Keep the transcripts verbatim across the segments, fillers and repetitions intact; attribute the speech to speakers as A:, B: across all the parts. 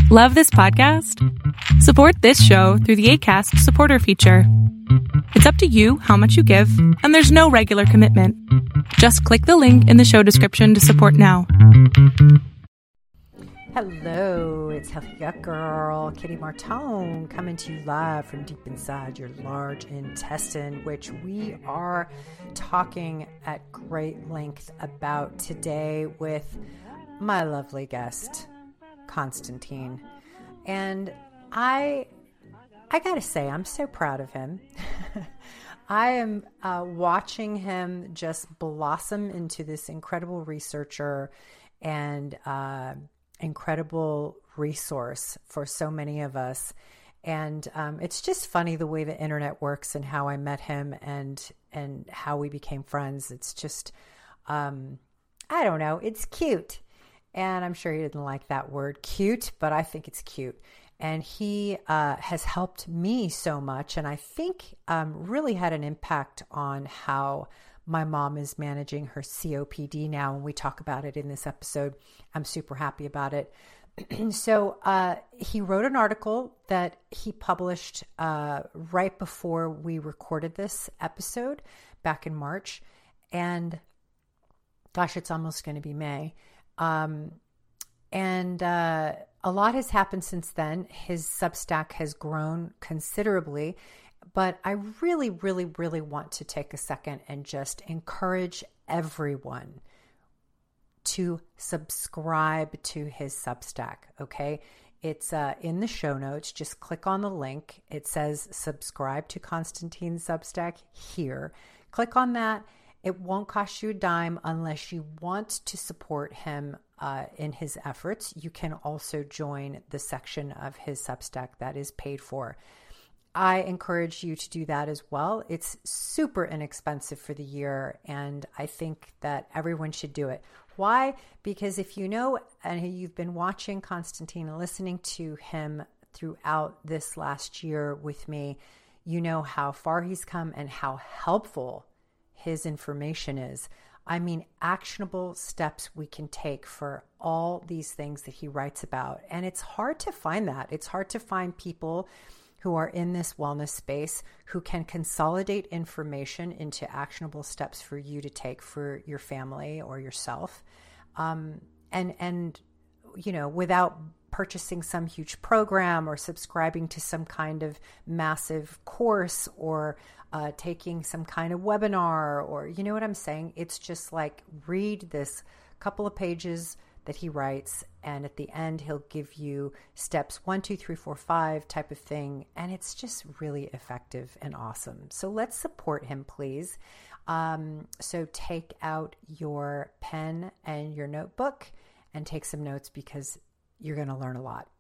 A: Love this podcast? Support this show through the Acast supporter feature. It's up to you how much you give, and there's no regular commitment. Just click the link in the show description to support now.
B: Hello, it's Healthy Gut Girl, Kitty Martone, coming to you live from deep inside your large intestine, which we are talking at great length about today with my lovely guest, Constantine. And I I gotta say, I'm so proud of him. I am uh, watching him just blossom into this incredible researcher and uh, incredible resource for so many of us. And um, it's just funny the way the internet works and how I met him and and how we became friends. It's just, um, I don't know, it's cute. And I'm sure he didn't like that word cute, but I think it's cute. And he uh, has helped me so much. And I think um, really had an impact on how my mom is managing her C O P D now. And we talk about it in this episode. I'm super happy about it. So uh, he wrote an article that he published uh, right before we recorded this episode back in March. And gosh, it's almost going to be May. Um, and, uh, a lot has happened since then. His Substack has grown considerably, but I really, really, really want to take a second and just encourage everyone to subscribe to his Substack. Okay. It's, uh, in the show notes. Just click on the link. It says subscribe to Constantine's Substack here. Click on that. It won't cost you a dime unless you want to support him uh, in his efforts. You can also join the section of his Substack that is paid for. I encourage you to do that as well. It's super inexpensive for the year, and I think that everyone should do it. Why? Because if you know, and you've been watching Constantine and listening to him throughout this last year with me, you know how far he's come and how helpful his information is. I mean, actionable steps we can take for all these things that he writes about. And it's hard to find that. It's hard to find people who are in this wellness space who can consolidate information into actionable steps for you to take for your family or yourself. Um, and, and, you know, without purchasing some huge program or subscribing to some kind of massive course or uh, taking some kind of webinar, or, you know what I'm saying? It's just like, read this couple of pages that he writes, and at the end, he'll give you steps one, two, three, four, five type of thing. And it's just really effective and awesome. So let's support him, please. Um, so take out your pen and your notebook and take some notes, because you're going to learn a lot.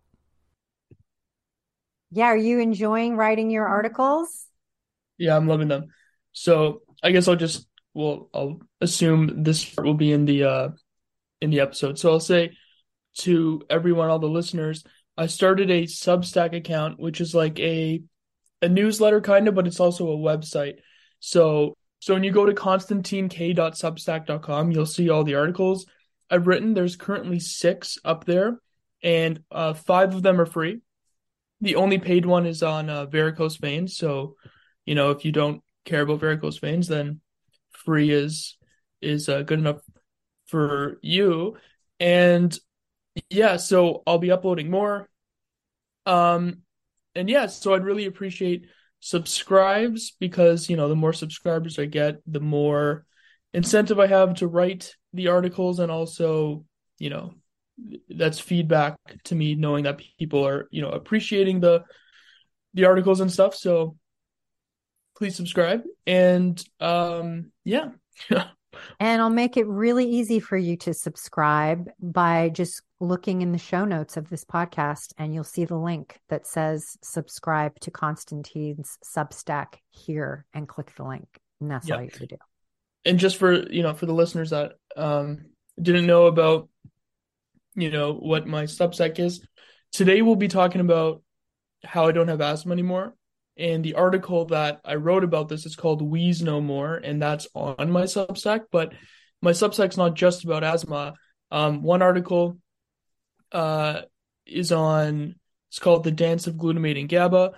B: Yeah. Are you enjoying writing your articles?
C: Yeah, I'm loving them. So I guess I'll just, well, I'll assume this part will be in the, uh, in the episode. So I'll say to everyone, all the listeners, I started a Substack account, which is like a, a newsletter kind of, but it's also a website. So, so when you go to constantine k dot substack dot com, you'll see all the articles I've written. There's currently six up there, and uh, five of them are free. The only paid one is on uh, varicose veins. So, you know, if you don't care about varicose veins, then free is is uh, good enough for you. And yeah, so I'll be uploading more. Um, and yeah, so I'd really appreciate subscribes, because, you know, the more subscribers I get, the more incentive I have to write the articles, and also, you know, that's feedback to me, knowing that people are, you know, appreciating the the articles and stuff. So please subscribe. And um yeah.
B: And I'll make it really easy for you to subscribe by just looking in the show notes of this podcast, and you'll see the link that says subscribe to Constantine's Substack here, and click the link. And that's
C: Yep.
B: all you have to do.
C: And just for, you know, for the listeners that um didn't know about, you know, what my Substack is, today we'll be talking about how I don't have asthma anymore. And the article that I wrote about this is called Wheeze No More, and that's on my Substack. But my Substack's not just about asthma. Um, one article uh, is on, it's called The Dance of Glutamate and GABA,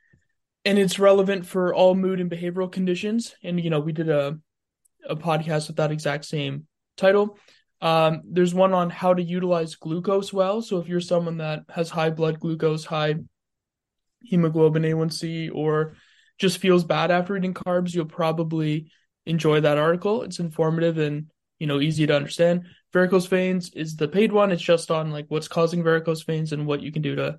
C: and it's relevant for all mood and behavioral conditions. And, you know, we did a, a podcast with that exact same title. Um, there's one on how to utilize glucose well. So if you're someone that has high blood glucose, high hemoglobin A one C, or just feels bad after eating carbs, you'll probably enjoy that article. It's informative and, you know, easy to understand. Varicose veins is the paid one. It's just on like what's causing varicose veins and what you can do to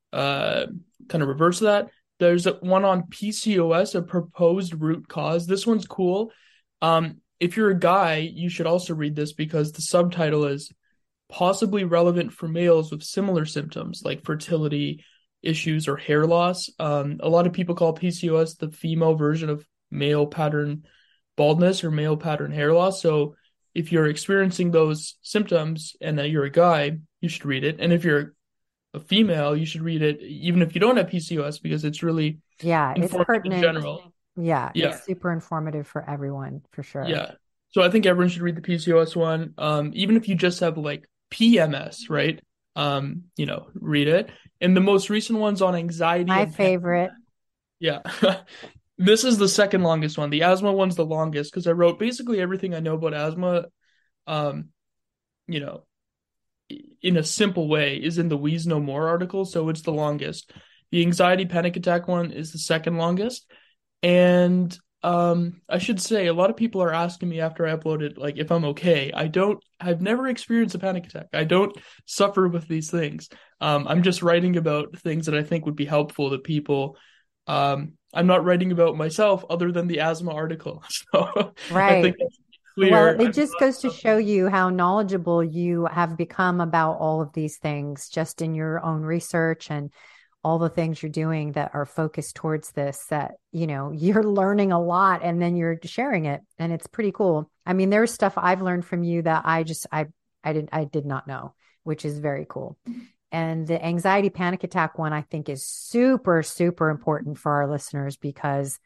C: uh, kind of reverse that. There's a, one on P C O S, a proposed root cause. This one's cool. Um, if you're a guy, you should also read this because the subtitle is possibly relevant for males with similar symptoms like fertility issues or hair loss. Um, a lot of people call P C O S the female version of male pattern baldness or male pattern hair loss. So if you're experiencing those symptoms and that you're a guy, you should read it. And if you're a female, you should read it even if you don't have P C O S because it's really
B: yeah, it's pertinent
C: in general.
B: Yeah,
C: yeah,
B: it's super informative for everyone, for sure.
C: Yeah. So I think everyone should read the P C O S one. Um, even if you just have like P M S, right? Um, you know, read it. And the most recent one's on anxiety.
B: My favorite.
C: Yeah. This is the second longest one. The asthma one's the longest because I wrote basically everything I know about asthma, um, you know, in a simple way is in the Wheeze No More article. So it's the longest. The anxiety panic attack one is the second longest. And um, I should say a lot of people are asking me after I uploaded, like, if I'm okay. I don't, I've never experienced a panic attack. I don't suffer with these things. Um, I'm just writing about things that I think would be helpful to people. Um, I'm not writing about myself other than the asthma article. So
B: right.
C: I think that's clear.
B: Well, it just goes to show you how knowledgeable you have become about all of these things just in your own research and all the things you're doing that are focused towards this, that, you know, you're learning a lot and then you're sharing it. And it's pretty cool. I mean, there's stuff I've learned from you that I just, I, I didn't, I did not know, which is very cool. And the anxiety panic attack one, I think is super, super important for our listeners because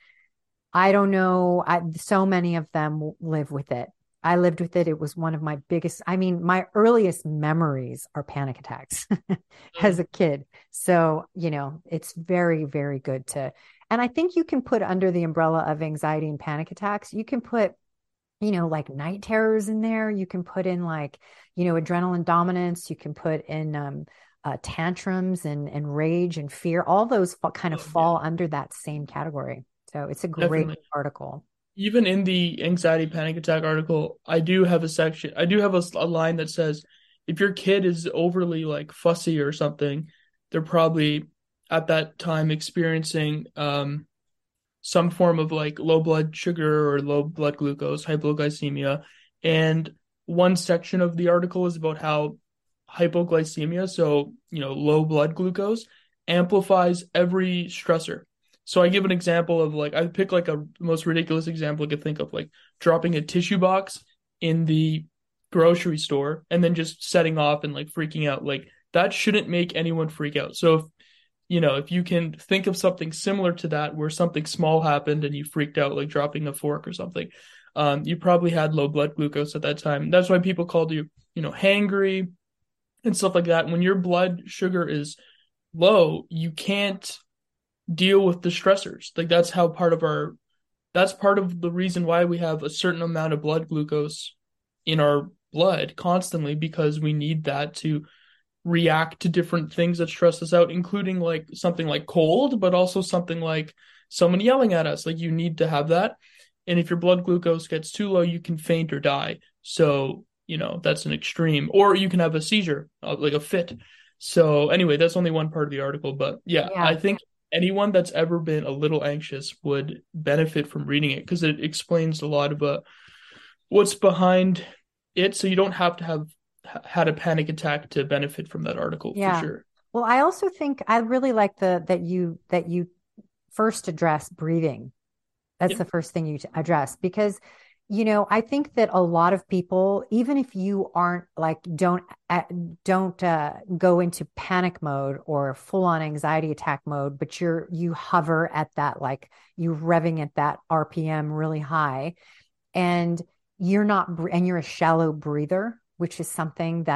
B: I don't know, I, so many of them live with it. I lived with it. It was one of my biggest, I mean, my earliest memories are panic attacks as a kid. So, you know, it's very, very good to, and I think you can put under the umbrella of anxiety and panic attacks, you can put, you know, like night terrors in there. You can put in like, you know, adrenaline dominance. You can put in um, uh, tantrums and, and rage and fear. All those fa- kind of fall yeah. under that same category. So it's a great Definitely. article.
C: Even in the anxiety panic attack article, I do have a section, I do have a, a line that says, if your kid is overly like fussy or something, they're probably at that time experiencing um, some form of like low blood sugar or low blood glucose, hypoglycemia. And one section of the article is about how hypoglycemia, so, you know, low blood glucose, amplifies every stressor. So I give an example of like, I pick like a most ridiculous example I could think of, like dropping a tissue box in the grocery store and then just setting off and like freaking out. Like that shouldn't make anyone freak out. So if, you know, if you can think of something similar to that where something small happened and you freaked out, like dropping a fork or something, um, you probably had low blood glucose at that time. That's why people called you, you know, hangry and stuff like that. When your blood sugar is low, you can't deal with the stressors. Like that's how part of our, that's part of the reason why we have a certain amount of blood glucose in our blood constantly, because we need that to react to different things that stress us out, including like something like cold, but also something like someone yelling at us. Like you need to have that. And if your blood glucose gets too low, you can faint or die. So, you know, that's an extreme, or you can have a seizure, like a fit. So anyway, that's only one part of the article, but yeah, yeah. I think anyone that's ever been a little anxious would benefit from reading it because it explains a lot of uh, what's behind it. So you don't have to have ha- had a panic attack to benefit from that article
B: yeah.
C: for sure.
B: Well, I also think I really like the that you that you first address breathing. That's yeah. the first thing you address because, you know, I think that a lot of people, even if you aren't like, don't, uh, don't uh, go into panic mode or full on anxiety attack mode, but you're, you hover at that, like you revving at that R P M really high and you're not, and you're a shallow breather, which is something that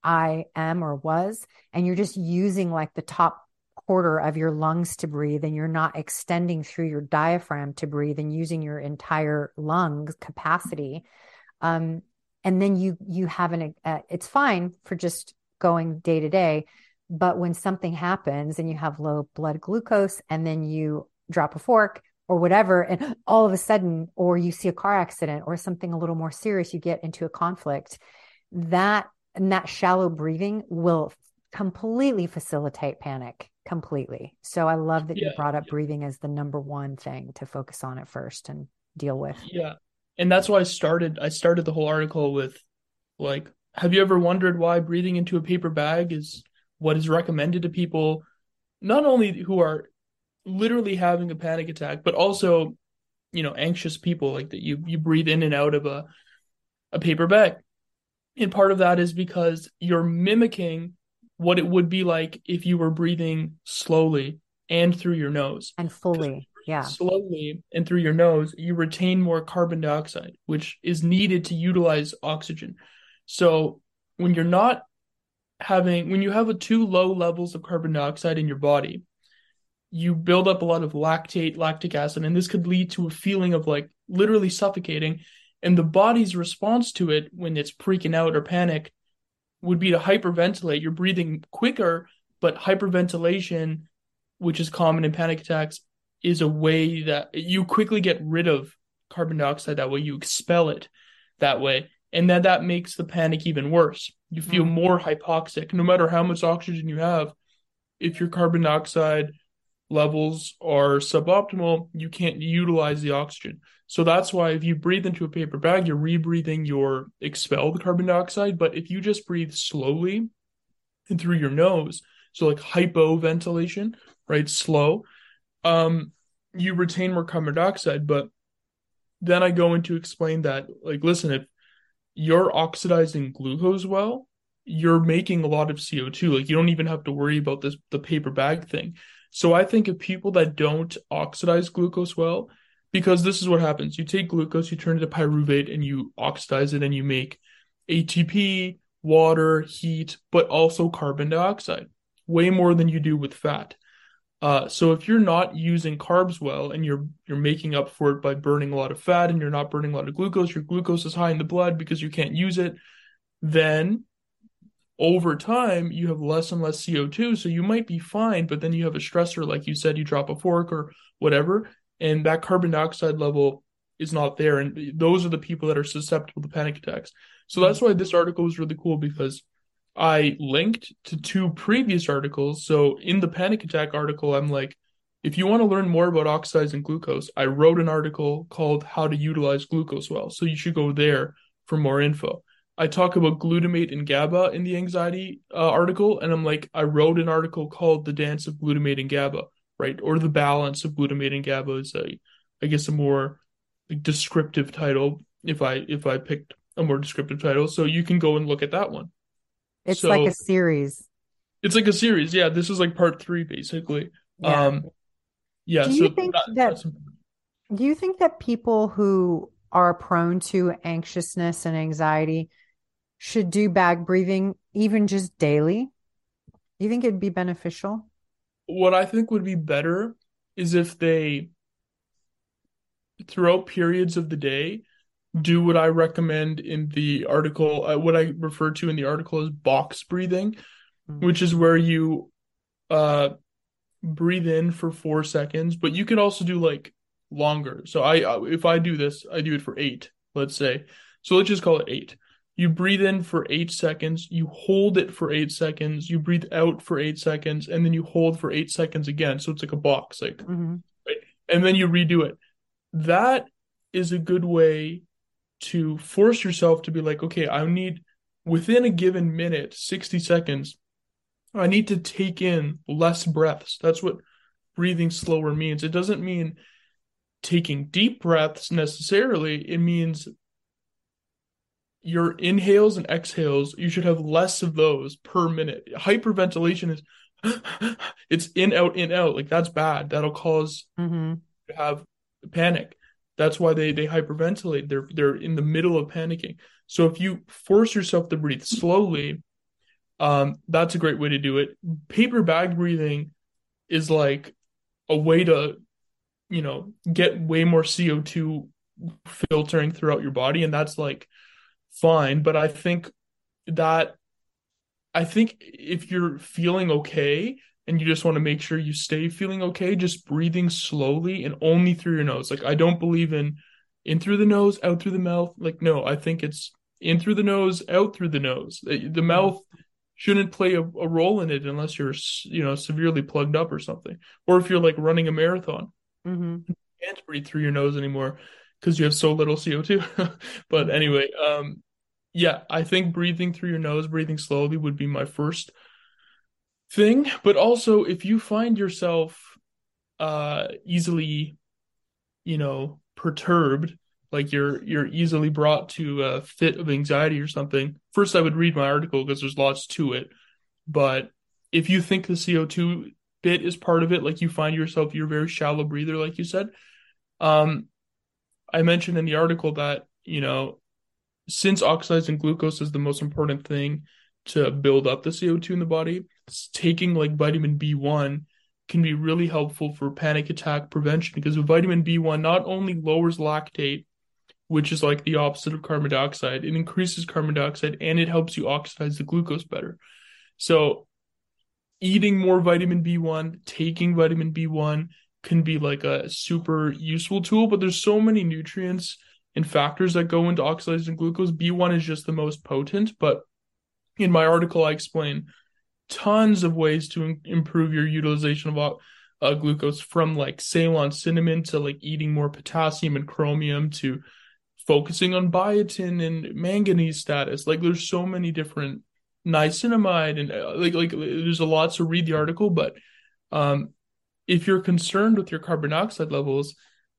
B: I am or was, and you're just using like the top quarter of your lungs to breathe, and you're not extending through your diaphragm to breathe and using your entire lungs capacity. Um, and then you, you have an, uh, it's fine for just going day to day. But when something happens and you have low blood glucose and then you drop a fork or whatever, and all of a sudden, or you see a car accident or something a little more serious, you get into a conflict, that, and that shallow breathing will completely facilitate panic. Completely. So I love that yeah, you brought up yeah. breathing as the number one thing to focus on at first and deal with.
C: Yeah. And that's why I started, I started the whole article with like, have you ever wondered why breathing into a paper bag is what is recommended to people, not only who are literally having a panic attack, but also, you know, anxious people, like that you, you breathe in and out of a, a paper bag. And part of that is because you're mimicking what it would be like if you were breathing slowly and through your nose.
B: And fully, yeah.
C: Slowly and through your nose, you retain more carbon dioxide, which is needed to utilize oxygen. So when you're not having, when you have a too low levels of carbon dioxide in your body, you build up a lot of lactate, lactic acid, and this could lead to a feeling of like literally suffocating. And the body's response to it when it's freaking out or panicked would be to hyperventilate. You're breathing quicker, but hyperventilation, which is common in panic attacks, is a way that you quickly get rid of carbon dioxide. That way you expel it that way. And then that makes the panic even worse. You feel mm. more hypoxic. No matter how much oxygen you have, if your carbon dioxide levels are suboptimal, you can't utilize the oxygen. So that's why if you breathe into a paper bag, you're rebreathing your expelled carbon dioxide. But if you just breathe slowly and through your nose, so like hypoventilation, right, slow, um, you retain more carbon dioxide. But then I go in to explain that, like, listen, if you're oxidizing glucose well, you're making a lot of C O two. Like, you don't even have to worry about this, the paper bag thing. So I think of people that don't oxidize glucose well, because this is what happens. You take glucose, you turn it to pyruvate, and you oxidize it, and you make A T P, water, heat, but also carbon dioxide, way more than you do with fat. Uh, so if you're not using carbs well, and you're you're making up for it by burning a lot of fat, and you're not burning a lot of glucose, your glucose is high in the blood because you can't use it, then over time, you have less and less C O two, so you might be fine, but then you have a stressor, like you said, you drop a fork or whatever, and that carbon dioxide level is not there, and those are the people that are susceptible to panic attacks. So that's why this article was really cool, because I linked to two previous articles. So in the panic attack article, I'm like, if you want to learn more about oxidizing glucose, I wrote an article called How to Utilize Glucose Well, so you should go there for more info. I talk about glutamate and GABA in the anxiety uh, article, and I'm like, I wrote an article called The Dance of Glutamate and GABA, right? Or The Balance of Glutamate and GABA is, a, I guess, a more like, descriptive title, if I if I picked a more descriptive title. So you can go and look at that one.
B: It's
C: so,
B: like a series.
C: It's like a series, yeah. This is like part three, basically. Yeah. Um, yeah.
B: Do you so think that, that do you think that people who are prone to anxiousness and anxiety should do bag breathing even just daily? Do you think it'd be beneficial?
C: What I think would be better is if they, throughout periods of the day, do what I recommend in the article, uh, what I refer to in the article as box breathing, mm-hmm. which is where you uh, breathe in for four seconds, but you can also do like longer. So I, if I do this, I do it for eight, let's say. So let's just call it eight. You breathe in for eight seconds, you hold it for eight seconds, you breathe out for eight seconds, and then you hold for eight seconds again. So it's like a box, like, mm-hmm. right? And then you redo it. That is a good way to force yourself to be like, okay, I need, within a given minute, sixty seconds, I need to take in less breaths. That's what breathing slower means. It doesn't mean taking deep breaths necessarily. It means your inhales and exhales, you should have less of those per minute. Hyperventilation is, it's in, out, in, out. Like, that's bad. That'll cause mm-hmm. you to have panic. That's why they, they hyperventilate. They're, they're in the middle of panicking. So if you force yourself to breathe slowly, Um, that's a great way to do it. Paper bag breathing is like a way to, you know, get way more C O two filtering throughout your body, and that's like fine. But I think that I think if you're feeling okay and you just want to make sure you stay feeling okay, just breathing slowly and only through your nose. Like I don't believe in in through the nose, out through the mouth. Like no, I think it's in through the nose, out through the nose. The the mouth shouldn't play a, a role in it unless you're, you know, severely plugged up or something. Or if you're like running a marathon,
B: Mm-hmm.
C: you can't breathe through your nose anymore because you have so little C O two. But anyway, um yeah, I think breathing through your nose, breathing slowly would be my first thing. But also, if you find yourself uh easily, you know, perturbed, like you're you're easily brought to a fit of anxiety or something, first I would read my article because there's lots to it. But if you think the C O two bit is part of it, like you find yourself, you're a very shallow breather, like you said. Um, I mentioned in the article that, you know, since oxidizing glucose is the most important thing to build up the C O two in the body, taking like vitamin B one can be really helpful for panic attack prevention because vitamin B one not only lowers lactate, which is like the opposite of carbon dioxide, it increases carbon dioxide and it helps you oxidize the glucose better. So eating more vitamin B one, taking vitamin B one can be like a super useful tool, but there's so many nutrients and factors that go into oxidizing glucose. B one is just the most potent, but in my article, I explain tons of ways to in- improve your utilization of uh, glucose, from like Ceylon cinnamon to like eating more potassium and chromium to focusing on biotin and manganese status. Like there's so many different niacinamide and uh, like like there's a lot to read the article, but um if you're concerned with your carbon dioxide levels,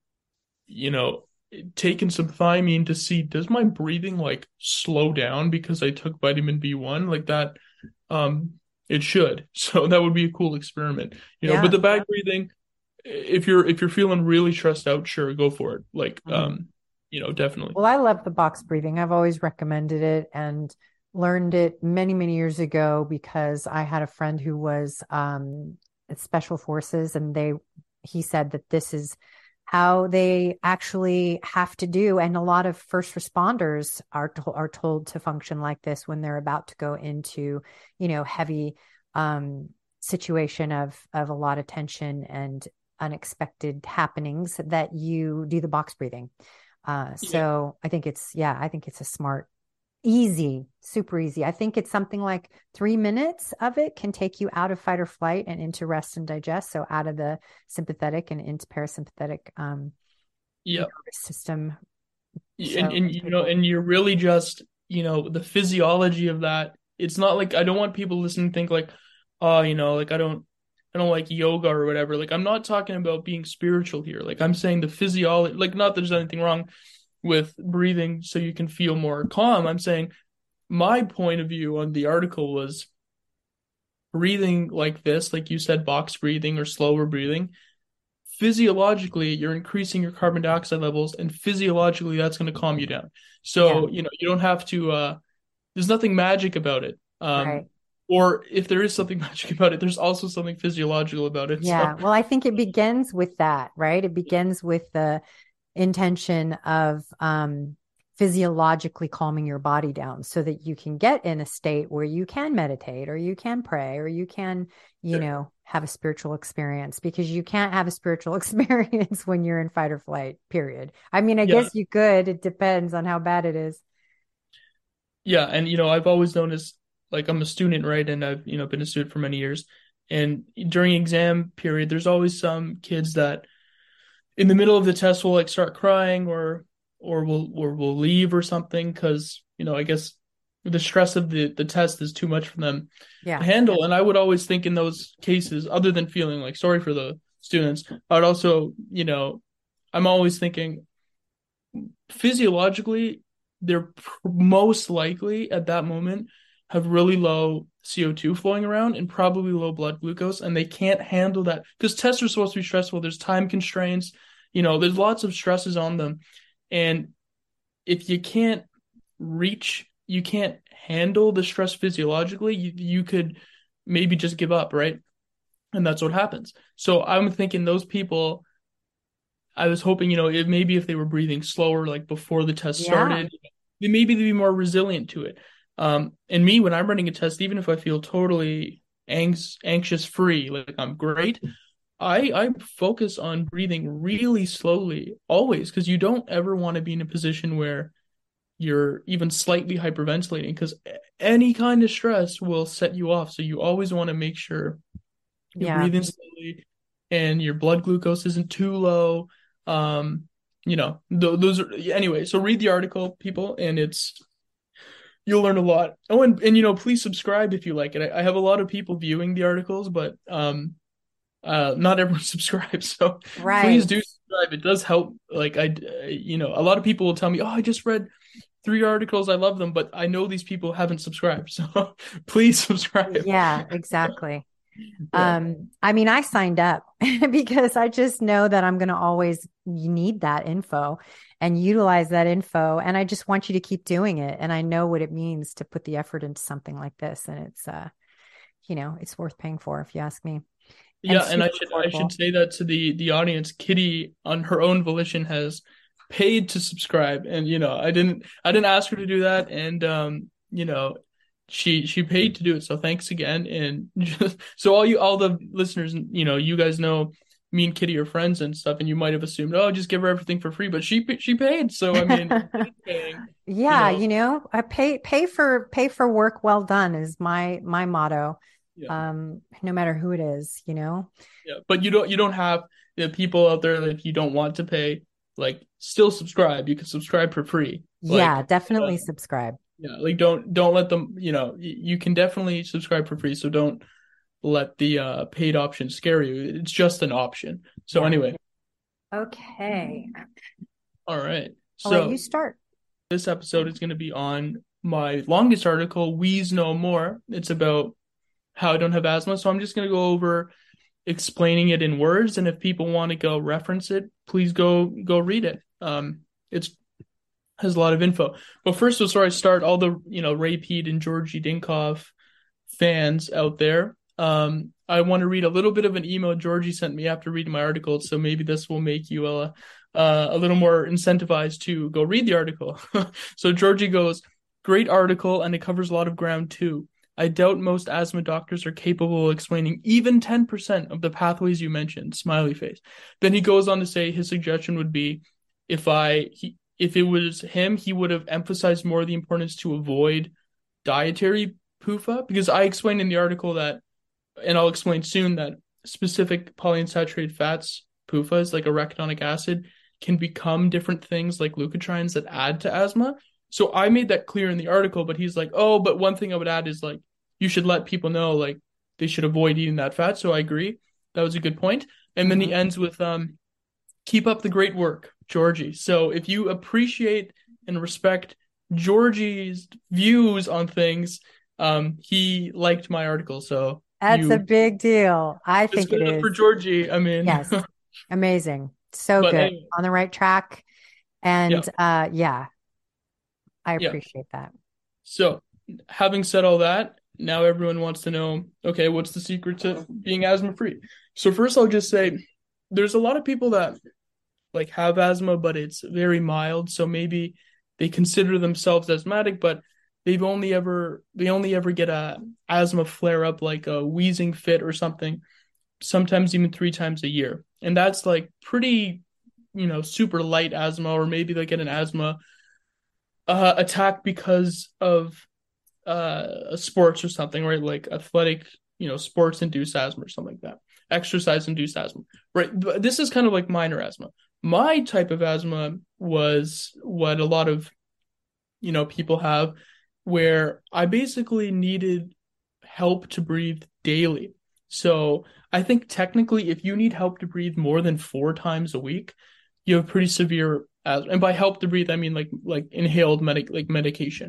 C: you know, taking some thiamine to see, does my breathing like slow down because I took vitamin B one like that? Um, it should. So that would be a cool experiment, you know,
B: Yeah.
C: but the bag breathing, if you're, if you're feeling really stressed out, sure, go for it. Like,
B: Mhm.
C: um, you know, definitely.
B: Well, I love the box breathing. I've always recommended it and learned it many, many years ago because I had a friend who was um, at Special Forces, and they he said that this is how they actually have to do. And a lot of first responders are to, are told to function like this when they're about to go into, you know, heavy um, situation of of a lot of tension and unexpected happenings, that you do the box breathing. Uh, so yeah. I think it's, yeah, I think it's a smart, easy, super easy. I think it's something like three minutes of it can take you out of fight or flight and into rest and digest. So out of the sympathetic and into parasympathetic um,
C: yeah.
B: nervous system. So,
C: and, and you know, cool. And you're really just, you know, the physiology of that. It's not like, I don't want people listening to think like, oh, you know, like I don't, I don't like yoga or whatever. Like, I'm not talking about being spiritual here. Like, I'm saying the physiology, like, not that there's anything wrong with breathing so you can feel more calm. I'm saying my point of view on the article was breathing like this, like you said, box breathing or slower breathing. Physiologically, you're increasing your carbon dioxide levels, and physiologically, that's going to calm you down. So, yeah. you know, you don't have to, uh, there's nothing magic about it. Um, right. Or if there is something magic about it, there's also something physiological about it.
B: Yeah. So. Well, I think it begins with that, right? It begins with the intention of um, physiologically calming your body down so that you can get in a state where you can meditate or you can pray or you can, you sure. know, have a spiritual experience, because you can't have a spiritual experience when you're in fight or flight, period. I mean, I yeah. guess you could. It depends on how bad it is.
C: Yeah. And, you know, I've always noticed, like, I'm a student, right? And I've, you know, been a student for many years. And during exam period, there's always some kids that in the middle of the test will like start crying or or will or will leave or something because, you know, I guess the stress of the, the test is too much for them
B: yeah.
C: to handle. And I would always think in those cases, other than feeling like sorry for the students, I would also, you know, I'm always thinking physiologically, they're most likely at that moment have really low C O two flowing around and probably low blood glucose, and they can't handle that because tests are supposed to be stressful. There's time constraints, you know, there's lots of stresses on them. And if you can't reach you can't handle the stress physiologically, you, you could maybe just give up, right? And that's what happens. So I'm thinking those people, I was hoping, you know, if maybe if they were breathing slower, like before the test
B: Yeah.
C: started, they maybe they'd be more resilient to it. Um, and me, when I'm running a test, even if I feel totally anx anxious free, like I'm great, I I focus on breathing really slowly always, because you don't ever want to be in a position where you're even slightly hyperventilating, because any kind of stress will set you off. So you always want to make sure you're
B: Yeah.
C: breathing slowly and your blood glucose isn't too low. Um, you know, th those are anyway. So read the article, people, and it's you'll learn a lot. Oh, and and you know, please subscribe if you like it. I, I have a lot of people viewing the articles, but um, uh, not everyone subscribes. So please
B: Right.
C: do subscribe. It does help. Like I, you know, a lot of people will tell me, "Oh, I just read three articles. I love them," but I know these people haven't subscribed. So please subscribe.
B: Yeah, exactly.
C: Yeah.
B: Um, I mean, I signed up because I just know that I'm going to always need that info and utilize that info. And I just want you to keep doing it. And I know what it means to put the effort into something like this. And it's, uh, you know, it's worth paying for, if you ask me. And
C: Yeah, and I
B: super
C: should I
B: affordable.
C: should say that to the the audience. Kitty, on her own volition, has paid to subscribe, and you know I didn't I didn't ask her to do that, and um you know she she paid to do it. So thanks again, and just so all you all the listeners, you know you guys know me and Kitty are friends and stuff, and you might have assumed, oh, just give her everything for free, but she she paid. So I mean, she's paying, you
B: Yeah,
C: know.
B: you know, I pay pay for pay for work well done is my my motto.
C: Yeah.
B: Um, no matter who it is, you know.
C: Yeah, but you don't you don't have the people out there that if you don't want to pay, like still subscribe. You can subscribe for free.
B: Yeah,
C: Like, uh,
B: definitely subscribe.
C: yeah, like don't don't let them. You know, y- you can definitely subscribe for free. So don't let the uh paid option scare you. It's just an option. So
B: Yeah.
C: anyway,
B: Okay.
C: all right.
B: I'll let you
C: So
B: start.
C: this episode is going to be on my longest article, Wheeze No More. It's about how I don't have asthma. So I'm just going to go over explaining it in words, and if people want to go reference it, please go go read it. Um, it's has a lot of info. But first, before I start, all the you know Ray Pede and Georgi Dinkov fans out there, um, I want to read a little bit of an email Georgie sent me after reading my article. So maybe this will make you a uh, a little more incentivized to go read the article. So Georgie goes, "Great article, and it covers a lot of ground too. I doubt most asthma doctors are capable of explaining even ten percent of the pathways you mentioned." Smiley face. Then he goes on to say his suggestion would be, if I he, if it was him, he would have emphasized more the importance to avoid dietary P U F A, because I explained in the article that, and I'll explain soon, that specific polyunsaturated fats, P U F As, like arachidonic acid, can become different things like leukotrienes that add to asthma. So I made that clear in the article, but he's like, oh, but one thing I would add is like, you should let people know like they should avoid eating that fat. So I agree. That was a good point. And then he
B: Mhm.
C: ends with, um, keep up the great work, Georgie. So if you appreciate and respect Georgie's views on things, um, he liked my article. So
B: That's a
C: you
B: big deal. I
C: just
B: think
C: good
B: it
C: enough for
B: is.
C: Georgie. I mean,
B: Yes. Amazing. So
C: but
B: good.
C: anyway,
B: On the right track.
C: yeah,
B: And uh yeah, I
C: yeah.
B: appreciate that.
C: So having said all that, now everyone wants to know, okay, what's the secret to being asthma free? So first I'll just say there's a lot of people that like have asthma, but it's very mild. So maybe they consider themselves asthmatic, but they've only ever they only ever get a asthma flare up, like a wheezing fit or something, sometimes even three times a year. And that's like pretty, you know, super light asthma, or maybe they get an asthma uh, attack because of uh sports or something, right? Like athletic, you know, sports induced asthma or something like that. Exercise induced asthma. Right. This is kind of like minor asthma. My type of asthma was what a lot of, you know, people have, where I basically needed help to breathe daily. So I think technically if you need help to breathe more than four times a week, you have pretty severe asthma. And by help to breathe, I mean like like inhaled medic like medication.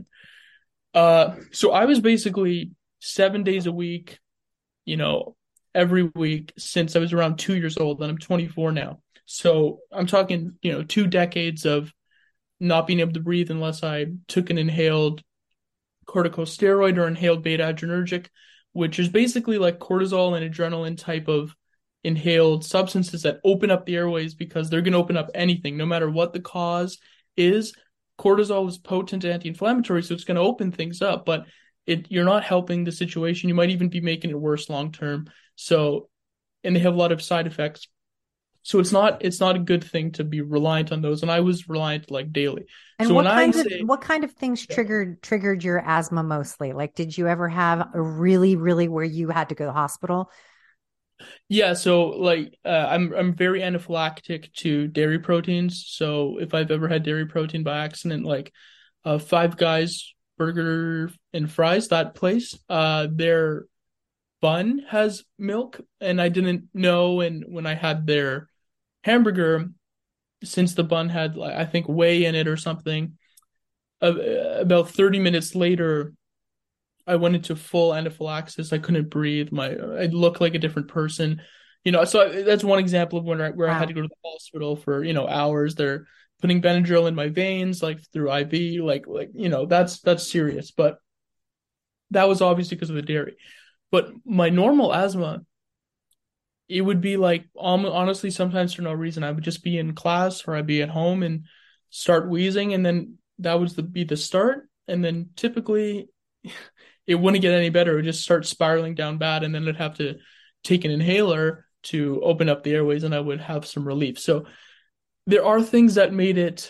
C: Uh, so I was basically seven days a week, you know, every week since I was around two years old, and I'm twenty-four now. So I'm talking, you know, two decades of not being able to breathe unless I took an inhaled corticosteroid or inhaled beta adrenergic, which is basically like cortisol and adrenaline type of inhaled substances that open up the airways because they're going to open up anything, no matter what the cause is. Cortisol is potent anti-inflammatory, so it's going to open things up, but it you're not helping the situation. You might even be making it worse long term. So, and they have a lot of side effects. So it's not it's not a good thing to be reliant on those. And I was reliant like daily.
B: And
C: so
B: what
C: when
B: kind
C: I
B: of
C: say,
B: what kind of things triggered triggered your asthma mostly? Like, did you ever have a really, really where you had to go to the hospital?
C: yeah, so like uh, I'm I'm very anaphylactic to dairy proteins. So if I've ever had dairy protein by accident, like uh, Five Guys burger and fries, that place, uh, their bun has milk, and I didn't know. And when I had their hamburger, since the bun had like I think whey in it or something, uh, about thirty minutes later, I went into full anaphylaxis. I couldn't breathe. My I looked like a different person. You know, so I, that's one example of when I, where I had
B: Wow.
C: to go to the hospital for, you know, hours. They're putting Benadryl in my veins, like through I V, like like you know, that's that's serious. But that was obviously because of the dairy. But my normal asthma, it would be like um, honestly sometimes for no reason. I would just be in class or I'd be at home and start wheezing, and then that would the, be the start. And then typically it wouldn't get any better. It would just start spiraling down bad, and then I'd have to take an inhaler to open up the airways, and I would have some relief. So there are things that made it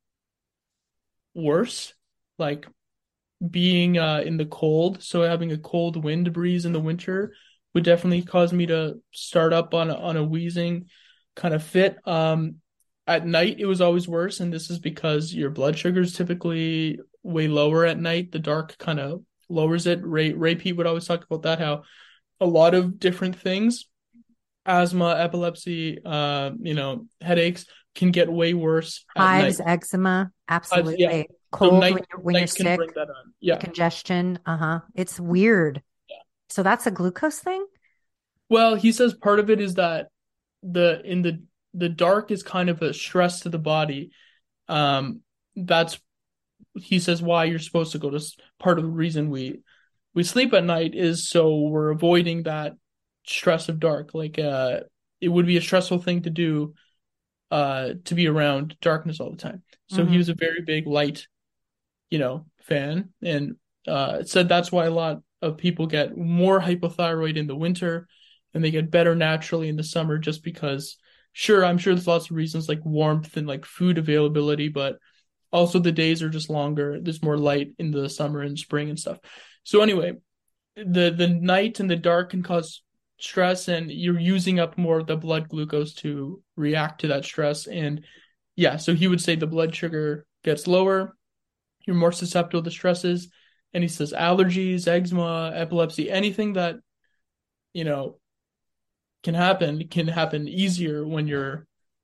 C: worse, like being uh, in the cold. So having a cold wind breeze in the winter would definitely cause me to start up on a, on a wheezing kind of fit. Um, at night, it was always worse, and this is because your blood sugar is typically way lower at night. The dark kind of lowers it. Ray Ray Pete would always talk about that, how a lot of different things, asthma, epilepsy, uh, you know, headaches can get way worse at night.
B: Hives, eczema,
C: Uh, yeah,
B: absolutely.
C: so
B: Cold
C: night
B: when you're when you're
C: night can
B: sick,
C: bring that on.
B: the
C: Yeah.
B: congestion. Uh-huh. It's weird.
C: Yeah.
B: So that's a glucose thing?
C: Well, he says part of it is that the in the the dark is kind of a stress to the body. Um, that's he says why you're supposed to go to s- part of the reason we we sleep at night is so we're avoiding that stress of dark. Like uh, it would be a stressful thing to do uh to be around darkness all the time. So he
B: Hmm.
C: was a very big light, you know, fan, and uh said that's why a lot of people get more hypothyroid in the winter and they get better naturally in the summer, just because sure, I'm sure there's lots of reasons like warmth and like food availability, but also the days are just longer. There's more light in the summer and spring and stuff. So anyway, the the night and the dark can cause stress, and you're using up more of the blood glucose to react to that stress. And yeah, so he would say the blood sugar gets lower, you're more susceptible to stresses. And he says allergies, eczema, epilepsy, anything that, you know, can happen can happen easier when you're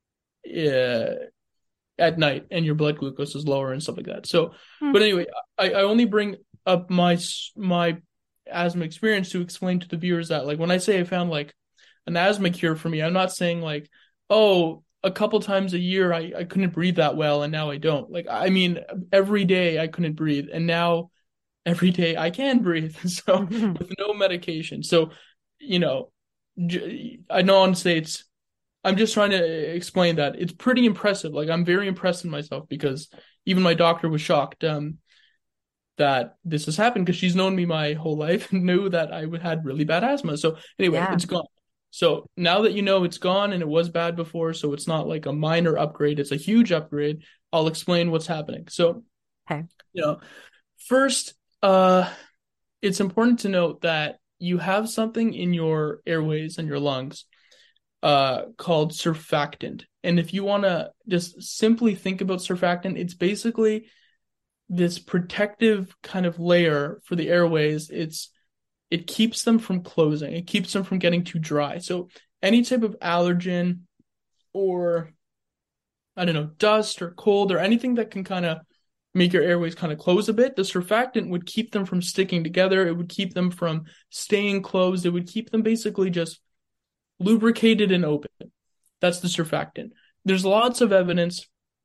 C: uh, at night and your blood glucose is lower and stuff like that. So,
B: Hmm.
C: but anyway, I, I only bring up my my asthma experience to explain to the viewers that like when I say I found like an asthma cure for me, I'm not saying like, oh, a couple times a year I, I couldn't breathe that well and now I don't. Like I mean every day I couldn't breathe and now every day I can breathe. So with no medication. So, you know, j- I know on say it's I'm just trying to explain that it's pretty impressive. Like I'm very impressed in myself because even my doctor was shocked um, that this has happened because she's known me my whole life and knew that I would had really bad asthma. So anyway,
B: Yeah.
C: it's gone. So now that you know it's gone and it was bad before, so it's not like a minor upgrade, it's a huge upgrade. I'll explain what's happening. So,
B: Okay.
C: you know, first, uh, it's important to note that you have something in your airways and your lungs uh called surfactant. And if you want to just simply think about surfactant, it's basically this protective kind of layer for the airways. It's it keeps them from closing. It keeps them from getting too dry. So any type of allergen or I don't know, dust or cold or anything that can kind of make your airways kind of close a bit, the surfactant would keep them from sticking together. It would keep them from staying closed. It would keep them basically just lubricated and open. That's the surfactant. There's lots of evidence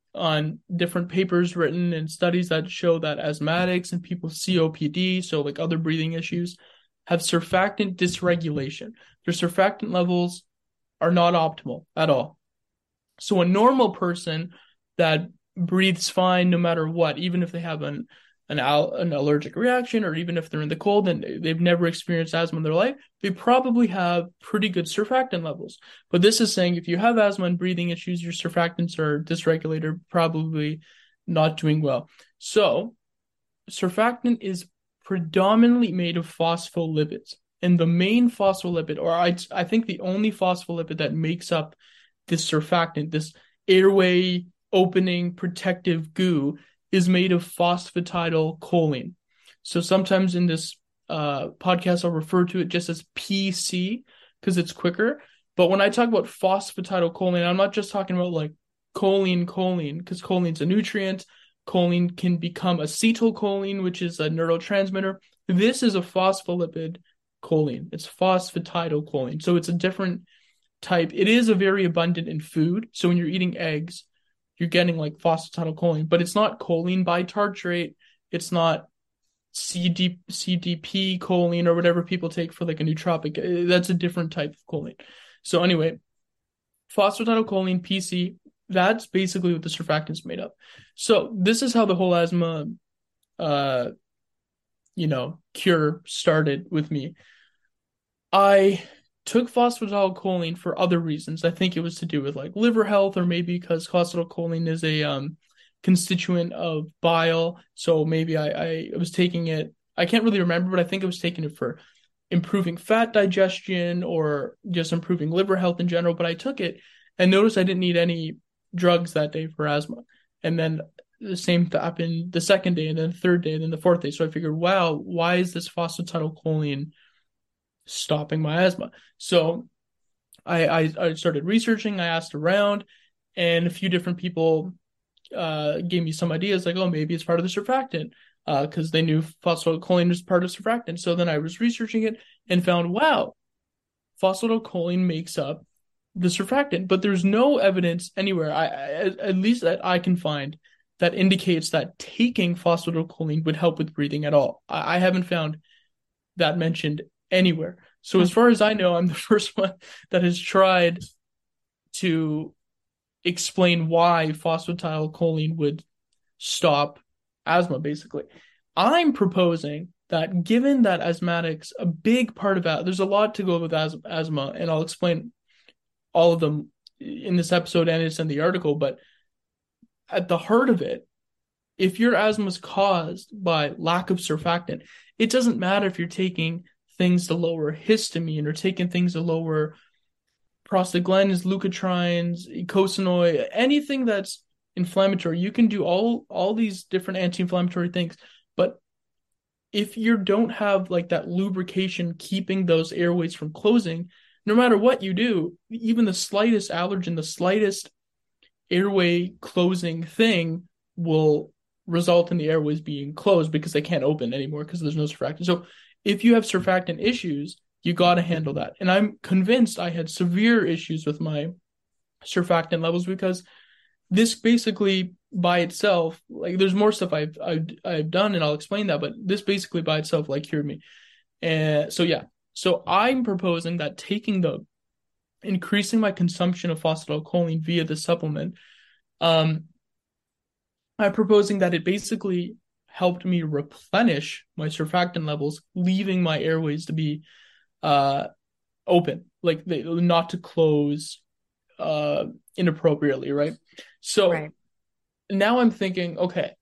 C: on different papers written and studies that show that asthmatics and people with C O P D, so like other breathing issues, have surfactant dysregulation. Their surfactant levels are not optimal at all. So a normal person that breathes fine no matter what, even if they have an an, al- an allergic reaction, or even if they're in the cold and they've never experienced asthma in their life, they probably have pretty good surfactant levels. But this is saying if you have asthma and breathing issues, your surfactants are dysregulated, probably not doing well. So surfactant is predominantly made of phospholipids. And the main phospholipid, or I, I think the only phospholipid that makes up this surfactant, this airway opening protective goo, is made of phosphatidylcholine. So sometimes in this uh, podcast, I'll refer to it just as P C because it's quicker. But when I talk about phosphatidylcholine, I'm not just talking about like choline, choline, because choline's a nutrient. Choline can become acetylcholine, which is a neurotransmitter. This is a phospholipid choline. It's phosphatidylcholine. So it's a different type. It is a very abundant in food. So when you're eating eggs, you're getting like phosphatidylcholine, but it's not choline bitartrate. It's not C D, C D P choline or whatever people take for like a nootropic. That's a different type of choline. So anyway, phosphatidylcholine, P C, that's basically what the surfactant's made of. So this is how the whole asthma, uh, you know, cure started with me. I took phosphatidylcholine for other reasons. I think it was to do with like liver health, or maybe because phosphatidylcholine is a um, constituent of bile. So maybe I, I was taking it, I can't really remember, but I think I was taking it for improving fat digestion or just improving liver health in general. But I took it and noticed I didn't need any drugs that day for asthma. And then the same happened the second day, and then the third day, and then the fourth day. So I figured, wow, why is this phosphatidylcholine stopping my asthma? So I, I, I started researching, I asked around, and a few different people uh, gave me some ideas, like, oh, maybe it's part of the surfactant, because uh, they knew phosphatidylcholine was part of surfactant. So then I was researching it and found, wow, phosphatidylcholine makes up the surfactant, but there's no evidence anywhere, I, I, at least that I can find, that indicates that taking phosphatidylcholine would help with breathing at all. I, I haven't found that mentioned anywhere. So as far as I know, I'm the first one that has tried to explain why phosphatidylcholine would stop asthma, basically. I'm proposing that given that asthmatics, a big part of that, there's a lot to go with as- asthma, and I'll explain all of them in this episode and it's in the article, but at the heart of it, if your asthma is caused by lack of surfactant, it doesn't matter if you're taking things to lower histamine or taking things to lower prostaglandins, leukotrienes, eicosanoid, anything that's inflammatory. You can do all all these different anti-inflammatory things, but if you don't have like that lubrication keeping those airways from closing, no matter what you do, even the slightest allergen, the slightest airway closing thing will result in the airways being closed because they can't open anymore because there's no surfactant. So if you have surfactant issues, you got to handle that. And I'm convinced I had severe issues with my surfactant levels because this basically by itself, like there's more stuff I've I've, I've done and I'll explain that, but this basically by itself like cured me. And so yeah, so I'm proposing that taking the increasing my consumption of phosphatidylcholine via the supplement, um, I'm proposing that it basically helped me replenish my surfactant levels, leaving my airways to be uh, open, like they, not to close uh, inappropriately, right? So
B: Right.
C: now I'm thinking, okay,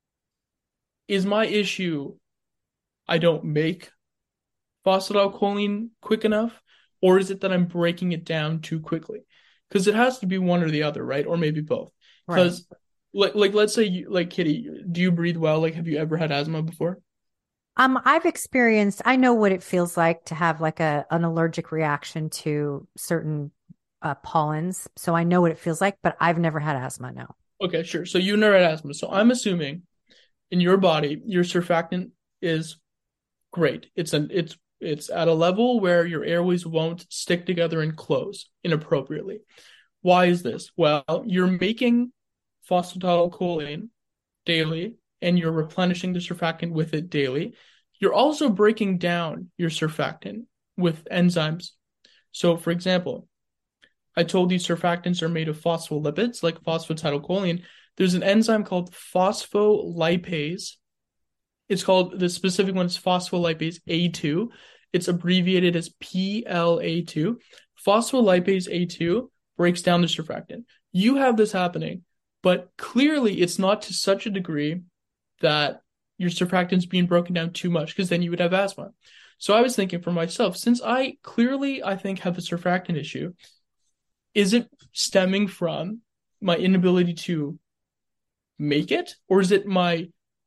C: is my issue I don't make phosphatidylcholine quick enough, or is it that I'm breaking it down too quickly? Because it has to be one or the other, right? Or maybe both. Because
B: Right.
C: like like let's say you, like Kitty, do you breathe well? Like have you ever had asthma before?
B: Um, I've experienced, I know what it feels like to have like a an allergic reaction to certain uh, pollens. So I know what it feels like, but I've never had asthma, no.
C: Okay, sure. So you never had asthma. So I'm assuming in your body, your surfactant is great. It's an it's it's at a level where your airways won't stick together and close inappropriately. Why is this? Well, you're making phosphatidylcholine daily and you're replenishing the surfactant with it daily, you're also breaking down your surfactant with enzymes. So, for example, I told you surfactants are made of phospholipids, like phosphatidylcholine. There's an enzyme called phospholipase. It's called, the specific one is phospholipase A two. It's abbreviated as P L A two. Phospholipase A two breaks down the surfactant. You have this happening, but clearly it's not to such a degree that your surfactant's being broken down too much, because then you would have asthma. So I was thinking for myself, since I clearly, I think, have a surfactant issue, is it stemming from my inability to make it, or is it my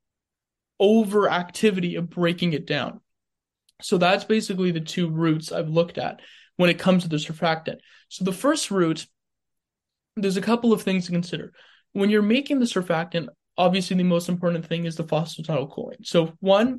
C: overactivity of breaking it down? So that's basically the two routes I've looked at when it comes to the surfactant. So the first route, there's a couple of things to consider. When you're making the surfactant, obviously the most important thing is the phosphatidylcholine. So one,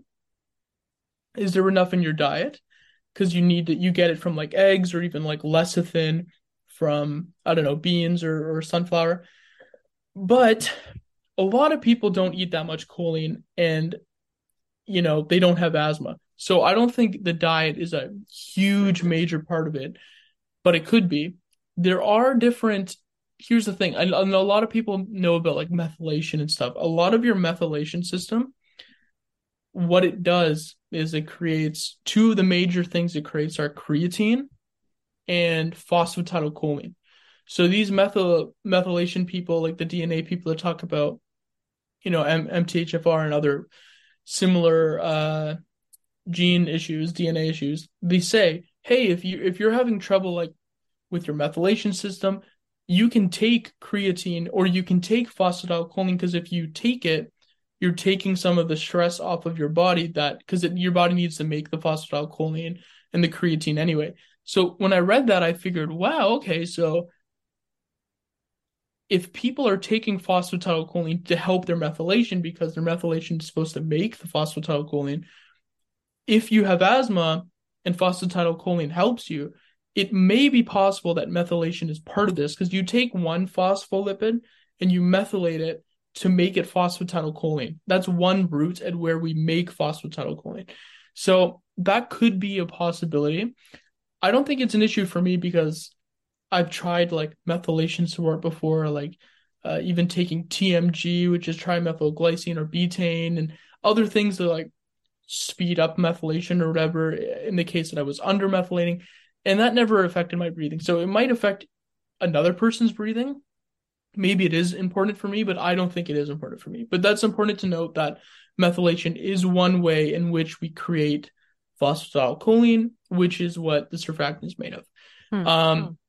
C: is there enough in your diet? Because you need to, you get it from like eggs or even like lecithin from, I don't know, beans or, or sunflower. But a lot of people don't eat that much choline and, you know, they don't have asthma. So I don't think the diet is a huge major part of it, but it could be. There are different, here's the thing. I, I know a lot of people know about like methylation and stuff. A lot of your methylation system, what it does is it creates, two of the major things it creates are creatine and phosphatidylcholine. So these methyl methylation people, like the D N A people that talk about, you know, M- MTHFR and other similar uh, gene issues, D N A issues, they say, hey, if you if you're having trouble like with your methylation system, you can take creatine or you can take phosphatidylcholine, because if you take it, you're taking some of the stress off of your body, that because your body needs to make the phosphatidylcholine and the creatine anyway. So when I read that, I figured, wow, okay, so if people are taking phosphatidylcholine to help their methylation, because their methylation is supposed to make the phosphatidylcholine, if you have asthma and phosphatidylcholine helps you, it may be possible that methylation is part of this, because you take one phospholipid and you methylate it to make it phosphatidylcholine. That's one route at where we make phosphatidylcholine. So that could be a possibility. I don't think it's an issue for me because I've tried like methylation support before, like uh, even taking T M G, which is trimethylglycine or betaine, and other things that like speed up methylation or whatever in the case that I was under methylating, and that never affected my breathing. So it might affect another person's breathing. Maybe it is important for me, but I don't think it is important for me. But that's important to note, that methylation is one way in which we create phosphatidylcholine, which is what the surfactant is made of. Hmm. Um,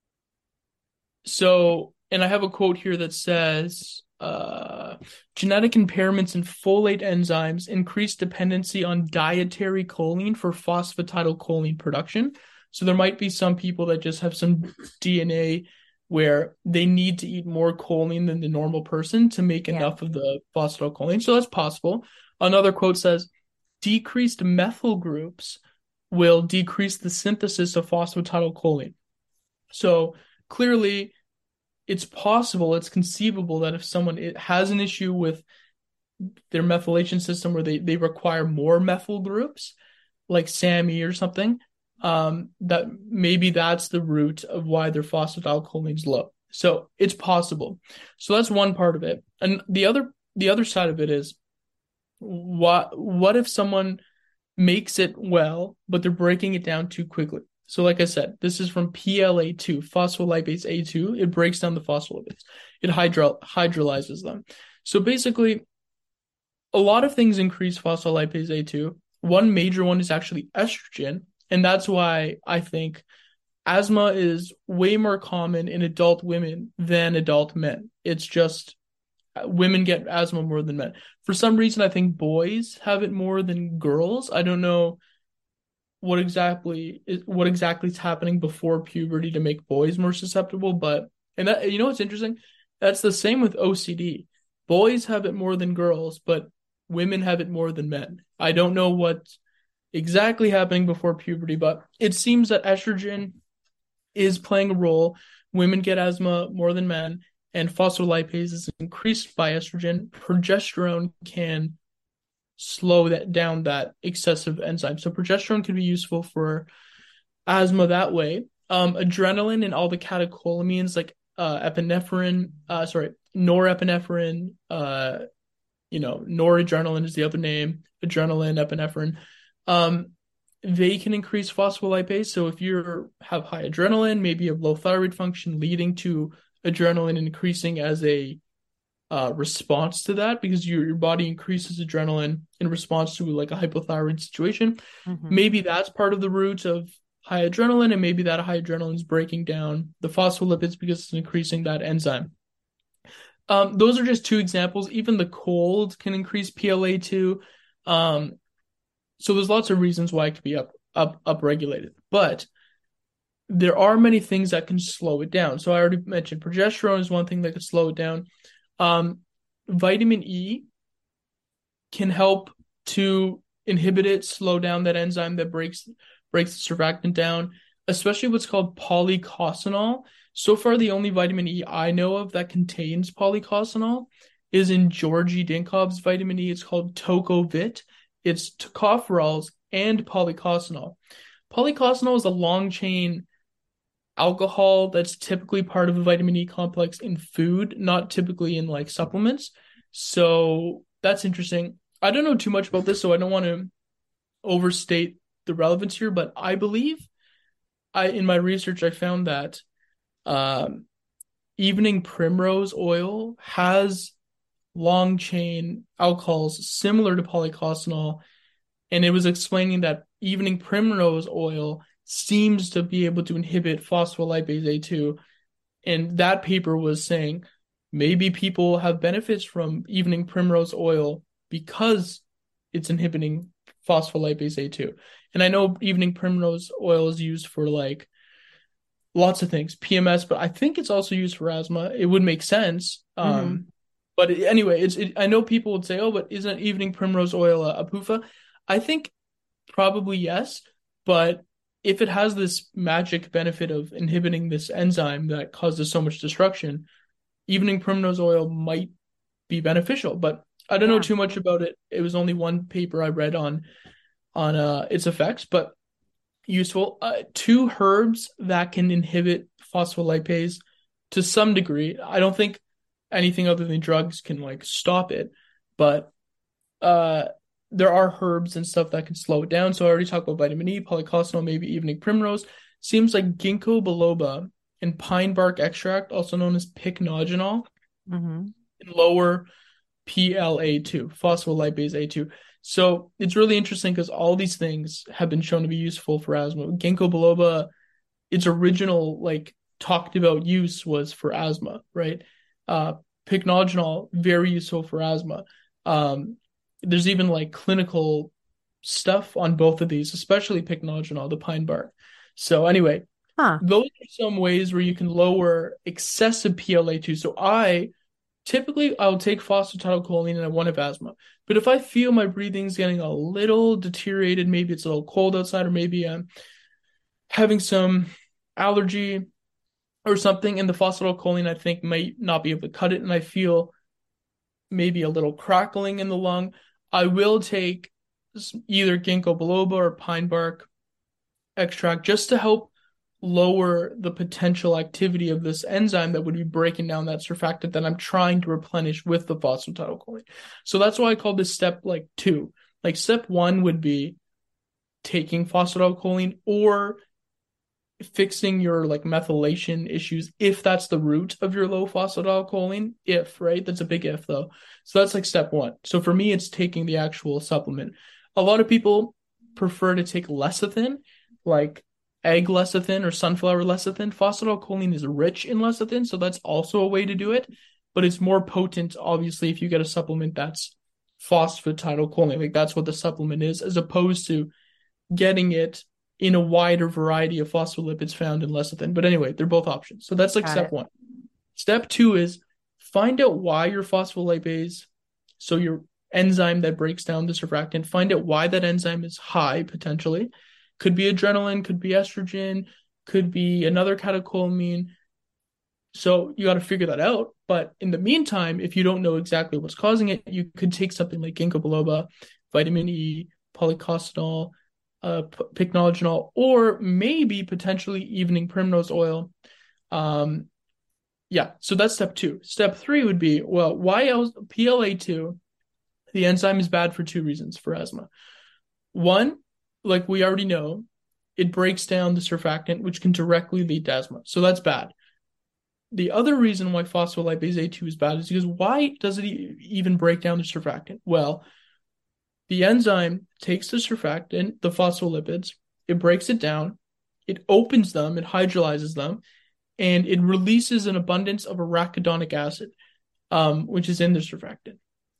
C: so, and I have a quote here that says, uh, genetic impairments in folate enzymes increase dependency on dietary choline for phosphatidylcholine production. So there might be some people that just have some D N A where they need to eat more choline than the normal person to make yeah. enough of the phosphatidylcholine. So that's possible. Another quote says, decreased methyl groups will decrease the synthesis of phosphatidylcholine. So clearly, it's possible, it's conceivable that if someone it has an issue with their methylation system where they, they require more methyl groups, like S A M E or something, um, that maybe that's the root of why their phosphatidylcholine is low. So it's possible. So that's one part of it. And the other the other side of it is, what what if someone makes it well, but they're breaking it down too quickly? So like I said, this is from P L A two, phospholipase A two. It breaks down the phospholipids. It hydro- hydrolyzes them. So basically, a lot of things increase phospholipase A two. One major one is actually estrogen. And that's why I think asthma is way more common in adult women than adult men. It's just women get asthma more than men. For some reason, I think boys have it more than girls. I don't know what exactly is what exactly is happening before puberty to make boys more susceptible, but and that, you know what's interesting? That's the same with O C D. Boys have it more than girls, but women have it more than men. I don't know what's exactly happening before puberty, but it seems that estrogen is playing a role. Women get asthma more than men, and phospholipase is increased by estrogen, progesterone can slow that down that excessive enzyme. So progesterone can be useful for asthma that way. Um, adrenaline and all the catecholamines like uh, epinephrine, uh, sorry, norepinephrine, uh, you know, noradrenaline is the other name, adrenaline, epinephrine. Um, they can increase phospholipase. So if you have high adrenaline, maybe you have low thyroid function leading to adrenaline increasing as a uh, response to that, because your, your body increases adrenaline in response to like a hypothyroid situation.
B: Mm-hmm.
C: Maybe that's part of the root of high adrenaline, and maybe that high adrenaline is breaking down the phospholipids because it's increasing that enzyme. Um, those are just two examples. Even the cold can increase P L A two. Um, so there's lots of reasons why it could be up up upregulated. But there are many things that can slow it down. So I already mentioned progesterone is one thing that could slow it down. Um, vitamin E can help to inhibit it, slow down that enzyme that breaks breaks the surfactant down, especially what's called polycosanol. So far, the only vitamin E I know of that contains polycosanol is in Georgi Dinkov's vitamin E. It's called Tocovit. It's tocopherols and polycosanol. Polycosanol is a long chain alcohol that's typically part of a vitamin E complex in food, not typically in like supplements. So that's interesting. I don't know too much about this, so I don't want to overstate the relevance here, but I believe I in my research I found that um, evening primrose oil has long chain alcohols similar to polycosanol, and it was explaining that evening primrose oil seems to be able to inhibit phospholipase A two, and that paper was saying maybe people have benefits from evening primrose oil because it's inhibiting phospholipase A two. And I know evening primrose oil is used for like lots of things, P M S, but I think it's also used for asthma. It would make sense. Um, mm-hmm. But anyway, it's it, I know people would say, oh, but isn't evening primrose oil a, a P U F A? I think probably yes, but if it has this magic benefit of inhibiting this enzyme that causes so much destruction, evening primrose oil might be beneficial. But I don't yeah. know too much about it. It was only one paper I read on on uh, its effects, but useful. Uh, two herbs that can inhibit phospholipase to some degree. I don't think anything other than drugs can like stop it, but uh, there are herbs and stuff that can slow it down. So I already talked about vitamin E, polycosanol, maybe evening primrose. Seems like ginkgo biloba and pine bark extract, also known as pycnogenol,
B: mm-hmm.
C: and lower P L A two, phospholipase A two. So it's really interesting because all these things have been shown to be useful for asthma. Ginkgo biloba, its original like talked about use was for asthma, right? Uh, pycnogenol, very useful for asthma. Um, there's even like clinical stuff on both of these, especially pycnogenol, the pine bark. So anyway,
B: huh.
C: those are some ways where you can lower excessive P L A two. So I typically I'll take phosphatidylcholine and I won't have asthma. But if I feel my breathing's getting a little deteriorated, maybe it's a little cold outside, or maybe I'm having some allergy or something, and the phosphatidylcholine I think might not be able to cut it, and I feel maybe a little crackling in the lung, I will take either ginkgo biloba or pine bark extract just to help lower the potential activity of this enzyme that would be breaking down that surfactant that I'm trying to replenish with the phosphatidylcholine. So that's why I call this step like two. Like step one would be taking phosphatidylcholine or fixing your like methylation issues if that's the root of your low phosphatidylcholine. If, right? That's a big if though. So that's like step one. So for me, it's taking the actual supplement. A lot of people prefer to take lecithin, like egg lecithin or sunflower lecithin. Phosphatidylcholine is rich in lecithin, so that's also a way to do it, but it's more potent, obviously, if you get a supplement that's phosphatidylcholine. Like that's what the supplement is, as opposed to getting it in a wider variety of phospholipids found in lecithin. But anyway, they're both options. So that's like Got step it. one. Step two is find out why your phospholipase, so your enzyme that breaks down the surfactant, find out why that enzyme is high potentially. Could be adrenaline, could be estrogen, could be another catecholamine. So you got to figure that out. But in the meantime, if you don't know exactly what's causing it, you could take something like ginkgo biloba, vitamin E, polycosanol, uh, pycnogenol, or maybe potentially evening primrose oil. Um, yeah, so that's step two. Step three would be, well, why else P L A two, the enzyme is bad for two reasons for asthma. One, like we already know, it breaks down the surfactant, which can directly lead to asthma. So that's bad. The other reason why phospholipase A two is bad is because why does it even break down the surfactant? Well, the enzyme takes the surfactant, the phospholipids, it breaks it down, it opens them, it hydrolyzes them, and it releases an abundance of arachidonic acid, um, which is in the surfactant.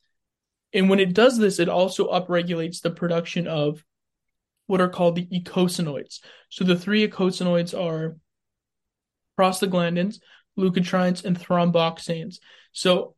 C: And when it does this, it also upregulates the production of what are called the eicosanoids. So the three eicosanoids are prostaglandins, leukotrienes, and thromboxanes. So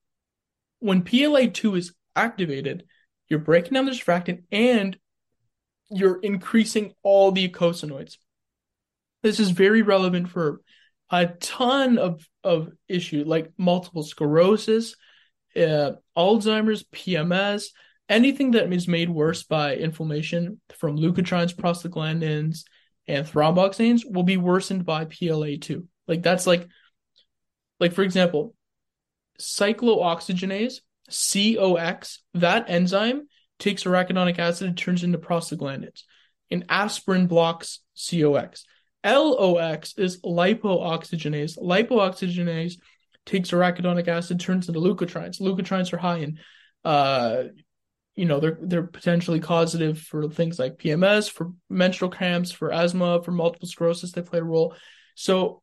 C: when P L A two is activated, you're breaking down the surfactant and you're increasing all the eicosanoids. This is very relevant for a ton of, of issues like multiple sclerosis, uh, Alzheimer's, P M S, anything that is made worse by inflammation from leukotrienes, prostaglandins, and thromboxanes will be worsened by P L A two. Like that's like, like for example, cyclooxygenase, C O X, that enzyme takes arachidonic acid and turns into prostaglandins. And aspirin blocks C O X. L O X is lipooxygenase. Lipooxygenase takes arachidonic acid, turns into leukotrienes. Leukotrienes are high in, uh, you know, they're they're potentially causative for things like P M S, for menstrual cramps, for asthma, for multiple sclerosis. They play a role. So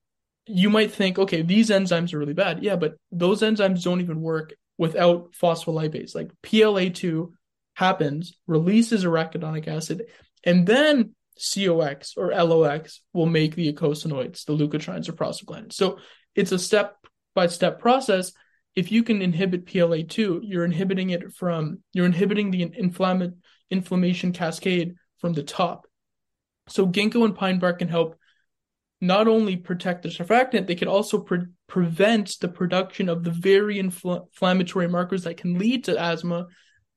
C: you might think, okay, these enzymes are really bad. Yeah, but those enzymes don't even work without phospholipase. Like P L A two happens, releases arachidonic acid, and then C O X or L O X will make the eicosanoids, the leukotrienes or prostaglandins. So it's a step-by-step process. If you can inhibit P L A two, you're inhibiting it from, you're inhibiting the inflamm- inflammation cascade from the top. So ginkgo and pine bark can help not only protect the surfactant, they can also pre- prevent the production of the very infl- inflammatory markers that can lead to asthma.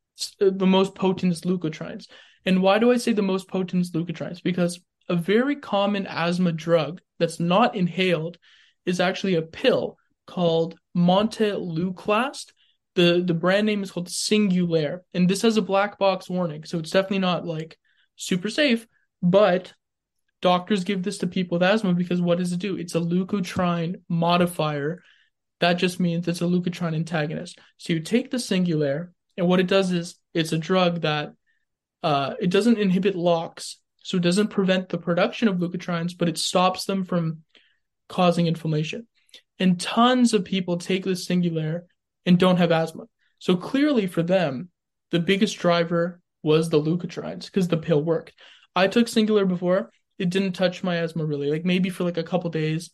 C: The most potent is leukotrienes. And why do I say the most potent is leukotrienes? Because a very common asthma drug that's not inhaled is actually a pill called Montelukast. The, the brand name is called Singulair. And this has a black box warning. So it's definitely not like super safe, but doctors give this to people with asthma because what does it do? It's a leukotriene modifier. That just means it's a leukotriene antagonist. So you take the Singulair, and what it does is it's a drug that uh, it doesn't inhibit LOX, so it doesn't prevent the production of leukotrienes, but it stops them from causing inflammation. And tons of people take the Singulair and don't have asthma. So clearly for them, the biggest driver was the leukotrienes because the pill worked. I took Singulair before. It didn't touch my asthma really. Like maybe for like a couple days,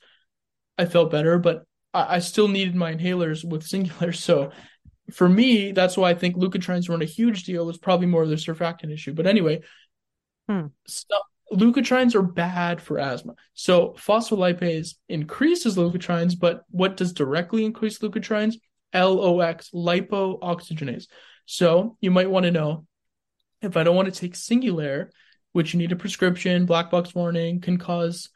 C: I felt better, but I, I still needed my inhalers with Singulair. So for me, that's why I think leukotrienes weren't a huge deal. It was probably more of the surfactant issue. But anyway,
B: hmm.
C: so, leukotrienes are bad for asthma. So phospholipase increases leukotrienes, but what does directly increase leukotrienes? L O X, lipooxygenase. So you might want to know, if I don't want to take Singulair, which you need a prescription, black box warning, can cause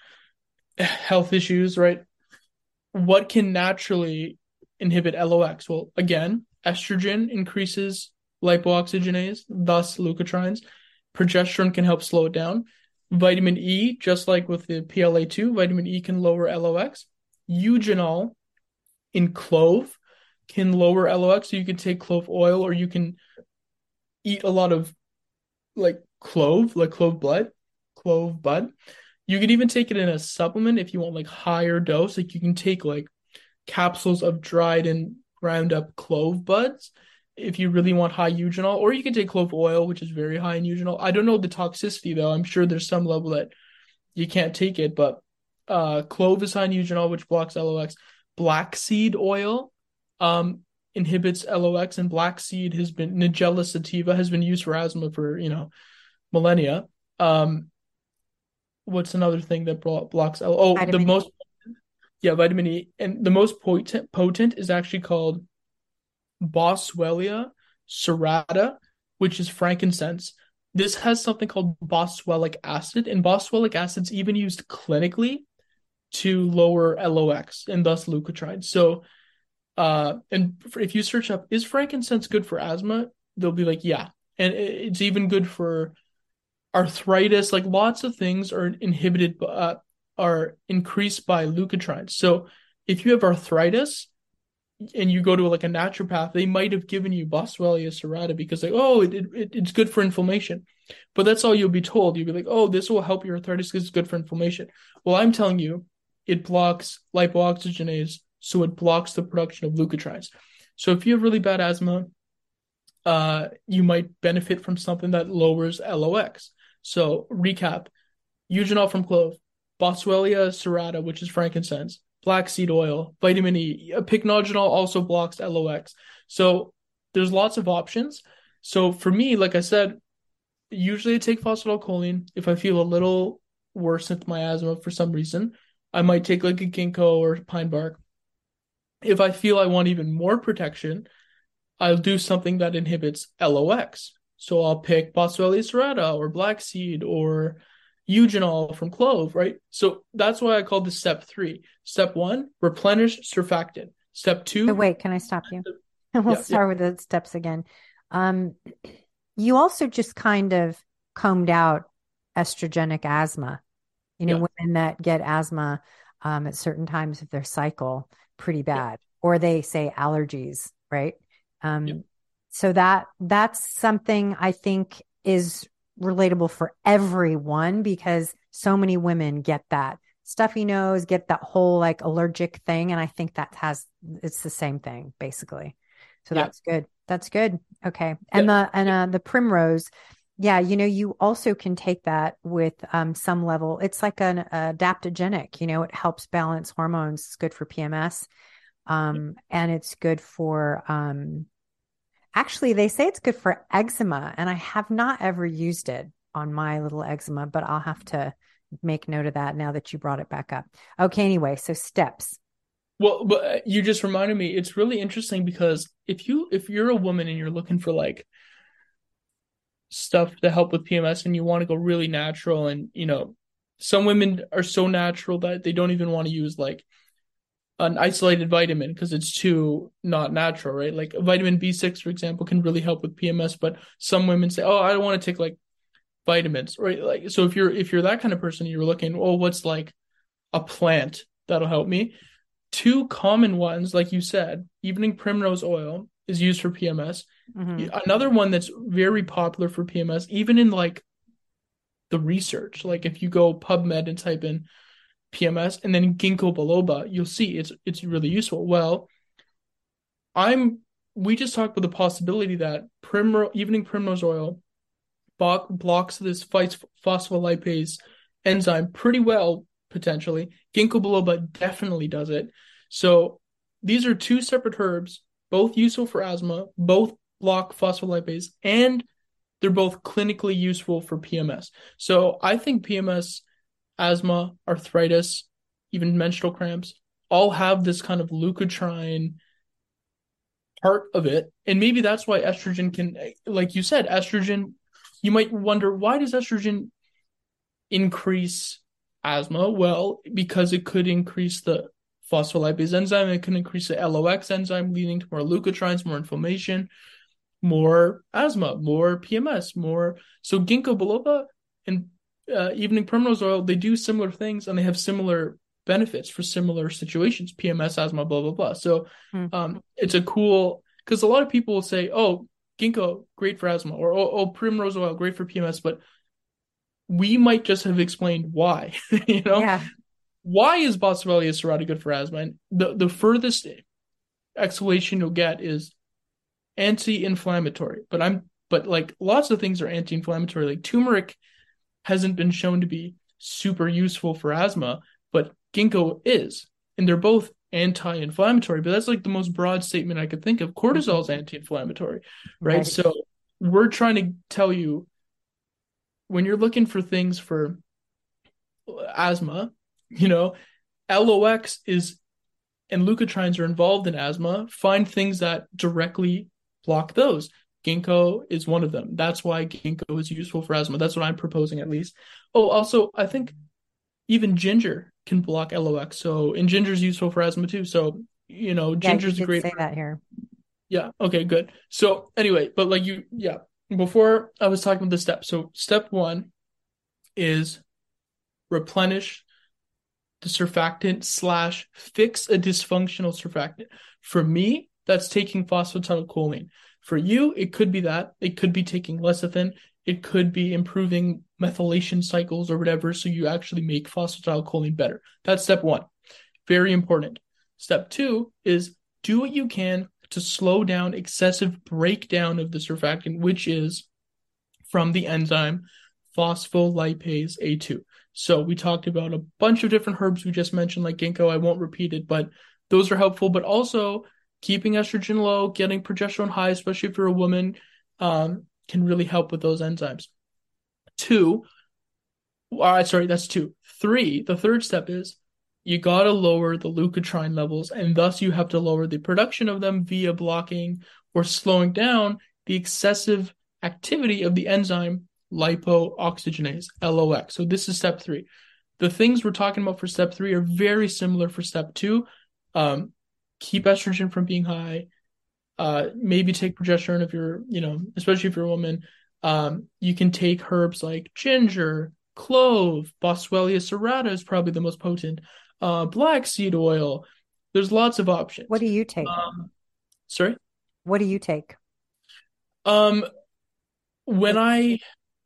C: health issues, right? What can naturally inhibit L O X? Well, again, estrogen increases lipooxygenase, thus leukotrienes. Progesterone can help slow it down. Vitamin E, just like with the P L A two, vitamin E can lower L O X. Eugenol in clove can lower L O X, so you can take clove oil, or you can eat a lot of like clove, like clove blood, clove bud. You could even take it in a supplement if you want like higher dose. Like you can take like capsules of dried and ground up clove buds if you really want high eugenol, or you can take clove oil, which is very high in eugenol. I don't know the toxicity though. I'm sure there's some level that you can't take it, but uh, clove is high in eugenol, which blocks L O X. Black seed oil um, inhibits L O X, and black seed has been, Nigella sativa has been used for asthma for, you know, millennia. Um, what's another thing that blocks L O X? Oh,
B: Vitamin
C: the most Yeah, vitamin E. And the most potent potent is actually called Boswellia serrata, which is frankincense. This has something called boswellic acid, and boswellic acid's even used clinically to lower L O X and thus leukotrienes. So, uh, and if you search up, is frankincense good for asthma? They'll be like, yeah. And it's even good for arthritis. Like lots of things are inhibited, uh, are increased by leukotrienes. So if you have arthritis, and you go to like a naturopath, they might have given you Boswellia serrata because like, oh, it, it it's good for inflammation. But that's all you'll be told. You'll be like, oh, this will help your arthritis because it's good for inflammation. Well, I'm telling you, it blocks lipooxygenase, so it blocks the production of leukotrienes. So if you have really bad asthma, uh, you might benefit from something that lowers L O X. So recap, eugenol from clove, Boswellia serrata, which is frankincense, black seed oil, vitamin E. Pycnogenol also blocks L O X. So there's lots of options. So for me, like I said, usually I take phosphatidylcholine if I feel a little worse with my asthma for some reason. I might take like a ginkgo or pine bark. If I feel I want even more protection, I'll do something that inhibits L O X. So I'll pick Boswellia serrata or black seed or eugenol from clove, right? So that's why I call this step three. Step one, replenish surfactant. Step two.
B: Oh, wait, can I stop you? We'll
C: Yeah,
B: start with the steps again. Um, you also just kind of combed out estrogenic asthma. You know,
C: yeah,
B: women that get asthma um, at certain times of their cycle, pretty
C: yeah,
B: bad, or they say allergies, right?
C: yeah,
B: Um, so that that's something I think is relatable for everyone because so many women get that stuffy nose, get that whole like allergic thing. And I think that has, it's the same thing basically. So
C: yeah,
B: that's good. That's good. Okay.
C: yeah,
B: And the, and uh, the primrose, yeah, you know, you also can take that with um, some level. It's like an adaptogenic, you know, it helps balance hormones. It's good for P M S. Um, and it's good for, um, actually, they say it's good for eczema, and I have not ever used it on my little eczema, but I'll have to make note of that now that you brought it back up. Okay, anyway, so steps.
C: Well, but you just reminded me, it's really interesting because if you if you're a woman and you're looking for like stuff to help with P M S and you want to go really natural and you know, some women are so natural that they don't even want to use like an isolated vitamin because it's too not natural, right? Like vitamin B six, for example, can really help with P M S, but some women say, "Oh, I don't want to take like vitamins," right? Like, so if you're if you're that kind of person, you're looking, "Oh, what's like a plant that'll help me?" Two common ones, like you said, evening primrose oil is used for P M S.
B: Mm-hmm.
C: Another one that's very popular for P M S, even in like the research, like if you go PubMed and type in P M S and then ginkgo biloba, you'll see it's it's really useful. Well, I'm we just talked about the possibility that primrose evening primrose oil block, blocks this phospholipase enzyme pretty well potentially. Ginkgo biloba definitely does it. So these are two separate herbs, both useful for asthma, both block phospholipase, and they're both clinically useful for P M S. So I think P M S, asthma, arthritis, even menstrual cramps, all have this kind of leukotriene part of it. And maybe that's why estrogen can, like you said, estrogen, you might wonder, why does estrogen increase asthma? Well, because it could increase the phospholipase enzyme, it can increase the L O X enzyme, leading to more leukotrienes, more inflammation, more asthma, more P M S, more. So ginkgo biloba and uh, evening primrose oil, they do similar things and they have similar benefits for similar situations, P M S, asthma, blah, blah, blah. So
B: Mm-hmm.
C: um, it's a cool, because a lot of people will say, oh, ginkgo, great for asthma, or oh, oh, primrose oil, great for P M S, but we might just have explained why, you know?
B: Yeah.
C: Why is Boswellia serrata good for asthma? And the, the furthest explanation you'll get is anti-inflammatory, but I'm but like lots of things are anti-inflammatory. Like turmeric hasn't been shown to be super useful for asthma, but ginkgo is, and they're both anti-inflammatory. But that's like the most broad statement I could think of. Cortisol is anti-inflammatory, right?
B: Right.
C: So we're trying to tell you when you're looking for things for asthma, you know, L O X is and leukotrienes are involved in asthma. Find things that directly block those. Ginkgo is one of them. That's why ginkgo is useful for asthma. That's what I'm proposing, at least. Oh, also, I think even ginger can block L O X. So, and ginger is useful for asthma too. So, you know,
B: Yeah, you
C: ginger's a
B: did
C: great.
B: say that here.
C: Yeah. Okay, good. So, anyway, but like you, yeah, before I was talking about the steps. So, step one is replenish the surfactant slash fix a dysfunctional surfactant. For me, that's taking phosphatidylcholine. For you, it could be that. It could be taking lecithin. It could be improving methylation cycles or whatever, so you actually make phosphatidylcholine better. That's step one. Very important. Step two is do what you can to slow down excessive breakdown of the surfactant, which is from the enzyme phospholipase A two. So we talked about a bunch of different herbs we just mentioned, like ginkgo. I won't repeat it, but those are helpful. But also keeping estrogen low, getting progesterone high, especially if you're a woman, um, can really help with those enzymes. Two, uh, sorry, that's two. Three, the third step is you got to lower the leukotriene levels, and thus you have to lower the production of them via blocking or slowing down the excessive activity of the enzyme lipooxygenase, L O X. So this is step three. The things we're talking about for step three are very similar for step two. Um, keep estrogen from being high. Uh, maybe take progesterone if you're, you know, especially if you're a woman. Um, you can take herbs like ginger, clove, Boswellia serrata is probably the most potent. Uh, black seed oil. There's lots of options.
B: What do you take?
C: Um, sorry?
B: What do you take?
C: Um, when I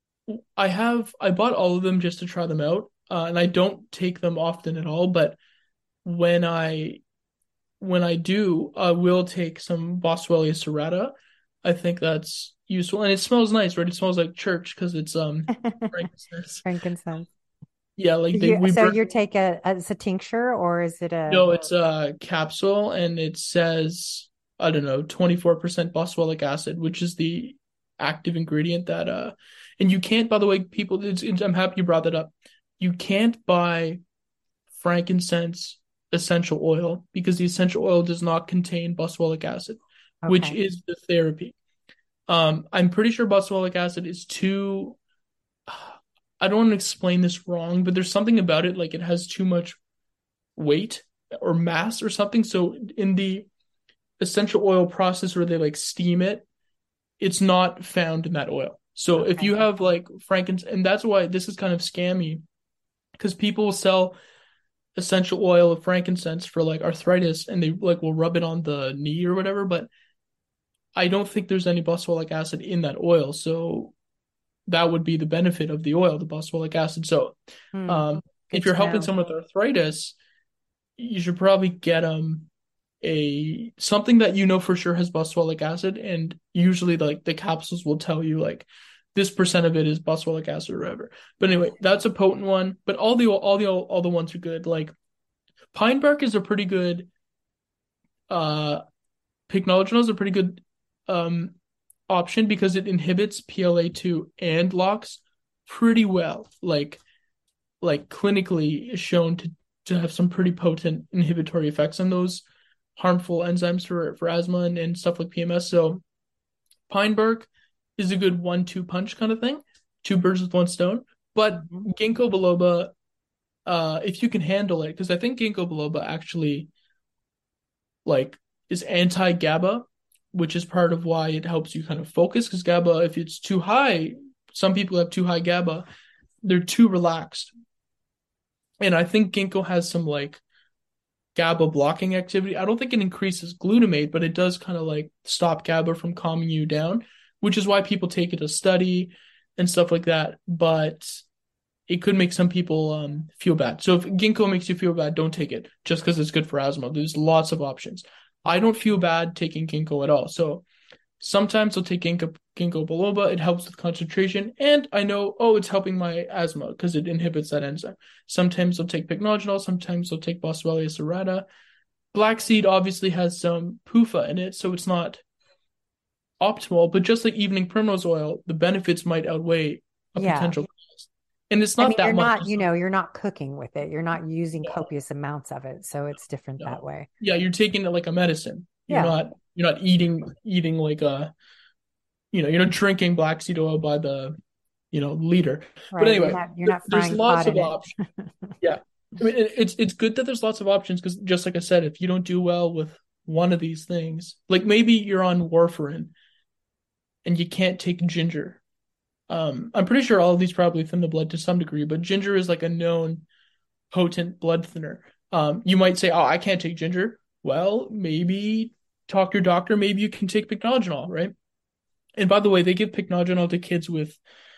C: I have I bought all of them just to try them out, uh, and I don't take them often at all. But when I when I do, I will take some Boswellia serrata. I think that's useful, and it smells nice, right? It smells like church because it's um frankincense.
B: Frankincense.
C: Yeah, like they
B: You,
C: we
B: so
C: burn.
B: you take a, as a tincture or is it a,
C: No, it's a capsule, and it says I don't know twenty-four percent boswellic acid, which is the active ingredient that uh, and you can't. By the way, people, it's, it's, I'm happy you brought that up. You can't buy frankincense essential oil because the essential oil does not contain boswellic acid, which
B: okay.
C: is the therapy. Um, I'm pretty sure boswellic acid is too. I don't want to explain this wrong, but there's something about it like it has too much weight or mass or something. So in the essential oil process where they like steam it, it's not found in that oil. So
B: Okay.
C: if you have like frankincense, and that's why this is kind of scammy because people will sell essential oil of frankincense for like arthritis and they like will rub it on the knee or whatever, but I don't think there's any boswellic acid in that oil. So that would be the benefit of the oil, the boswellic acid. So
B: Hmm.
C: um,
B: Good
C: if you're
B: to
C: helping
B: know.
C: someone with arthritis, you should probably get them a something that you know for sure has boswellic acid, and usually like the capsules will tell you like this percent of it is boswellic acid or whatever. But anyway, that's a potent one. But all the all the all the ones are good. Like pine bark is a pretty good. Uh, Pycnogenol is a pretty good um option because it inhibits P L A two and LOX pretty well. Like like clinically is shown to to have some pretty potent inhibitory effects on those harmful enzymes for for asthma and, and stuff like P M S. So pine bark is a good one two punch kind of thing, two birds with one stone. But
B: Mhm.
C: ginkgo biloba, uh, if you can handle it, because I think ginkgo biloba actually like is anti-GABA, which is part of why it helps you kind of focus. Because GABA, if it's too high, some people have too high GABA, they're too relaxed. And I think ginkgo has some like GABA blocking activity. I don't think it increases glutamate, but it does kind of like stop GABA from calming you down, which is why people take it to study and stuff like that. But it could make some people um, feel bad. So if ginkgo makes you feel bad, don't take it just because it's good for asthma. There's lots of options. I don't feel bad taking ginkgo at all. So sometimes I'll take ginkgo, ginkgo biloba. It helps with concentration. And I know, oh, it's helping my asthma because it inhibits that enzyme. Sometimes I'll take pycnogenol. Sometimes I'll take Boswellia serrata. Black seed obviously has some P U F A in it, so it's not optimal. But just like evening primrose oil, the benefits might outweigh a
B: Yeah.
C: potential cost. And it's
B: I
C: not
B: mean, you're
C: that much.
B: not,
C: It's
B: you
C: not-
B: know, you're not cooking with it. You're not using
C: yeah,
B: copious amounts of it, so it's different
C: yeah.
B: that way.
C: Yeah, you're taking it like a medicine. You're
B: Yeah,
C: not you're not eating eating like a you know, you're not drinking black seed oil by the, you know, liter. But
B: right. You're
C: anyway,
B: not you're
C: there,
B: not
C: there's
B: frying
C: lots
B: cod
C: of
B: in it.
C: options. Yeah. I mean, it, it's it's good that there's lots of options because just like I said, if you don't do well with one of these things, like maybe you're on warfarin and you can't take ginger. Um, I'm pretty sure all of these probably thin the blood to some degree, but ginger is like a known potent blood thinner. Um, you might say, "Oh, I can't take ginger." Well, maybe talk to your doctor. Maybe you can take pycnogenol, right? And by the way, they give pycnogenol to kids with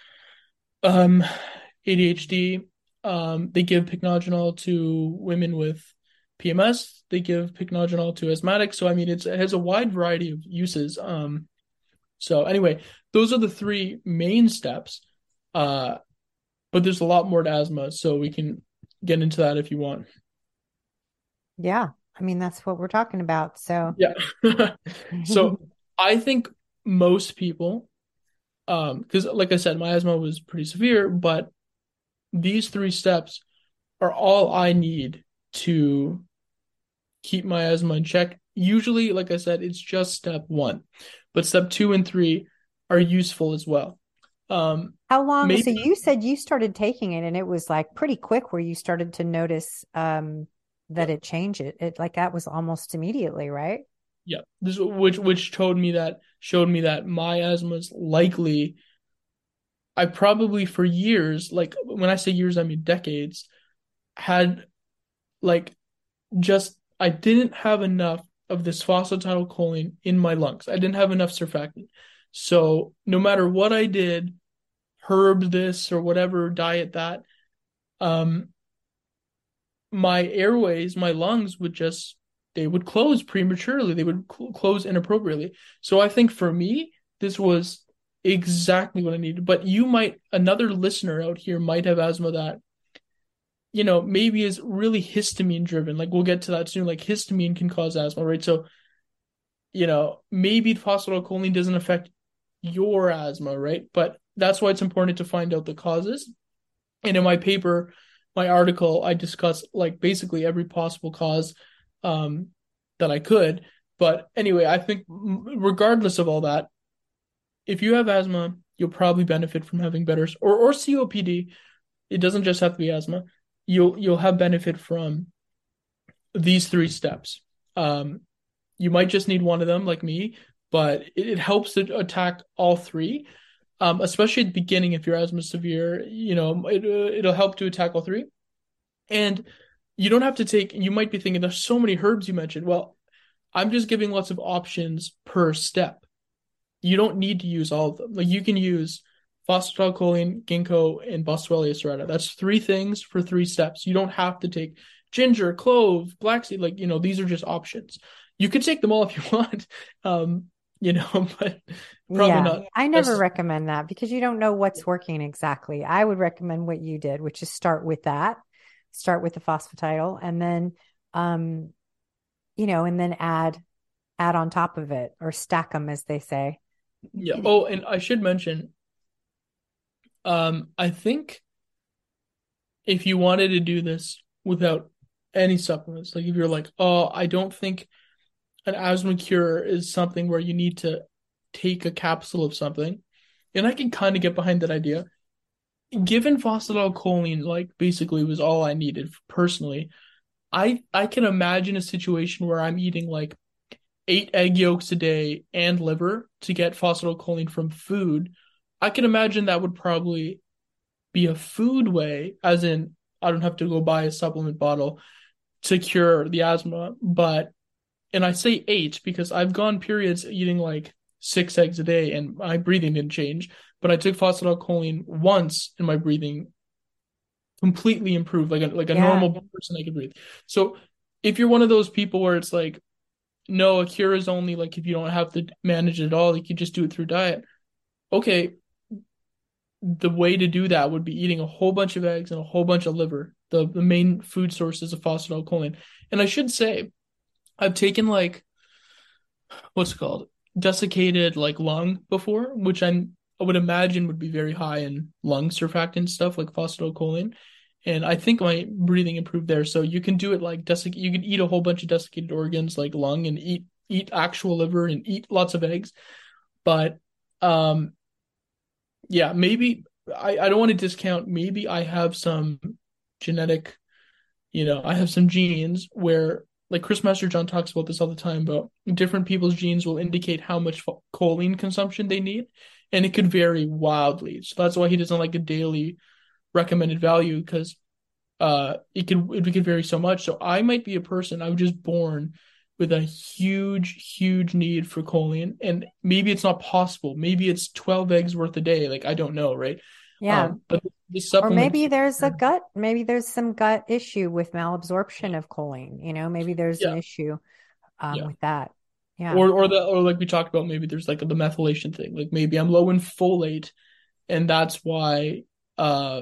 C: um, A D H D. Um, they give pycnogenol to women with P M S. They give pycnogenol to asthmatics. So I mean, it's, it has a wide variety of uses. Um, so anyway, those are the three main steps. Uh, but there's a lot more to asthma, so we can get into that if you want.
B: Yeah. I mean, that's what we're talking about. So,
C: Yeah. So I think most people, um, because like I said, my asthma was pretty severe, but these three steps are all I need to keep my asthma in check. Usually, like I said, it's just step one, but step two and three are useful as well. Um,
B: how long? So
C: maybe
B: you said you started taking it and it was like pretty quick where you started to notice um that
C: yeah,
B: it changed it. It like that was almost immediately, right?
C: yeah. This which which told me that showed me that my asthma is likely. I probably for years, like when I say years, I mean decades, had like just I didn't have enough of this phosphatidylcholine in my lungs. I didn't have enough surfactant. So no matter what I did, herb this or whatever, diet that, um, my airways, my lungs would just they would close prematurely. They would cl- close inappropriately. So I think for me, this was exactly what I needed. But you might, another listener out here might have asthma that you know, maybe is really histamine driven. Like we'll get to that soon. Like histamine can cause asthma, right? So, you know, maybe phosphatidylcholine doesn't affect your asthma, right? But that's why it's important to find out the causes. And in my paper, my article, I discuss like basically every possible cause um, that I could. But anyway, I think regardless of all that, if you have asthma, you'll probably benefit from having better or or C O P D. It doesn't just have to be asthma. You'll you'll have benefit from these three steps. Um, you might just need one of them, like me, but it, it helps to attack all three. Um, especially at the beginning, if your asthma is severe, you know, it, uh, it'll help to attack all three. And you don't have to take, you might be thinking, there's so many herbs you mentioned. Well, I'm just giving lots of options per step. You don't need to use all of them. Like you can use phosphatidylcholine, ginkgo, and Boswellia serrata. That's three things for three steps. You don't have to take ginger, clove, black seed. Like, you know, these are just options. You could take them all if you want, um, you know, but probably
B: Yeah,
C: not
B: I never
C: necessary.
B: recommend that because you don't know what's working exactly. I would recommend what you did, which is start with that, start with the phosphatidyl, and then, um, you know, and then add add on top of it or stack them, as they say.
C: Yeah. Oh, and I should mention, um, I think if you wanted to do this without any supplements, like if you're like, oh, I don't think an asthma cure is something where you need to take a capsule of something, and I can kind of get behind that idea. Given phosphatidylcholine, like basically was all I needed personally, I I can imagine a situation where I'm eating like eight egg yolks a day and liver to get phosphatidylcholine from food. I can imagine that would probably be a food way, as in I don't have to go buy a supplement bottle to cure the asthma. But, and I say eight because I've gone periods eating like six eggs a day and my breathing didn't change. But I took phosphatidylcholine once and my breathing completely improved, like a like a
B: Yeah.
C: normal person I could breathe. So if you're one of those people where it's like, no, a cure is only like if you don't have to manage it at all, you can just do it through diet. Okay, the way to do that would be eating a whole bunch of eggs and a whole bunch of liver, the, the main food sources of phosphatidylcholine. And I should say, I've taken like what's it called desiccated like lung before, which I'm I would imagine would be very high in lung surfactant stuff like phosphatidylcholine. And I think my breathing improved there. So you can do it like desic you could eat a whole bunch of desiccated organs like lung and eat eat actual liver and eat lots of eggs. But um yeah, maybe I, I don't want to discount maybe I have some genetic, you know, I have some genes where like Chris Masterjohn talks about this all the time about different people's genes will indicate how much choline consumption they need, and it could vary wildly. So that's why he doesn't like a daily recommended value because uh it could it could vary so much. So I might be a person I was just born with a huge huge need for choline, and maybe it's not possible. Maybe it's twelve eggs worth a day. Like I don't know, right?
B: Yeah.
C: Um, but the
B: Or
C: supplement,
B: maybe there's a gut, maybe there's some gut issue with malabsorption of choline. You know, maybe there's an
C: yeah,
B: issue um,
C: yeah.
B: with that. Yeah.
C: Or or the or like we talked about, maybe there's like the methylation thing. Like maybe I'm low in folate, and that's why uh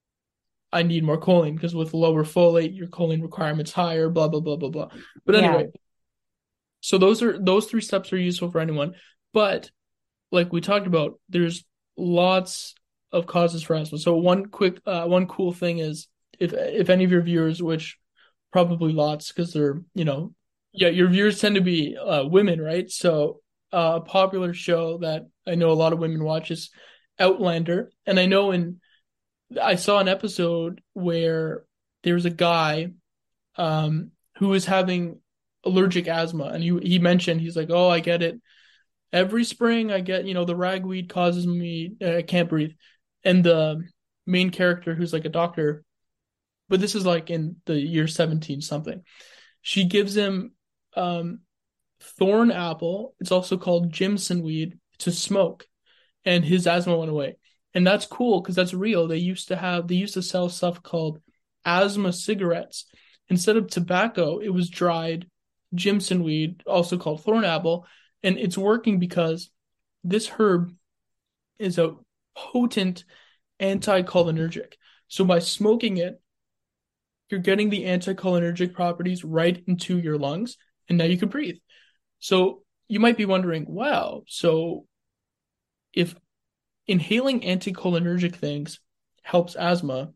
C: I need more choline because with lower folate, your choline requirement's higher. Blah blah blah blah blah. But
B: Yeah.
C: anyway, so those are those three steps are useful for anyone. But like we talked about, there's lots of causes for asthma. So one quick, uh, one cool thing is if if any of your viewers, which probably lots because they're, you know, yeah, your viewers tend to be uh, women, right? So uh, a popular show that I know a lot of women watch is Outlander, and I know in I saw an episode where there was a guy um who was having allergic asthma, and he he mentioned he's like, oh, I get it every spring. I get, you know, the ragweed causes me, uh, I can't breathe. And the main character, who's like a doctor, but this is like in the year seventeen something, she gives him um, thorn apple. It's also called Jimson weed to smoke, and his asthma went away. And that's cool because that's real. They used to have, they used to sell stuff called asthma cigarettes. Instead of tobacco, it was dried Jimson weed, also called thorn apple. And it's working because this herb is a potent anticholinergic. So by smoking it, you're getting the anticholinergic properties right into your lungs, and now you can breathe. So you might be wondering, wow, so if inhaling anticholinergic things helps asthma,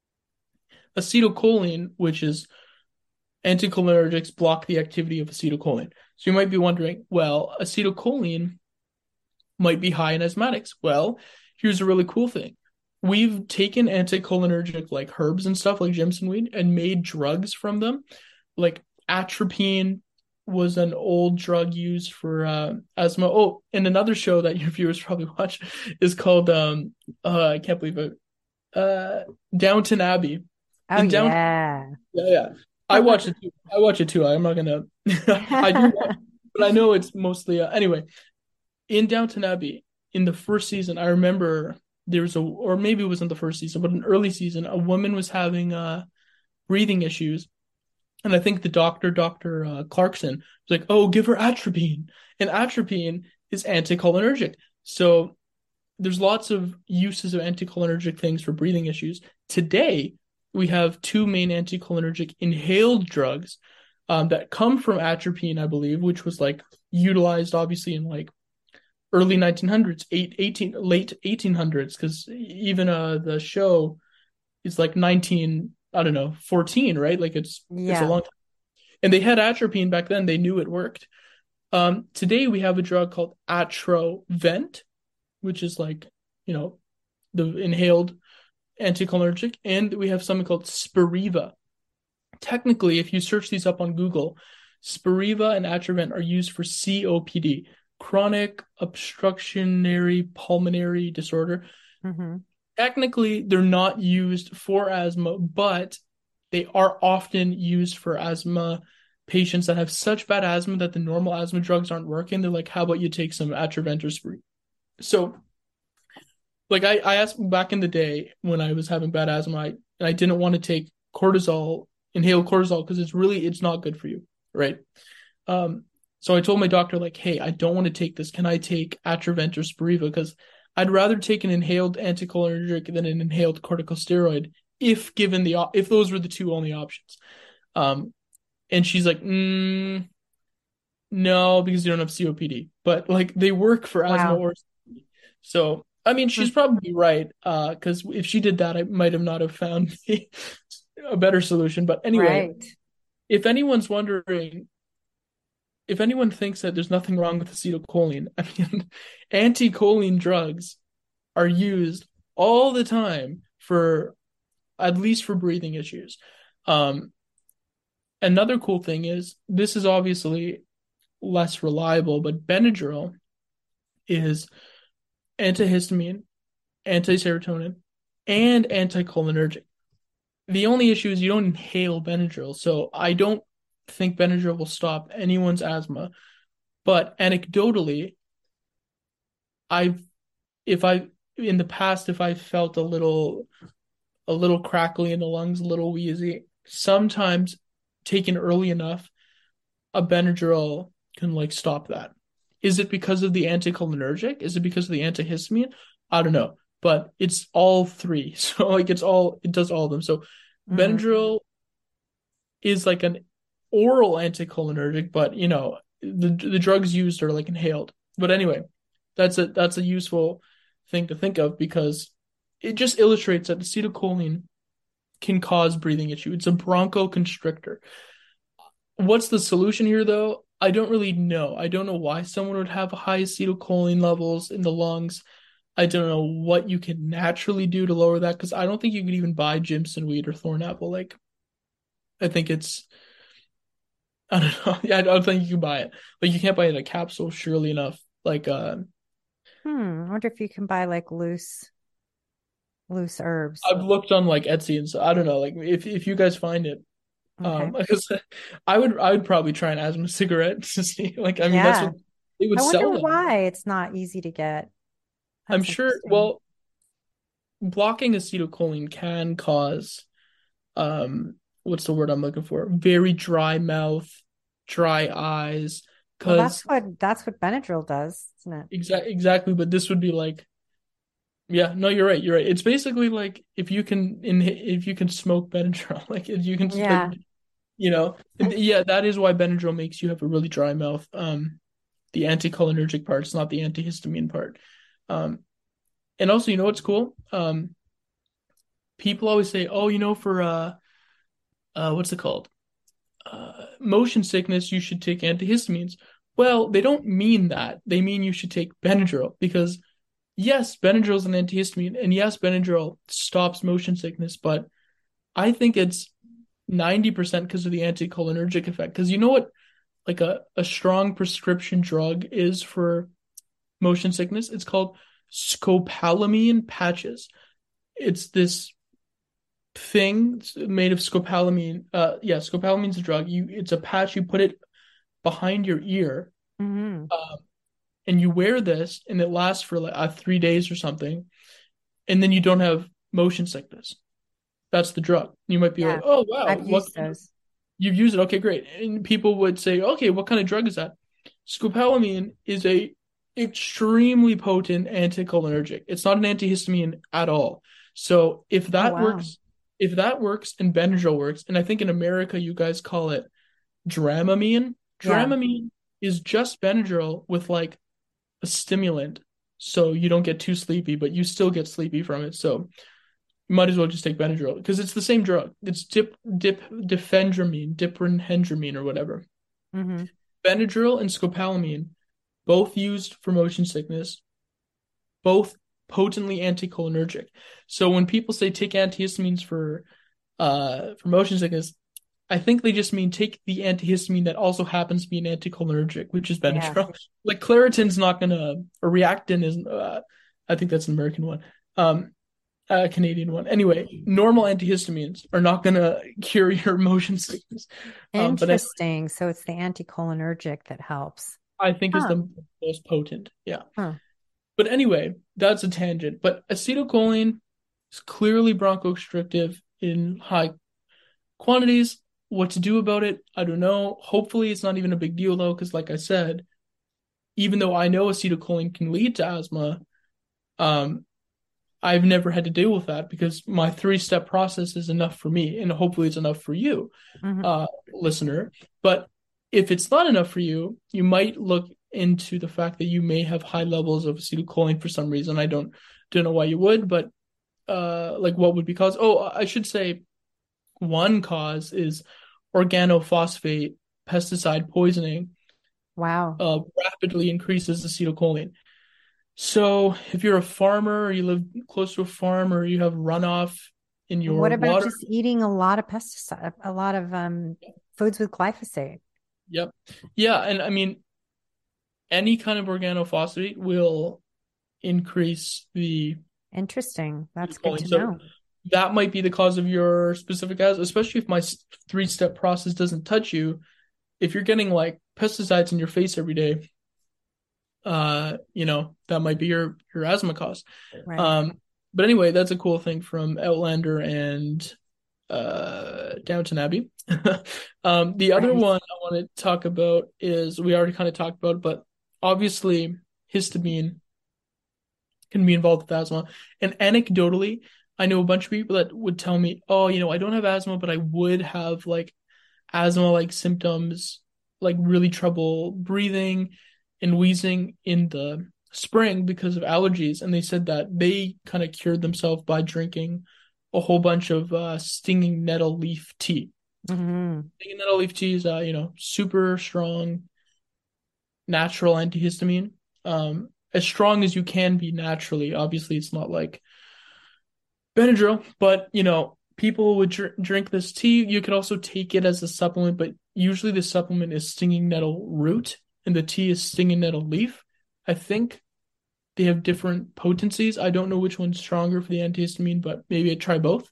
C: acetylcholine, which is anticholinergics block the activity of acetylcholine. So you might be wondering, well, acetylcholine might be high in asthmatics. Well, here's a really cool thing. We've taken anticholinergic like herbs and stuff like Jimson weed and made drugs from them. Like atropine was an old drug used for uh, asthma. Oh, and another show that your viewers probably watch is called um uh, I can't believe it. Uh Downton Abbey.
B: Oh,
C: In Downton
B: yeah.
C: Yeah, yeah. I watch it too. I watch it too. I'm not gonna I do watch, but I know it's mostly uh, anyway. In Downton Abbey, in the first season, I remember there was a, or maybe it wasn't the first season, but an early season, a woman was having uh breathing issues, and I think the doctor, Doctor uh, Clarkson, was like, "Oh, give her atropine," and atropine is anticholinergic. So there's lots of uses of anticholinergic things for breathing issues. Today, we have two main anticholinergic inhaled drugs um, that come from atropine, I believe, which was like utilized obviously in like early nineteen hundreds, eight, eighteen, late eighteen hundreds, because even uh, the show is like nineteen, I don't know, fourteen, right? Like it's it's a
B: Yeah.
C: long time. And they had atropine back then. They knew it worked. Um, today we have a drug called Atrovent, which is like, you know, the inhaled anticholinergic, and we have something called Spiriva. Technically, if you search these up on Google, Spiriva and Atrovent are used for C O P D, chronic obstructionary pulmonary disorder.
B: Mm-hmm.
C: Technically, they're not used for asthma, but they are often used for asthma patients that have such bad asthma that the normal asthma drugs aren't working. They're like, how about you take some Atrovent or Spiriva? So like I, I asked back in the day when I was having bad asthma, I, and I didn't want to take cortisol, inhale cortisol, because it's really, it's not good for you, right? Um, so I told my doctor, like, hey, I don't want to take this. Can I take Atrovent or Spiriva? Because I'd rather take an inhaled anticholinergic than an inhaled corticosteroid if given the, if those were the two only options. Um, and she's like, mm, no, because you don't have C O P D. But like they work for asthma
B: Wow.
C: or so I mean, she's probably right, uh, because if she did that, I might have not have found a better solution. But anyway,
B: Right.
C: if anyone's wondering, if anyone thinks that there's nothing wrong with acetylcholine, I mean, anti-choline drugs are used all the time for, at least for breathing issues. Um, another cool thing is this is obviously less reliable, but Benadryl is antihistamine, anti-serotonin, and anticholinergic. The only issue is you don't inhale Benadryl, so I don't think Benadryl will stop anyone's asthma. But anecdotally, I've if I in the past if I felt a little a little crackly in the lungs, a little wheezy, sometimes taken early enough, a Benadryl can like stop that. Is it because of the anticholinergic? Is it because of the antihistamine? I don't know, but it's all three. So like it's all it does all of them. So
B: Mhm.
C: Benadryl is like an oral anticholinergic, but you know the the drugs used are like inhaled. But anyway, that's a that's a useful thing to think of because it just illustrates that acetylcholine can cause breathing issue. It's a bronchoconstrictor. What's the solution here, though? I don't really know. I don't know why someone would have high acetylcholine levels in the lungs. I don't know what you can naturally do to lower that because I don't think you could even buy Jimson weed or thorn apple. Like, I think it's, I don't know. Yeah, I don't think you can buy it. Like, you can't buy it in a capsule, surely enough. Like, uh,
B: Hmm. I wonder if you can buy like loose, loose herbs.
C: I've looked on like Etsy and so I don't know. Like, if if you guys find it,
B: Okay.
C: um, because I would I would probably try an asthma cigarette to see. Like, I mean, that's
B: Yeah.
C: what they would
B: I wonder
C: sell them.
B: why it's not easy to get.
C: I'm
B: That's
C: sure.
B: interesting.
C: Well, blocking acetylcholine can cause um what's the word I'm looking for? Very dry mouth, dry eyes.
B: Well, that's
C: Because
B: what that's what Benadryl does, isn't it?
C: exact exactly, but this would be like, yeah, no, you're right, you're right. It's basically like if you can in if you can smoke Benadryl, like if you can like
B: Yeah.
C: you know, yeah, that is why Benadryl makes you have a really dry mouth. Um, the anticholinergic part, it's not the antihistamine part. Um, and also, you know what's cool? Um, people always say, oh, you know, for uh, uh, what's it called? Uh, motion sickness, you should take antihistamines. Well, they don't mean that. They mean you should take Benadryl because yes, Benadryl is an antihistamine, and yes, Benadryl stops motion sickness, but I think it's ninety percent because of the anticholinergic effect. Because you know what, like a, a strong prescription drug is for motion sickness? It's called scopolamine patches. It's this thing made of scopolamine. Uh, yeah, scopolamine's a drug. You, it's a patch you put it behind your ear,
B: Hmm.
C: um, and you wear this, and it lasts for like uh, three days or something, and then you don't have motion sickness. That's the drug. You might be like,
B: Yeah.
C: oh wow,
B: I've
C: what
B: used
C: kind of,
B: those.
C: you've used it? Okay, great. And people would say, okay, what kind of drug is that? Scopolamine is a extremely potent anticholinergic. It's not an antihistamine at all. So if
B: Oh,
C: that
B: wow.
C: works, if that works and Benadryl works, and I think in America you guys call it Dramamine.
B: Yeah.
C: Dramamine is just Benadryl with like a stimulant, so you don't get too sleepy, but you still get sleepy from it. So you might as well just take Benadryl because it's the same drug. It's dip dip diphenhydramine, diphenhydramine, or whatever.
B: Hmm.
C: Benadryl and scopolamine, both used for motion sickness, both potently anticholinergic. So when people say take antihistamines for uh for motion sickness, I think they just mean take the antihistamine that also happens to be an anticholinergic, which is
B: Yes.
C: Benadryl. Like Claritin's not gonna, or Reactin is, uh, I think that's an American one, um, a Canadian one. Anyway, normal antihistamines are not gonna cure your motion sickness. Um, but I,
B: Interesting. So it's the anticholinergic that helps.
C: I think is
B: Huh.
C: the most potent. Yeah.
B: Huh.
C: But anyway, that's a tangent. But acetylcholine is clearly bronchoconstrictive in high quantities. What to do about it, I don't know. Hopefully, it's not even a big deal though, because like I said, even though I know acetylcholine can lead to asthma, um, I've never had to deal with that because my three-step process is enough for me, and hopefully it's enough for you,
B: Hmm.
C: uh, listener. But if it's not enough for you, you might look into the fact that you may have high levels of acetylcholine for some reason. I don't don't know why you would, but uh, like what would be cause? Oh, I should say one cause is organophosphate pesticide poisoning.
B: Wow.
C: Uh, rapidly increases acetylcholine. So if you're a farmer, or you live close to a farm, or you have runoff in your
B: What about
C: water.
B: just eating a lot of pesticide, a lot of um, foods with glyphosate?
C: Yep. Yeah, and I mean, any kind of organophosphate will increase the
B: Interesting. That's good
C: choline.
B: to
C: So
B: know.
C: that might be the cause of your specific asthma, especially if my three-step process doesn't touch you. If you're getting like pesticides in your face every day, uh, you know, that might be your your asthma cause.
B: Right.
C: Um, but anyway, that's a cool thing from Outlander and uh Downton Abbey. Um, the other
B: Nice.
C: one I want to talk about is we already kind of talked about, but obviously histamine can be involved with asthma. And anecdotally, I know a bunch of people that would tell me, "Oh, you know, I don't have asthma, but I would have like asthma-like symptoms, like really trouble breathing and wheezing in the spring because of allergies." And they said that they kind of cured themselves by drinking a whole bunch of uh, stinging nettle leaf tea.
B: Hmm.
C: Stinging nettle leaf tea is, uh, you know, super strong natural antihistamine. Um, as strong as you can be naturally. Obviously, it's not like Benadryl, but you know, people would dr- drink this tea. You could also take it as a supplement, but usually the supplement is stinging nettle root and the tea is stinging nettle leaf. I think they have different potencies. I don't know which one's stronger for the antihistamine, but maybe I try both.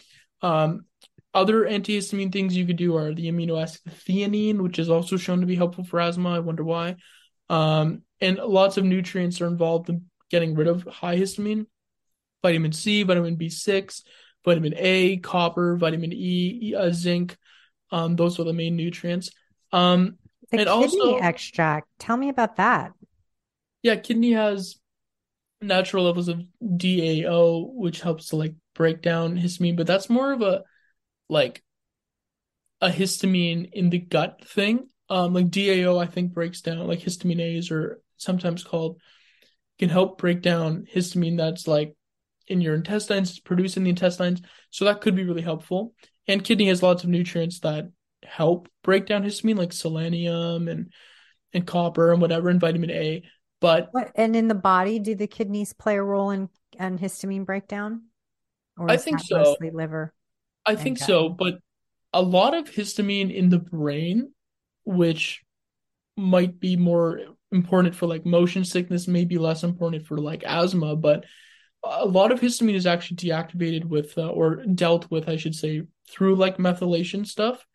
C: Um, Other antihistamine things you could do are the amino acid theanine, which is also shown to be helpful for asthma. I wonder why. Um, and lots of nutrients are involved in getting rid of high histamine. Vitamin C, vitamin B six, vitamin A, copper, vitamin E, uh, zinc. Um, those are the main nutrients. Um,
B: The
C: and
B: kidney
C: also,
B: extract. Tell me about that.
C: yeah, kidney has natural levels of D A O, which helps to like break down histamine, but that's more of a like a histamine in the gut thing. Um, like D A O, I think breaks down like histaminase, or sometimes called, can help break down histamine that's like in your intestines, it's produced in the intestines. So that could be really helpful. And kidney has lots of nutrients that help break down histamine, like selenium and and copper and whatever, and vitamin A. But
B: What, and in the body, do the kidneys play a role in, in histamine breakdown? Or
C: I
B: is
C: think
B: that
C: so.
B: mostly liver
C: I
B: and
C: think
B: gut?
C: so. But a lot of histamine in the brain, which might be more important for like motion sickness, may be less important for like asthma, but a lot of histamine is actually deactivated with uh, or dealt with, I should say, through like methylation stuff.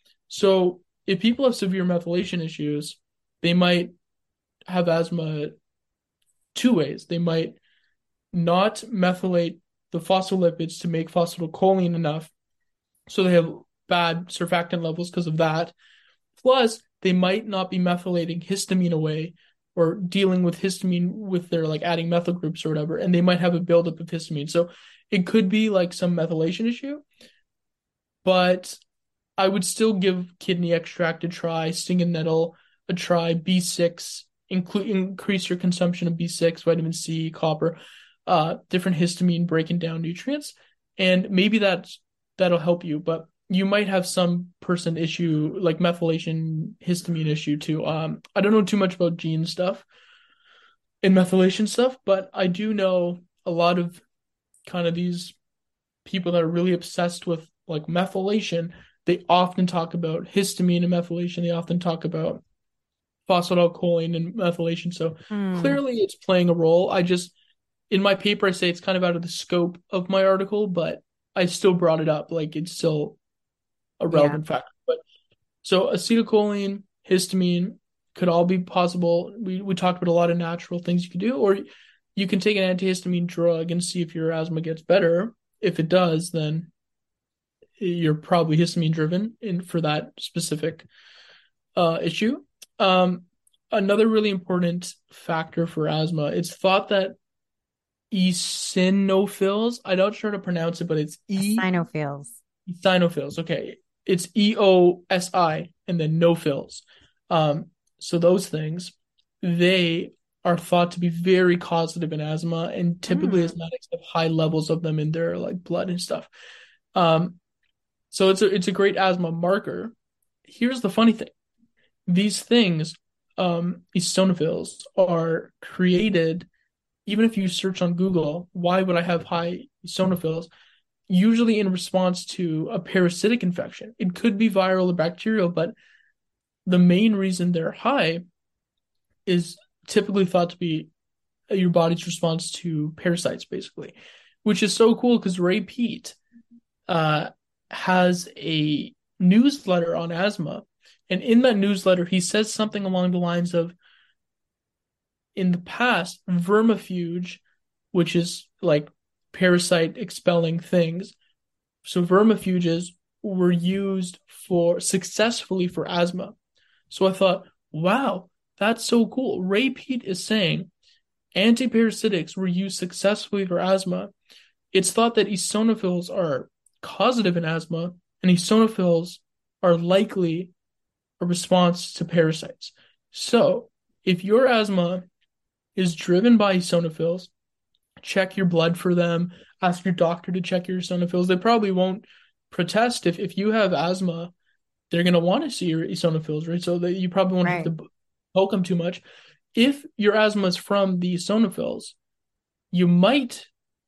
C: So if people have severe methylation issues, they might have asthma two ways. They might not methylate the phospholipids to make phosphatidylcholine enough, so they have bad surfactant levels because of that. Plus, they might not be methylating histamine away or dealing with histamine with their like adding methyl groups or whatever, and they might have a buildup of histamine. So it could be like some methylation issue, but I would still give kidney extract a try, stinging nettle a try, B six, include increase your consumption of B six, vitamin C, copper, uh, different histamine breaking down nutrients, and maybe that's that'll help you. But you might have some person issue like methylation histamine issue too. Um, I don't know too much about gene stuff and methylation stuff, but I do know a lot of kind of these people that are really obsessed with like methylation. They often talk about histamine and methylation. They often talk about phosphatidylcholine and methylation. So
B: Hmm.
C: clearly it's playing a role. I just, in my paper, I say it's kind of out of the scope of my article, but I still brought it up. Like it's still a
B: Yeah.
C: relevant factor. But so acetylcholine, histamine could all be possible. We we talked about a lot of natural things you can do, or you can take an antihistamine drug and see if your asthma gets better. If it does, then you're probably histamine driven in for that specific uh, issue. Um, Another really important factor for asthma, it's thought that eosinophils, I'm not sure how to pronounce it, but it's E
B: Eosinophils.
C: eosinophils. Okay. It's E O S I and then no fills. Um, so those things they are thought to be very causative in asthma, and typically
B: Mm.
C: asthmatics have high levels of them in their like blood and stuff. Um, so it's a it's a great asthma marker. Here's the funny thing. These things, um, eosinophils, are created even if you search on Google, why would I have high eosinophils? Usually in response to a parasitic infection. It could be viral or bacterial, but the main reason they're high is typically thought to be your body's response to parasites, basically, which is so cool because Ray Peat uh, has a newsletter on asthma. And in that newsletter, he says something along the lines of, in the past, vermifuge, which is like parasite expelling things, so vermifuges were used for successfully for asthma. So I thought, wow, that's so cool. Ray Peat is saying antiparasitics were used successfully for asthma. It's thought that eosinophils are causative in asthma, and eosinophils are likely a response to parasites. So if your asthma is driven by eosinophils, check your blood for them, ask your doctor to check your eosinophils. They probably won't protest if, if you have asthma, they're going to want to see your eosinophils, right? So that you probably won't
B: Right.
C: have to poke them too much. If your asthma is from the eosinophils, you might,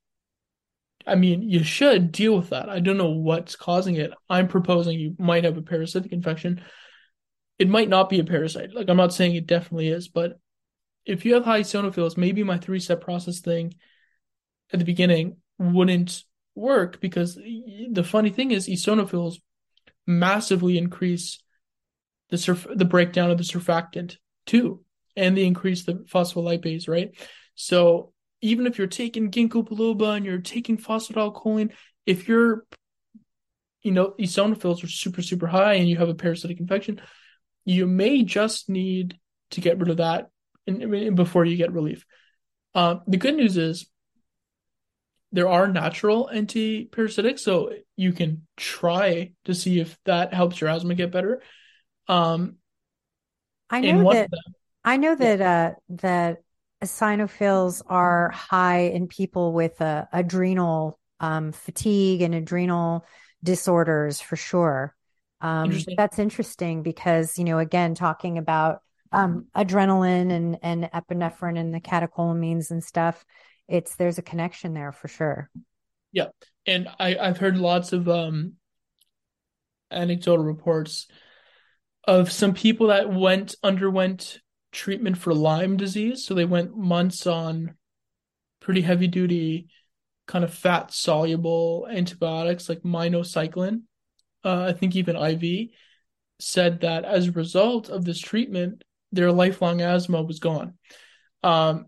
C: I mean, you should deal with that. I don't know what's causing it. I'm proposing you might have a parasitic infection. It might not be a parasite. Like, I'm not saying it definitely is, but if you have high eosinophils, maybe my three-step process thing at the beginning wouldn't work, because the funny thing is eosinophils massively increase the surf- the breakdown of the surfactant too, and they increase the phospholipase, right? So even if you're taking ginkgo biloba and you're taking phosphatidylcholine, if your you know eosinophils are super super high and you have a parasitic infection, you may just need to get rid of that in, in, before you get relief. Uh, the good news is there are natural antiparasitics, so you can try to see if that helps your asthma get better. Um,
B: I
C: and
B: know
C: one of
B: that
C: them,
B: I know
C: yeah,
B: that uh that eosinophils are high in people with uh, adrenal um, fatigue and adrenal disorders for sure. Um,
C: interesting.
B: that's interesting because, you know, again, talking about um, adrenaline and, and epinephrine and the catecholamines and stuff, it's there's a connection there for sure.
C: Yeah, and I I've heard lots of um anecdotal reports of some people that went underwent treatment for Lyme disease, so they went months on pretty heavy duty kind of fat soluble antibiotics like minocycline. Uh, I think even I V, said that as a result of this treatment, their lifelong asthma was gone. Um,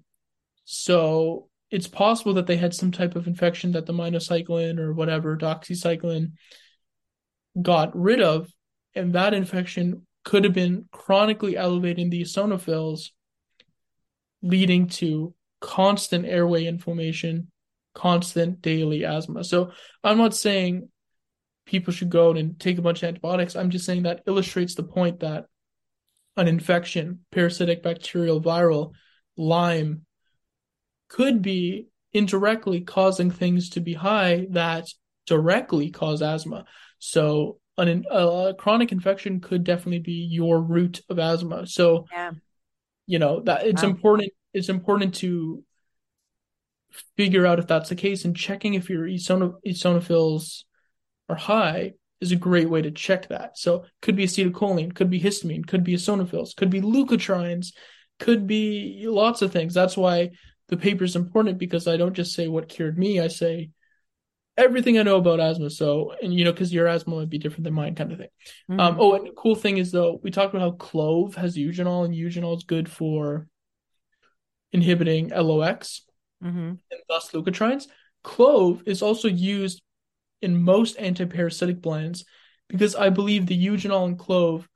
C: so it's possible that they had some type of infection that the minocycline or whatever, doxycycline, got rid of, and that infection could have been chronically elevating the eosinophils, leading to constant airway inflammation, constant daily asthma. So I'm not saying people should go out and take a bunch of antibiotics. I'm just saying that illustrates the point that an infection, parasitic, bacterial, viral, Lyme, could be indirectly causing things to be high that directly cause asthma. So an, a, chronic infection could definitely be your root of asthma. So,
B: Yeah.
C: you know, that it's
B: Wow.
C: important it's important to figure out if that's the case, and checking if your eosinoph- eosinophils are high is a great way to check that. So could be acetylcholine, could be histamine, could be eosinophils, could be leukotrienes, could be lots of things. That's why the paper is important, because I don't just say what cured me. I say everything I know about asthma. So, and you know, because your asthma might be different than mine, kind of thing. Um,
B: Mm.
C: oh, and the cool thing is though, we talked about how clove has eugenol, and eugenol is good for inhibiting L O X
B: Mm-hmm.
C: and thus leukotrienes. Clove is also used in most antiparasitic blends because I believe the eugenol in clove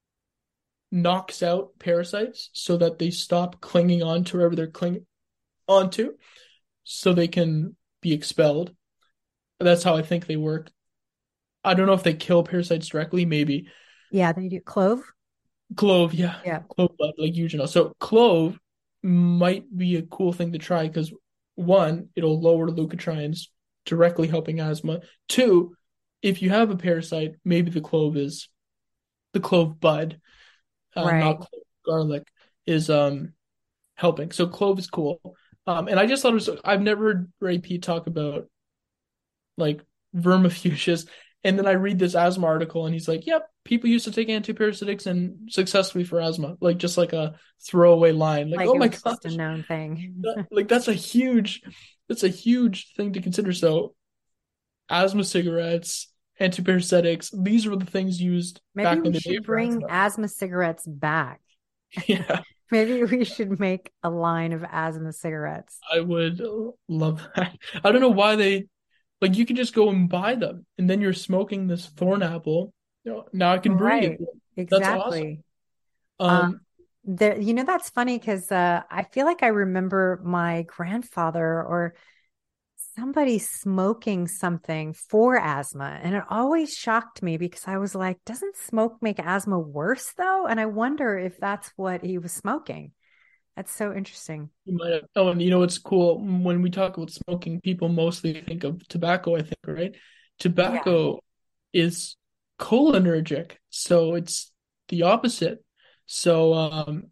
C: knocks out parasites so that they stop clinging on to wherever they're clinging onto, so they can be expelled. That's how I think they work. I don't know if they kill parasites directly, maybe.
B: Yeah, they do clove.
C: Clove, yeah.
B: Yeah.
C: Clove bud, like eugenol. So clove might be a cool thing to try because one, it'll lower leukotrienes, directly helping asthma. Two, if you have a parasite, maybe the clove is the clove bud, uh, not
B: Right.
C: clove garlic, is um helping. So clove is cool. Um, and I just thought it was I've never heard Ray Pete talk about like vermifuges. And then I read this asthma article and he's like, yep, people used to take antiparasitics and successfully for asthma, like just like a throwaway line. Like,
B: Like
C: oh
B: it
C: my
B: was just a
C: gosh,
B: known thing.
C: that, like that's a huge, that's a huge thing to consider. So asthma cigarettes, antiparasitics, these were the things used
B: Maybe
C: back in
B: we
C: the day
B: should
C: for
B: bring
C: asthma.
B: asthma cigarettes back.
C: Yeah,
B: Maybe we should make a line of asthma cigarettes.
C: I would love that. I don't know why they like you can just go and buy them and then you're smoking this thorn apple. You know, now I can breathe.
B: Right.
C: That's awesome.
B: Exactly. Um,
C: Um,
B: there, you know, that's funny because uh, I feel like I remember my grandfather or somebody smoking something for asthma. And it always shocked me because I was like, doesn't smoke make asthma worse though? And I wonder if that's what he was smoking. That's so interesting.
C: you might have, oh, and you know what's cool? When we talk about smoking, people mostly think of tobacco, I think, right?
B: Yeah.
C: Tobacco is cholinergic, so it's the opposite. So, um,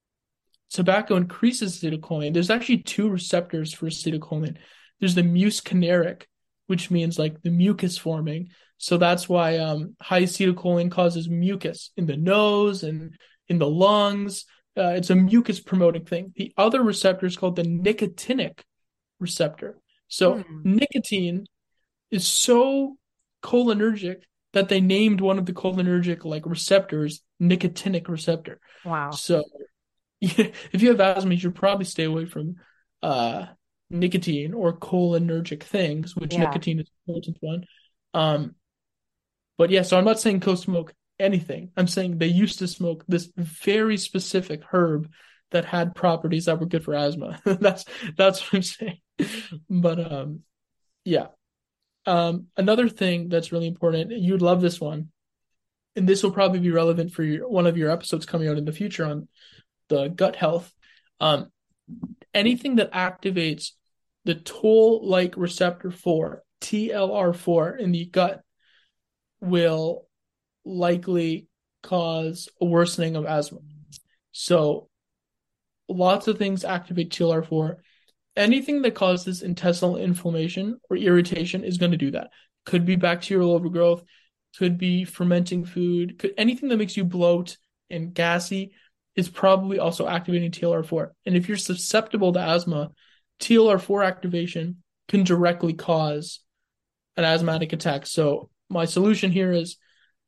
C: tobacco increases acetylcholine. There's actually two receptors for acetylcholine. There's the muscarinic, which means like the mucus forming. So that's why um, high acetylcholine causes mucus in the nose and in the lungs. Uh, it's a mucus promoting thing. The other receptor is called the nicotinic receptor. So
B: Hmm.
C: nicotine is so cholinergic that they named one of the cholinergic like receptors nicotinic receptor.
B: Wow.
C: So if you have asthma, you should probably stay away from uh, nicotine or cholinergic things, which
B: Yeah.
C: nicotine is an important one. Um, but yeah, so I'm not saying co-smoke anything. I'm saying they used to smoke this very specific herb that had properties that were good for asthma. That's that's what I'm saying. But um, yeah. Um, another thing that's really important, you'd love this one, and this will probably be relevant for your, one of your episodes coming out in the future on the gut health. Um, anything that activates the toll-like receptor four, T L R four, in the gut will likely cause a worsening of asthma. So lots of things activate T L R four. Anything that causes intestinal inflammation or irritation is going to do that. Could be bacterial overgrowth, could be fermenting food, could anything that makes you bloat and gassy is probably also activating T L R four. And if you're susceptible to asthma, T L R four activation can directly cause an asthmatic attack. So my solution here is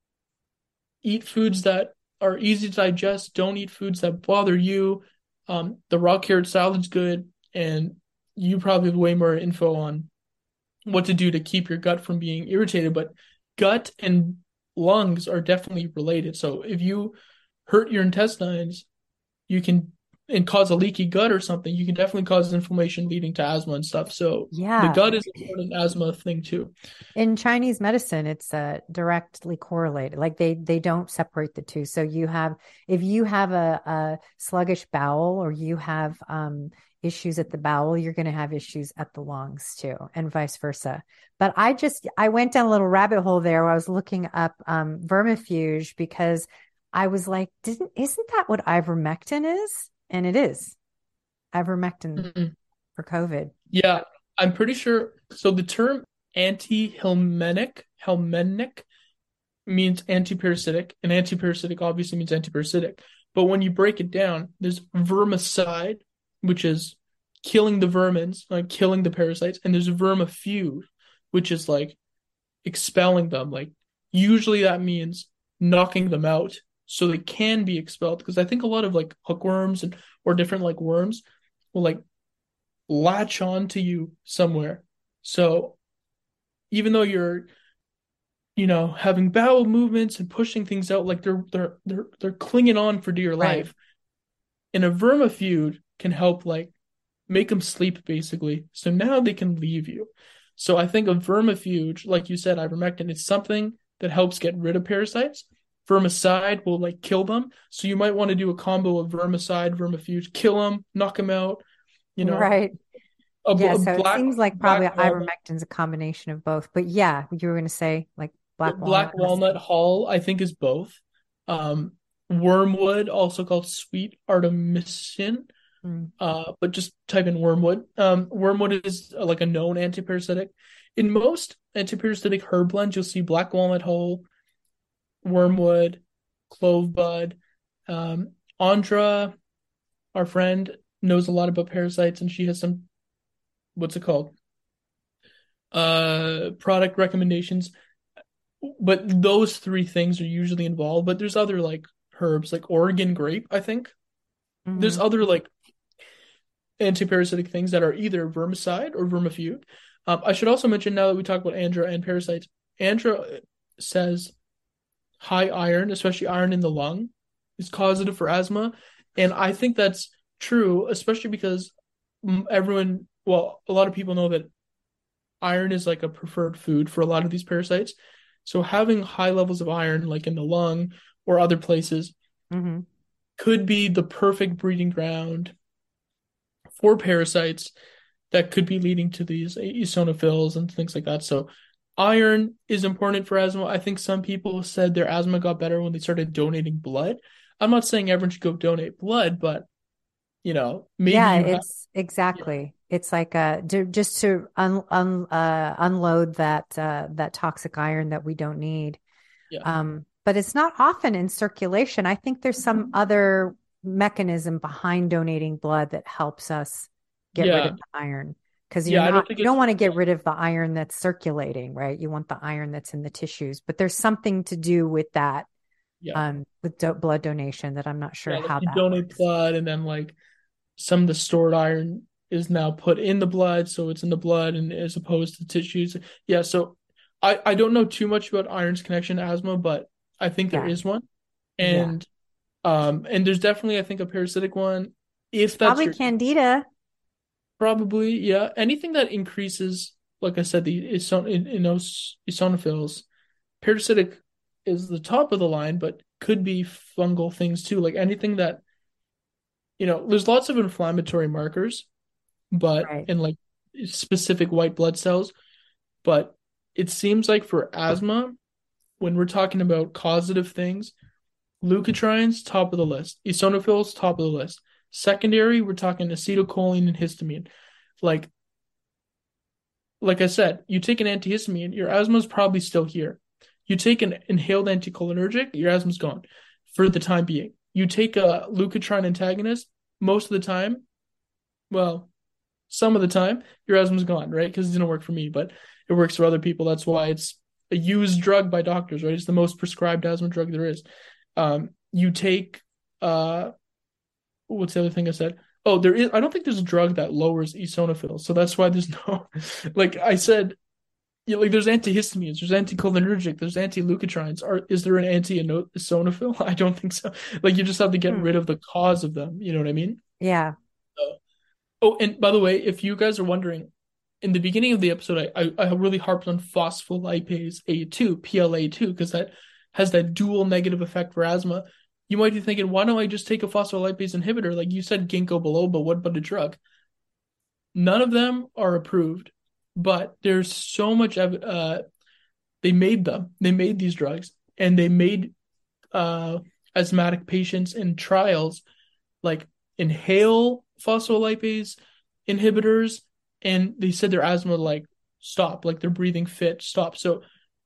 C: eat foods that are easy to digest. Don't eat foods that bother you. Um, the raw carrot salad's good, and you probably have way more info on what to do to keep your gut from being irritated. But gut and lungs are definitely related. So if you hurt your intestines, you can and cause a leaky gut or something, you can definitely cause inflammation leading to asthma and stuff. So the
B: Yeah.
C: gut is an important asthma thing too.
B: In Chinese medicine, it's uh, directly correlated. Like they they don't separate the two. So you have if you have a, a sluggish bowel or you have um, issues at the bowel, you're going to have issues at the lungs too, and vice versa. But I just I went down a little rabbit hole there where I was looking up um, vermifuge because I was like, didn't isn't that what ivermectin is? And it is ivermectin
C: Mm-mm.
B: for COVID.
C: Yeah, I'm pretty sure. So the term antihelminic, helminic means antiparasitic, and antiparasitic obviously means antiparasitic. But when you break it down, there's vermicide, which is killing the vermins, like killing the parasites, and there's vermifuge, which is like expelling them. Like usually that means knocking them out so they can be expelled. Because I think a lot of like hookworms and or different like worms will like latch on to you somewhere. So even though you're, you know, having bowel movements and pushing things out, like they're they're they're they're clinging on for dear
B: Right.
C: life. And a vermifuge can help like make them sleep basically. So now they can leave you. So I think a vermifuge, like you said, ivermectin, it's something that helps get rid of parasites. Vermicide will like kill them. So you might want to do a combo of Vermicide, Vermifuge, kill them, knock them out. You know,
B: Right.
C: a,
B: Yeah.
C: a
B: So it
C: black
B: seems like
C: black
B: probably
C: walnut,
B: ivermectin's a combination of both. But yeah, you were going to say like black
C: black
B: walnut has
C: walnut
B: to.
C: hull, I think is both. Um, Wormwood, also called sweet artemisinin.
B: Mm.
C: Uh, but just type in wormwood. Um, wormwood is uh, like a known antiparasitic. In most antiparasitic herb blends, you'll see black walnut hull, wormwood, clove bud. Um, Andra, our friend, knows a lot about parasites, and she has some, what's it called? Uh, product recommendations. But those three things are usually involved. But there's other like herbs, like Oregon grape, I think. There's
B: Hmm.
C: other like antiparasitic things that are either vermicide or vermifuge. Um, I should also mention now that we talk about Andra and parasites, Andra says high iron, especially iron in the lung, is causative for asthma. And I think that's true, especially because mm, everyone, well, a lot of people know that iron is like a preferred food for a lot of these parasites. So having high levels of iron, like in the lung or other places,
B: Hmm.
C: could be the perfect breeding ground for parasites that could be leading to these eosinophils and things like that. So iron is important for asthma. I think some people said their asthma got better when they started donating blood. I'm not saying everyone should go donate blood, but you know, maybe
B: Yeah,
C: you have,
B: it's
C: yeah,
B: exactly. It's like uh to, just to un, un uh unload that uh that toxic iron that we don't need.
C: yeah,
B: Um, but it's not often in circulation. I think there's some other mechanism behind donating blood that helps us get rid of
C: yeah,
B: the iron. Because you're
C: yeah. I
B: not,
C: don't think
B: you don't
C: it's
B: want to get rid of the iron that's circulating, right? You want the iron that's in the tissues. But there's something to do with that,
C: yeah,
B: um, with do blood donation that I'm not sure
C: yeah. Like
B: how
C: you
B: that
C: donate
B: works.
C: blood, and then like some of the stored iron is now put in the blood, so it's in the blood and as opposed to tissues. Yeah, so I I don't know too much about iron's connection to asthma, but I think there
B: Yeah,
C: is one.
B: yeah.
C: And um and there's definitely I think a parasitic one.
B: It's
C: If that's
B: probably
C: your
B: candida.
C: probably, yeah, anything that increases, like I said, the eosin you know eosinophils, parasitic is the top of the line, but could be fungal things too. Like anything that, you know, there's lots of inflammatory markers, but
B: Right.
C: in like specific white blood cells. But it seems like for asthma, when we're talking about causative things, leukotrienes, top of the list. Eosinophils, top of the list. Secondary, we're talking acetylcholine and histamine. Like, like I said, you take an antihistamine, your asthma is probably still here. You take an inhaled anticholinergic, your asthma's gone for the time being. You take a leukotriene antagonist, most of the time, well, some of the time, your asthma's gone, right? Because it didn't work for me, but it works for other people. That's why it's a used drug by doctors, right? It's the most prescribed asthma drug there is. Um, you take uh, what's the other thing I said? Oh, there is. I don't think there's a drug that lowers eosinophils, so that's why there's no. Like I said, yeah, like there's antihistamines, there's anticholinergic, there's anti-leukotrienes. Are is there an anti-eosinophil? I don't think so. Like you just have to get
B: Hmm.
C: rid of the cause of them. You know what I mean?
B: Yeah.
C: So, oh, and by the way, if you guys are wondering, in the beginning of the episode, I I, I really harped on phospholipase A two, P L A two, because that has that dual negative effect for asthma. You might be thinking, why don't I just take a phospholipase inhibitor? Like you said, ginkgo biloba, what but a drug? None of them are approved, but there's so much ev- uh they made them. They made these drugs and they made uh asthmatic patients in trials like inhale phospholipase inhibitors, and they said their asthma like stop, like their breathing fit stop. So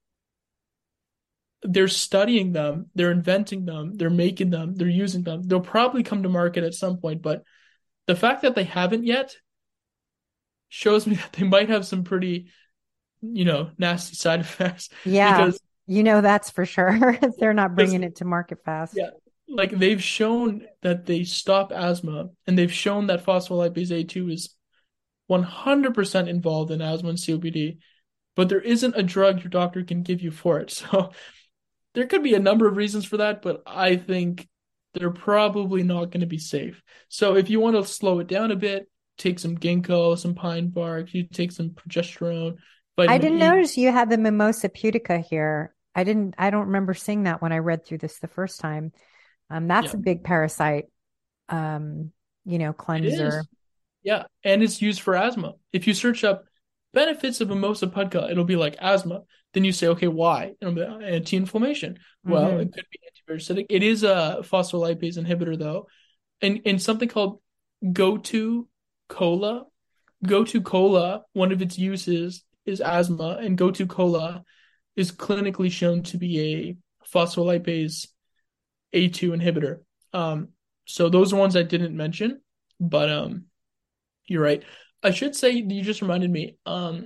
C: they're studying them, they're inventing them, they're making them, they're using them. They'll probably come to market at some point, but the fact that they haven't yet shows me that they might have some pretty, you know, nasty side effects
B: Yeah.
C: because
B: You know, that's for sure. If they're not
C: because
B: bringing it to market fast.
C: yeah, like they've shown that they stop asthma and they've shown that phospholipase A two is one hundred percent involved in asthma and C O P D, but there isn't a drug your doctor can give you for it. So there could be a number of reasons for that, but I think they're probably not going to be safe. So if you want to slow it down a bit, take some ginkgo, some pine bark, you take some progesterone,
B: I
C: vitamin
B: didn't
C: E.
B: notice you had the Mimosa pudica here. I didn't, I don't remember seeing that when I read through this the first time. Um, that's
C: Yeah,
B: a big parasite, um, you know,
C: it
B: cleanser.
C: is. Yeah, and it's used for asthma. If you search up benefits of mimosa pudca, it'll be like asthma. Then you say, okay, why? And it'll be anti-inflammation. Well,
B: Hmm.
C: it could be antiparasitic. It is a phospholipase inhibitor though, and and something called GoTo Cola. GoTo Cola, one of its uses is asthma, and GoTo Cola is clinically shown to be a phospholipase A two inhibitor. Um, so those are ones I didn't mention, but um, you're right. I should say you just reminded me. Um,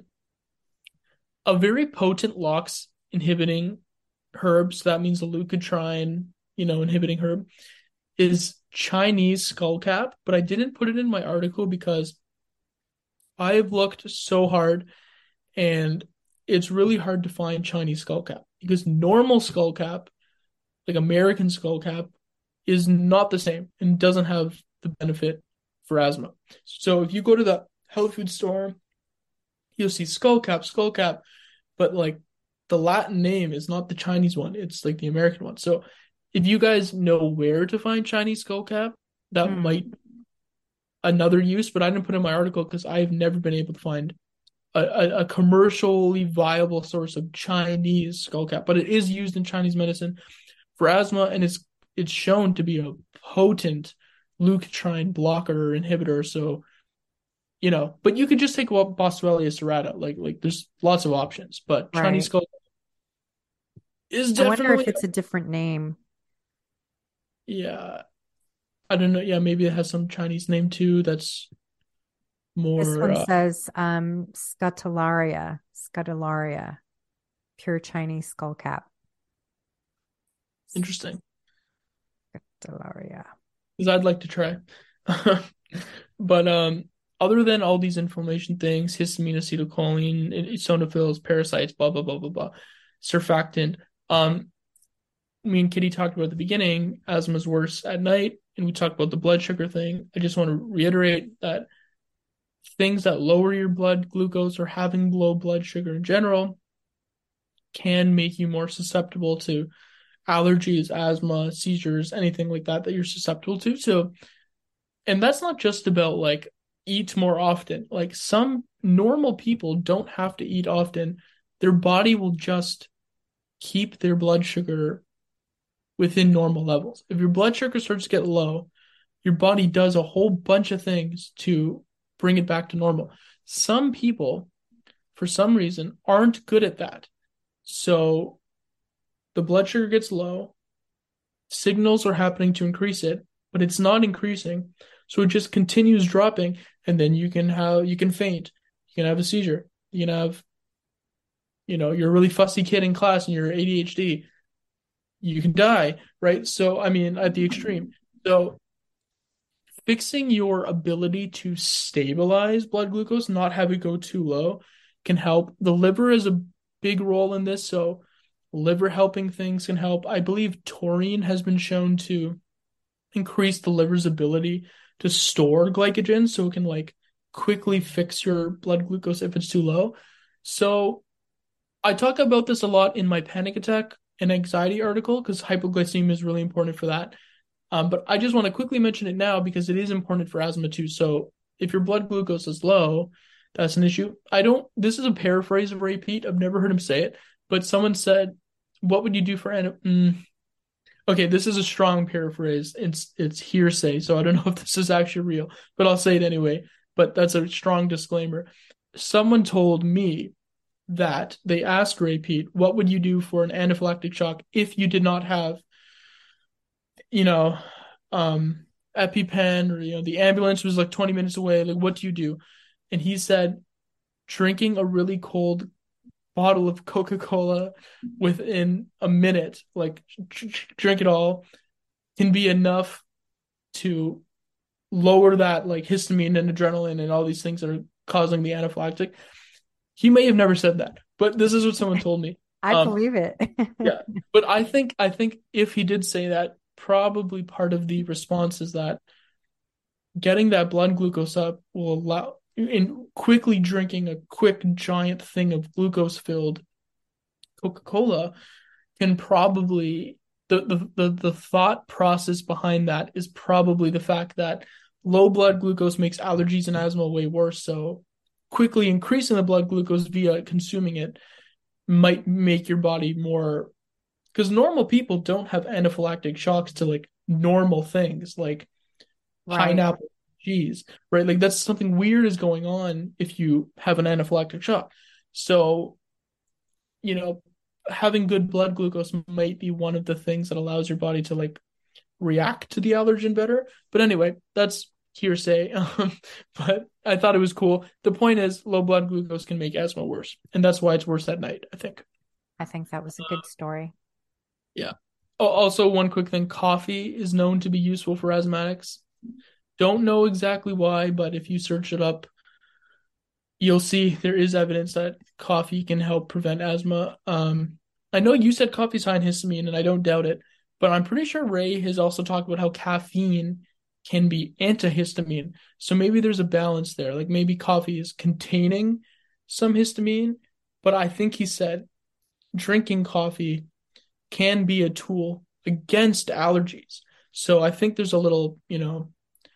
C: a very potent LOX inhibiting herb, so that means the leukotriene, you know, inhibiting herb, is Chinese skullcap, but I didn't put it in my article because I have looked so hard and it's really hard to find Chinese skullcap because normal skullcap, like American skullcap, is not the same and doesn't have the benefit for asthma. So if you go to the health food store, you'll see skullcap, skullcap, but like the Latin name is not the Chinese one, it's like the American one. So if you guys know where to find Chinese skullcap, that
B: Hmm.
C: might another use, but I didn't put in my article because I've never been able to find a, a, a commercially viable source of Chinese skullcap. But it is used in Chinese medicine for asthma, and it's it's shown to be a potent leukotriene blocker or inhibitor. So you know, but you could just take Boswellia serrata. Like like there's lots of options, but Chinese
B: Right.
C: skull is
B: I wonder if
C: definitely
B: it's a different name.
C: yeah. I don't know. Yeah, maybe it has some Chinese name too. That's
B: This
C: more
B: one
C: uh,
B: says um, Scutellaria, Scutellaria, pure Chinese skullcap.
C: interesting
B: Scutellaria.
C: because I'd like to try. But um, other than all these inflammation things, histamine, acetylcholine, eosinophils, parasites, blah blah blah blah blah, surfactant. Um, me and Kitty talked about at the beginning, asthma's worse at night, and we talked about the blood sugar thing. I just want to reiterate that things that lower your blood glucose or having low blood sugar in general can make you more susceptible to allergies, asthma, seizures, anything like that that you're susceptible to. So, and that's not just about like eat more often. Like some normal people don't have to eat often. Their body will just keep their blood sugar within normal levels. If your blood sugar starts to get low, your body does a whole bunch of things to bring it back to normal. Some people, for some reason, aren't good at that. So the blood sugar gets low, signals are happening to increase it, but it's not increasing. So it just continues dropping, and then you can have you can faint, you can have a seizure, you can have, you know, you're a really fussy kid in class and you're A D H D, you can die, right? So I mean, at the extreme. So fixing your ability to stabilize blood glucose, not have it go too low, can help. The liver is a big role in this, so liver helping things can help. I believe taurine has been shown to increase the liver's ability to store glycogen, so it can like quickly fix your blood glucose if it's too low. So I talk about this a lot in my panic attack and anxiety article because hypoglycemia is really important for that. Um, but I just want to quickly mention it now because it is important for asthma too. So if your blood glucose is low, that's an issue. I don't, this is a paraphrase of Ray Peat. I've never heard him say it, but someone said, what would you do for, an- mm, okay, this is a strong paraphrase. It's, it's hearsay. So I don't know if this is actually real, but I'll say it anyway. But that's a strong disclaimer. Someone told me that they asked Ray Peat, what would you do for an anaphylactic shock if you did not have, you know, um, EpiPen, or, you know, the ambulance was like twenty minutes away. Like, what do you do? And he said, drinking a really cold bottle of Coca-Cola within a minute, like drink it all, can be enough to lower that like histamine and adrenaline and all these things that are causing the anaphylactic. He may have never said that, but this is what someone told me.
B: I
C: Um,
B: believe it.
C: yeah, but I think I think if he did say that, probably part of the response is that getting that blood glucose up will allow in quickly drinking a quick giant thing of glucose filled Coca-Cola can probably the, the the the thought process behind that is probably the fact that low blood glucose makes allergies and asthma way worse. So quickly increasing the blood glucose via consuming it might make your body more, because normal people don't have anaphylactic shocks to like normal things like
B: Right.
C: pineapple cheese, right? Like that's something weird is going on if you have an anaphylactic shock. So, you know, having good blood glucose might be one of the things that allows your body to like react to the allergen better. But anyway, that's hearsay. Um, but I thought it was cool. The point is, low blood glucose can make asthma worse, and that's why it's worse at night, I think.
B: I think that was a good story.
C: Yeah. Oh, also, one quick thing: coffee is known to be useful for asthmatics. Don't know exactly why, but if you search it up, you'll see there is evidence that coffee can help prevent asthma. Um, I know you said coffee's high in histamine, and I don't doubt it, but I'm pretty sure Ray has also talked about how caffeine can be antihistamine. So maybe there's a balance there. Like maybe coffee is containing some histamine, but I think he said drinking coffee can be a tool against allergies. So I think there's a little, you know,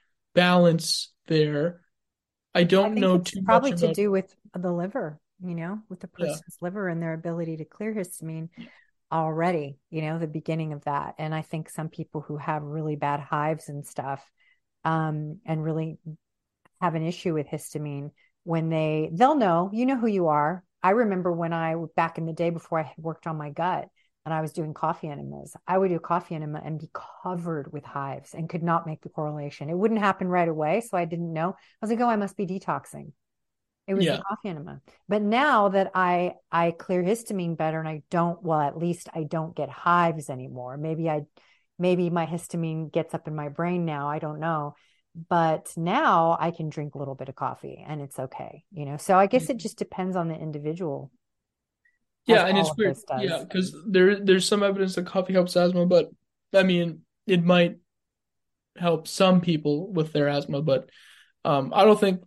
C: balance there. I
B: I
C: don't
B: think
C: know
B: it's
C: too much
B: probably to
C: about,
B: do with the liver, you know, with the
C: yeah.
B: person's liver and their ability to clear histamine already, you know, the beginning of that. And I think some people who have really bad hives and stuff, um, and really have an issue with histamine, when they they'll know, you know who you are. I remember when I back in the day before I had worked on my gut and I was doing coffee enemas, I would do a coffee enema and be covered with hives and could not make the correlation. It wouldn't happen right away, so I didn't know. I was like, oh, I must be detoxing. It was the
C: Yeah.
B: coffee enema. But now that I I clear histamine better and I don't, well, at least I don't get hives anymore. Maybe I maybe my histamine gets up in my brain now. I don't know. But now I can drink a little bit of coffee and it's okay, you know. So I guess it just depends on the individual, as
C: Yeah, and
B: all
C: it's
B: of
C: weird.
B: this
C: Yeah,
B: does.
C: because there there's some evidence that coffee helps asthma, but I mean, it might help some people with their asthma, but um, I don't think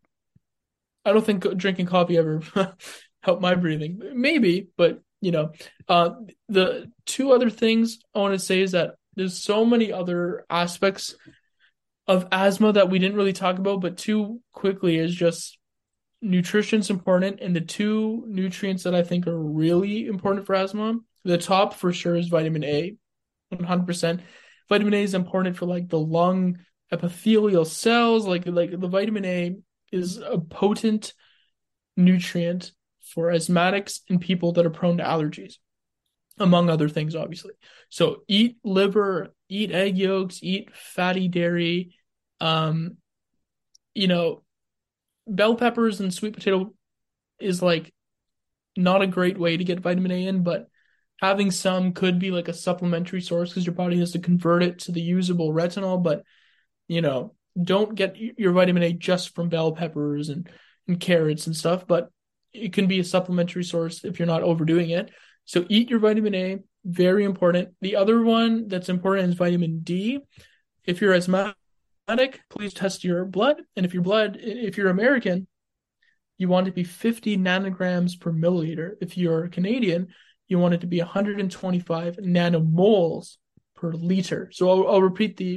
C: I don't think drinking coffee ever helped my breathing. Maybe, but you know, uh, the two other things I want to say is that there's so many other aspects of asthma that we didn't really talk about, but too quickly is just nutrition's important, and the two nutrients that I think are really important for asthma, the top for sure is vitamin A, one hundred percent. Vitamin A is important for like the lung epithelial cells, like like the vitamin A is a potent nutrient for asthmatics and people that are prone to allergies, among other things, obviously. So eat liver, eat egg yolks, eat fatty dairy, um, you know, bell peppers and sweet potato is like not a great way to get vitamin A in, but having some could be like a supplementary source because your body has to convert it to the usable retinol. But you know, don't get your vitamin A just from bell peppers and and carrots and stuff, but it can be a supplementary source if you're not overdoing it. So eat your vitamin A, very important. The other one that's important is vitamin D. If you're asthmatic, please test your blood. And if your blood, if you're American, you want it to be fifty nanograms per milliliter. If you're Canadian, you want it to be one hundred twenty-five nanomoles per liter. So I'll, I'll repeat the,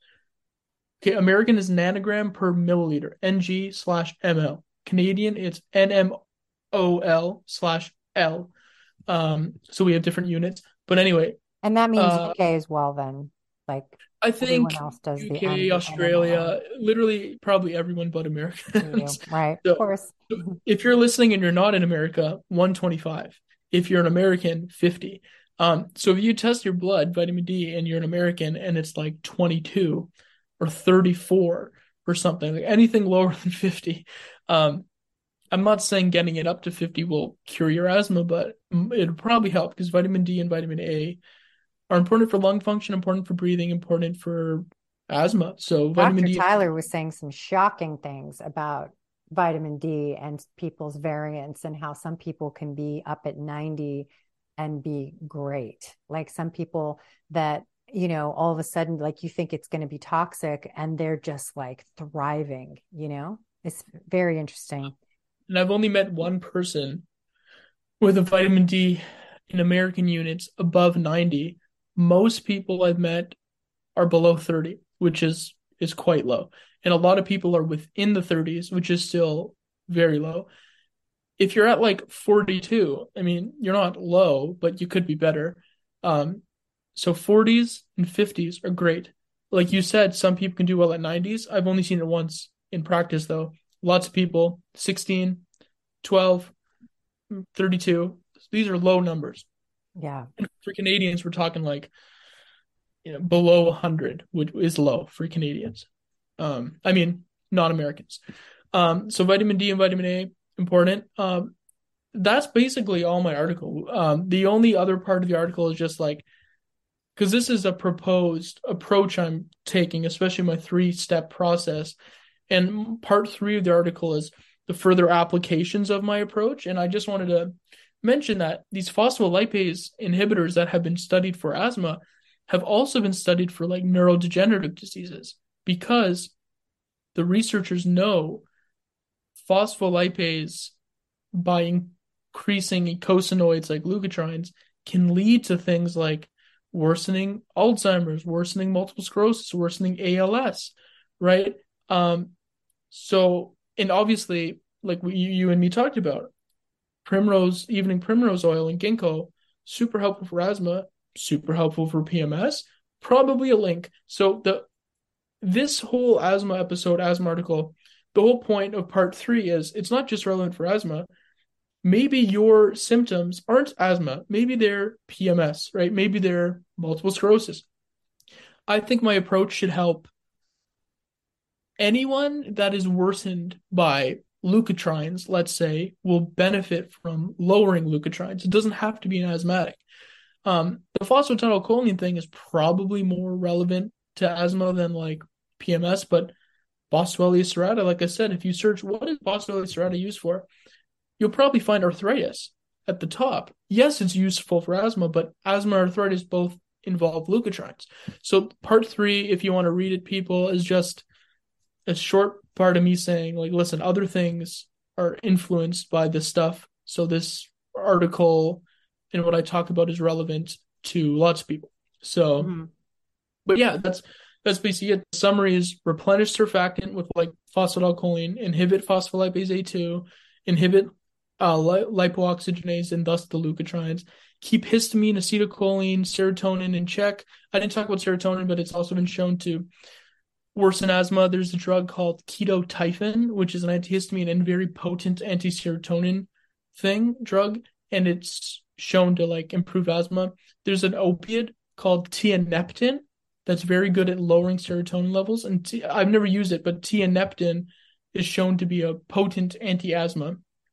C: okay, American is nanogram per milliliter, N G slash M L. Canadian, it's N M O L slash L. Um, so we have different units. But anyway,
B: And that means
C: uh,
B: U K as well, then. Like
C: I
B: everyone
C: think
B: else does the N
C: U K,
B: N M O L.
C: Australia, literally probably everyone but
B: We do,
C: Americans.
B: right? Of
C: So
B: course.
C: if you're listening and you're not in America, one twenty-five. If you're an American, fifty. Um, so if you test your blood, vitamin D, and you're an American and it's like twenty-two or thirty-four or something, like anything lower than fifty, um, I'm not saying getting it up to fifty will cure your asthma, but it'll probably help because vitamin D and vitamin A are important for lung function, important for breathing, important for asthma. So vitamin
B: doctor
C: D,
B: Tyler was saying some shocking things about vitamin D and people's variants and how some people can be up at ninety and be great. Like some people that, you know, all of a sudden, like you think it's going to be toxic and they're just like thriving, you know? It's very interesting.
C: and I've only met one person with a vitamin D in American units above ninety. Most people I've met are below thirty, which is is quite low. And a lot of people are within the thirties, which is still very low. If you're at like forty-two, I mean, you're not low, but you could be better. Um, so forties and fifties are great. Like you said, some people can do well at nineties. I've only seen it once in practice, though. Lots of people, sixteen, twelve, thirty-two. These are low numbers.
B: Yeah.
C: And for Canadians, we're talking like, you know, below one hundred, which is low for Canadians. Um, I mean, non-Americans. Um, so vitamin D and vitamin A, important. Um, that's basically all my article. Um, the only other part of the article is just like, because this is a proposed approach I'm taking, especially my three-step process. And part three of the article is the further applications of my approach. And I just wanted to mention that these phospholipase inhibitors that have been studied for asthma have also been studied for like neurodegenerative diseases, because the researchers know phospholipase, by increasing eicosanoids like leukotrienes, can lead to things like worsening Alzheimer's, worsening multiple sclerosis, worsening A L S, right? Um, so, and obviously, like we, you and me talked about, primrose, evening primrose oil and ginkgo, super helpful for asthma, super helpful for P M S, probably a link. So the this whole asthma episode, asthma article, the whole point of part three is it's not just relevant for asthma. Maybe your symptoms aren't asthma. Maybe they're P M S, right? Maybe they're multiple sclerosis. I think my approach should help anyone that is worsened by leukotrienes, let's say, will benefit from lowering leukotrienes. It doesn't have to be an asthmatic. Um, the phosphatidylcholine thing is probably more relevant to asthma than like P M S, but Boswellia serrata, like I said, if you search what is Boswellia serrata used for, you'll probably find arthritis at the top. Yes, it's useful for asthma, but asthma and arthritis both involve leukotrienes. So part three, if you want to read it, people, is just a short part of me saying, like, listen, other things are influenced by this stuff. So this article and what I talk about is relevant to lots of people. So, mm-hmm. But yeah, that's that's basically it. The summary is replenish surfactant with like phosphatidylcholine, inhibit phospholipase A two, inhibit uh, li- lipooxygenase, and thus the leukotrienes. Keep histamine, acetylcholine, serotonin in check. I didn't talk about serotonin, but it's also been shown to worsen asthma. There's a drug called ketotifen, which is an antihistamine and very potent anti-serotonin thing drug, and it's shown to like improve asthma. There's an opiate called tianeptine that's very good at lowering serotonin levels, and t- I've never used it, but tianeptine is shown to be a potent anti-asthma.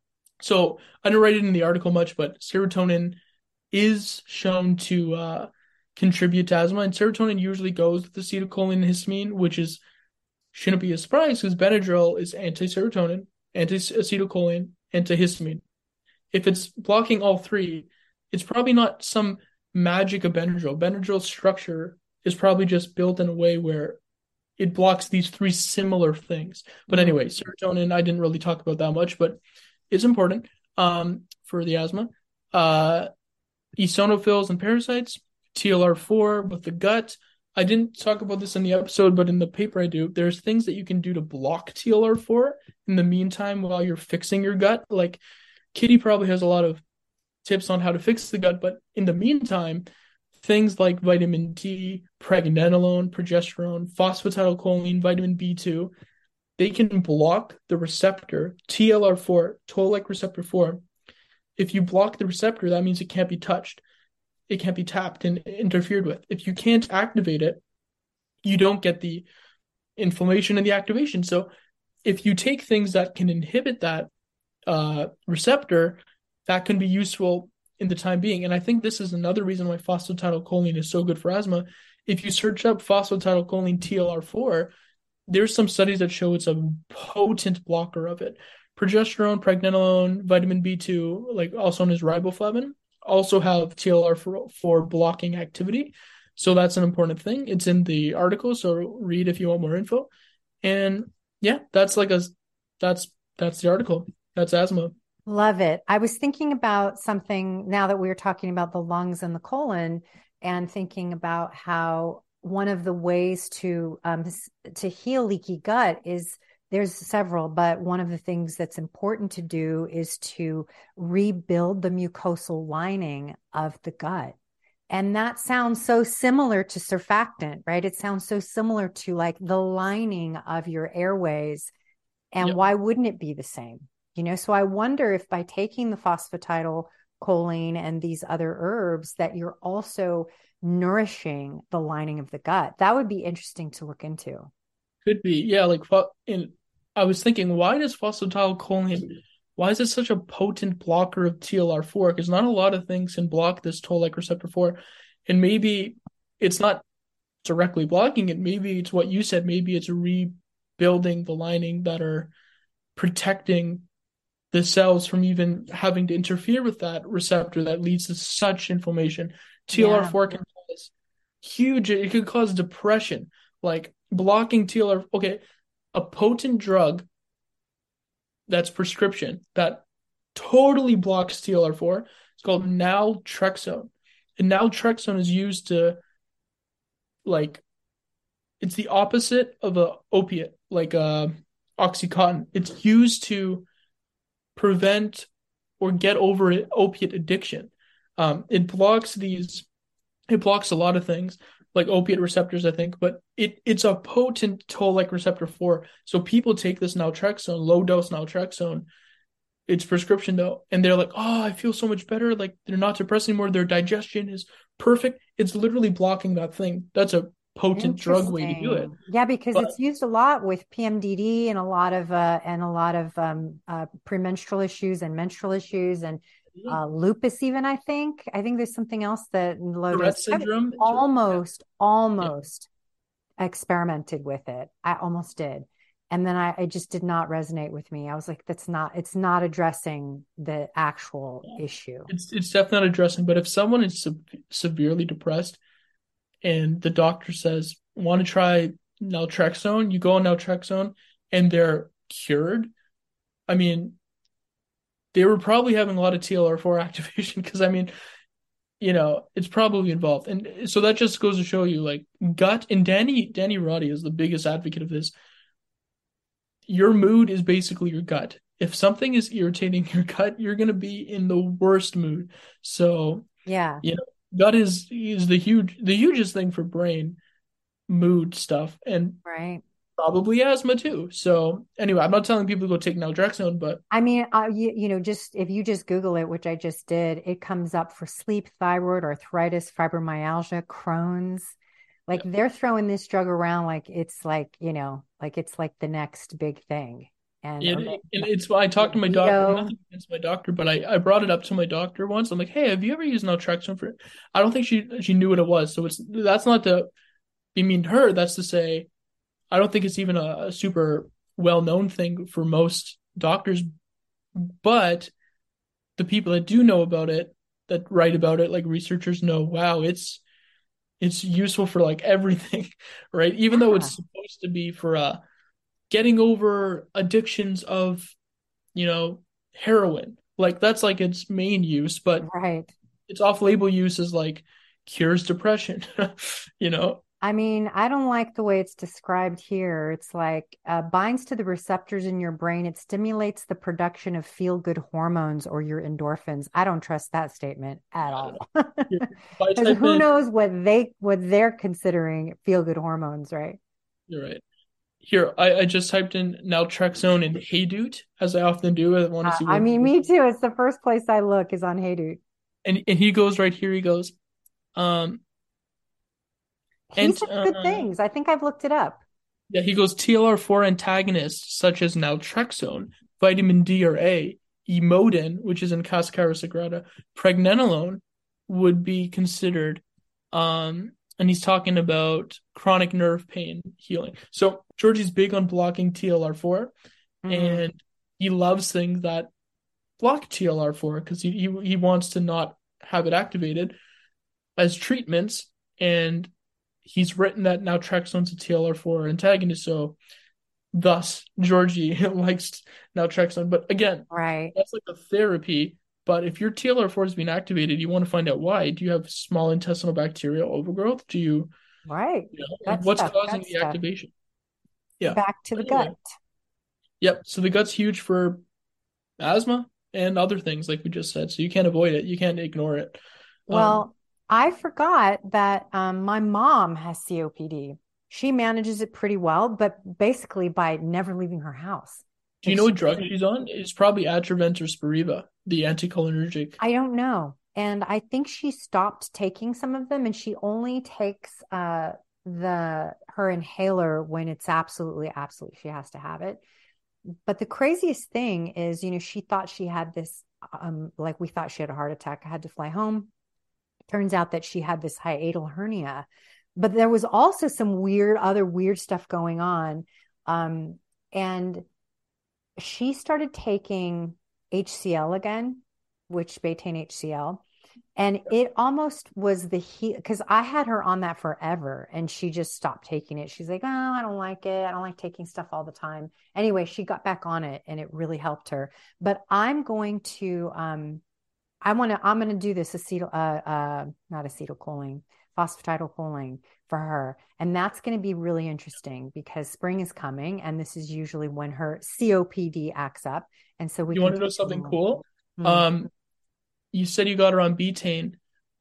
C: So I didn't write it in the article much, but serotonin is shown to uh, contribute to asthma, and serotonin usually goes with acetylcholine and histamine, which is shouldn't be a surprise because Benadryl is anti-serotonin, anti-acetylcholine, antihistamine. If it's blocking all three, it's probably not some magic of Benadryl. Benadryl's structure is probably just built in a way where it blocks these three similar things. But anyway, serotonin, I didn't really talk about that much, but it's important um, for the asthma. Uh, eosinophils and parasites, T L R four with the gut. I didn't talk about this in the episode, but in the paper I do, there's things that you can do to block T L R four in the meantime while you're fixing your gut. Like Kitty probably has a lot of tips on how to fix the gut, but in the meantime, things like vitamin D, pregnenolone, progesterone, phosphatidylcholine, vitamin B two, they can block the receptor, T L R four, toll-like receptor four. If you block the receptor, that means it can't be touched. It can't be tapped and interfered with. If you can't activate it, you don't get the inflammation and the activation. So if you take things that can inhibit that uh, receptor, that can be useful in the time being. And I think this is another reason why phosphatidylcholine is so good for asthma. If you search up phosphatidylcholine T L R four, there's some studies that show it's a potent blocker of it. Progesterone, pregnenolone, vitamin B two, like also known as riboflavin, also have T L R four blocking activity. So that's an important thing. It's in the article, so read if you want more info. And yeah, that's like a that's that's the article. That's asthma.
B: Love it. I was thinking about something now that we were talking about the lungs and the colon, and thinking about how one of the ways to um, to heal leaky gut is there's several, but one of the things that's important to do is to rebuild the mucosal lining of the gut. And that sounds so similar to surfactant, right? It sounds so similar to like the lining of your airways. And
C: Yep.
B: why wouldn't it be the same? You know, so I wonder if by taking the phosphatidylcholine and these other herbs that you're also nourishing the lining of the gut. That would be interesting to look into.
C: Could be. Yeah, like pho- in I was thinking, why does phosphatidylcholine, why is it such a potent blocker of T L R four? Because not a lot of things can block this toll-like receptor four. And maybe it's not directly blocking it. Maybe it's what you said. Maybe it's rebuilding the lining that are protecting the cells from even having to interfere with that receptor that leads to such inflammation. T L R four yeah. can cause huge, it could cause depression. Like blocking T L R, okay, a potent drug that's prescription that totally blocks T L R four. It's called naltrexone. And naltrexone is used to, like, it's the opposite of a opiate, like uh, Oxycontin. It's used to prevent or get over it, opiate addiction. Um, it blocks these, it blocks a lot of things, like opiate receptors, I think, but it it's a potent toll-like receptor four. So people take this naltrexone, low dose naltrexone. It's prescription though, and they're like, "Oh, I feel so much better. Like they're not depressed anymore. Their digestion is perfect." It's literally blocking that thing. That's a potent drug way to do it.
B: Yeah, because
C: but,
B: it's used a lot with P M D D and a lot of uh, and a lot of um, uh, premenstrual issues and menstrual issues and uh, lupus. Even I think I think there's something else that low
C: Tourette
B: dose.
C: syndrome.
B: Almost,
C: yeah.
B: almost yeah. experimented with it. I almost did, and then I, I just did not resonate with me. I was like, that's not. It's not addressing the actual yeah. issue.
C: It's it's definitely not addressing. But if someone is se- severely depressed, and the doctor says, want to try naltrexone, you go on naltrexone and they're cured. I mean, they were probably having a lot of T L R four activation because, I mean, you know, it's probably involved. And so that just goes to show you, like, gut, and Danny, Danny Roddy is the biggest advocate of this. Your mood is basically your gut. If something is irritating your gut, you're going to be in the worst mood. So,
B: yeah,
C: you know, gut is is the huge the hugest thing for brain mood stuff, and
B: right,
C: probably asthma too. So anyway, I'm not telling people to go take naltrexone, but
B: I mean, uh, you, you know, just if you just Google it, which I just did, it comes up for sleep, thyroid, arthritis, fibromyalgia, Crohn's. Like yeah. they're throwing this drug around like it's like, you know, like it's like the next big thing. And,
C: and, and it's I talked to my doctor, nothing against my doctor, but I, I brought it up to my doctor once. I'm like, hey, have you ever used naltrexone for it? I don't think she she knew what it was. So it's that's not to be mean to her. That's to say, I don't think it's even a, a super well-known thing for most doctors, but the people that do know about it, that write about it, like researchers know, wow, it's it's useful for like everything, right? Even yeah. though it's supposed to be for uh getting over addictions of, you know, heroin. Like that's like its main use, but
B: right.
C: its off-label use is like cures depression, you know?
B: I mean, I don't like the way it's described here. It's like uh, binds to the receptors in your brain. It stimulates the production of feel-good hormones or your endorphins. I don't trust that statement at all. Because who in, knows what they what they're considering feel-good hormones, right?
C: You're right. Here, I, I just typed in naltrexone and Haydoot, as I often do. I want to see.
B: Uh, I mean, me too. It's the first place I look is on Haydoot.
C: And and he goes right here. He goes, um.
B: He and, said good uh, things. I think I've looked it up.
C: Yeah, he goes T L R four antagonists such as naltrexone, vitamin D or A, Emodin, which is in Cascara sagrada, pregnenolone would be considered. Um, and he's talking about chronic nerve pain healing. So Georgie's big on blocking T L R four, mm-hmm. and he loves things that block T L R four because he, he he wants to not have it activated as treatments. And he's written that naltrexone's a T L R four antagonist, so Thus, Georgie likes naltrexone. But again,
B: Right.
C: that's like a therapy. But if your T L R four is being activated, you want to find out why. Do you have small intestinal bacterial overgrowth? Do you,
B: Right.
C: you know, like
B: Gut
C: what's
B: stuff,
C: causing
B: gut
C: the
B: stuff.
C: activation? Yeah.
B: Back to the
C: Anyway,
B: gut.
C: yep. So the gut's huge for asthma and other things, like we just said. So you can't avoid it. You can't ignore it. Um,
B: Well, I forgot that um, my mom has C O P D. She manages it pretty well, but basically by never leaving her house.
C: do you
B: Like
C: know
B: she
C: what drug
B: doesn't,
C: she's on? It's probably Atrovent or Spiriva, the anticholinergic.
B: I don't know. And I think she stopped taking some of them and she only takes uh the her inhaler when it's absolutely, absolutely she has to have it. But the craziest thing is, you know, she thought she had this um like we thought she had a heart attack. I had to fly home. Turns out that she had this hiatal hernia, but there was also some weird other weird stuff going on. Um and she started taking H C L again, which betaine H C L, and it almost was the heat because I had her on that forever and she just stopped taking it. She's like, oh, I don't like it. I don't like taking stuff all the time. Anyway, she got back on it and it really helped her. But I'm going to um I want to I'm going to do this acetyl uh uh not acetylcholine, phosphatidylcholine for her. And that's going to be really interesting because spring is coming and this is usually when her C O P D acts up. And so we
C: You
B: can
C: want to know
B: take a
C: something
B: little.
C: cool?
B: Hmm.
C: Um, you said you got her on betaine.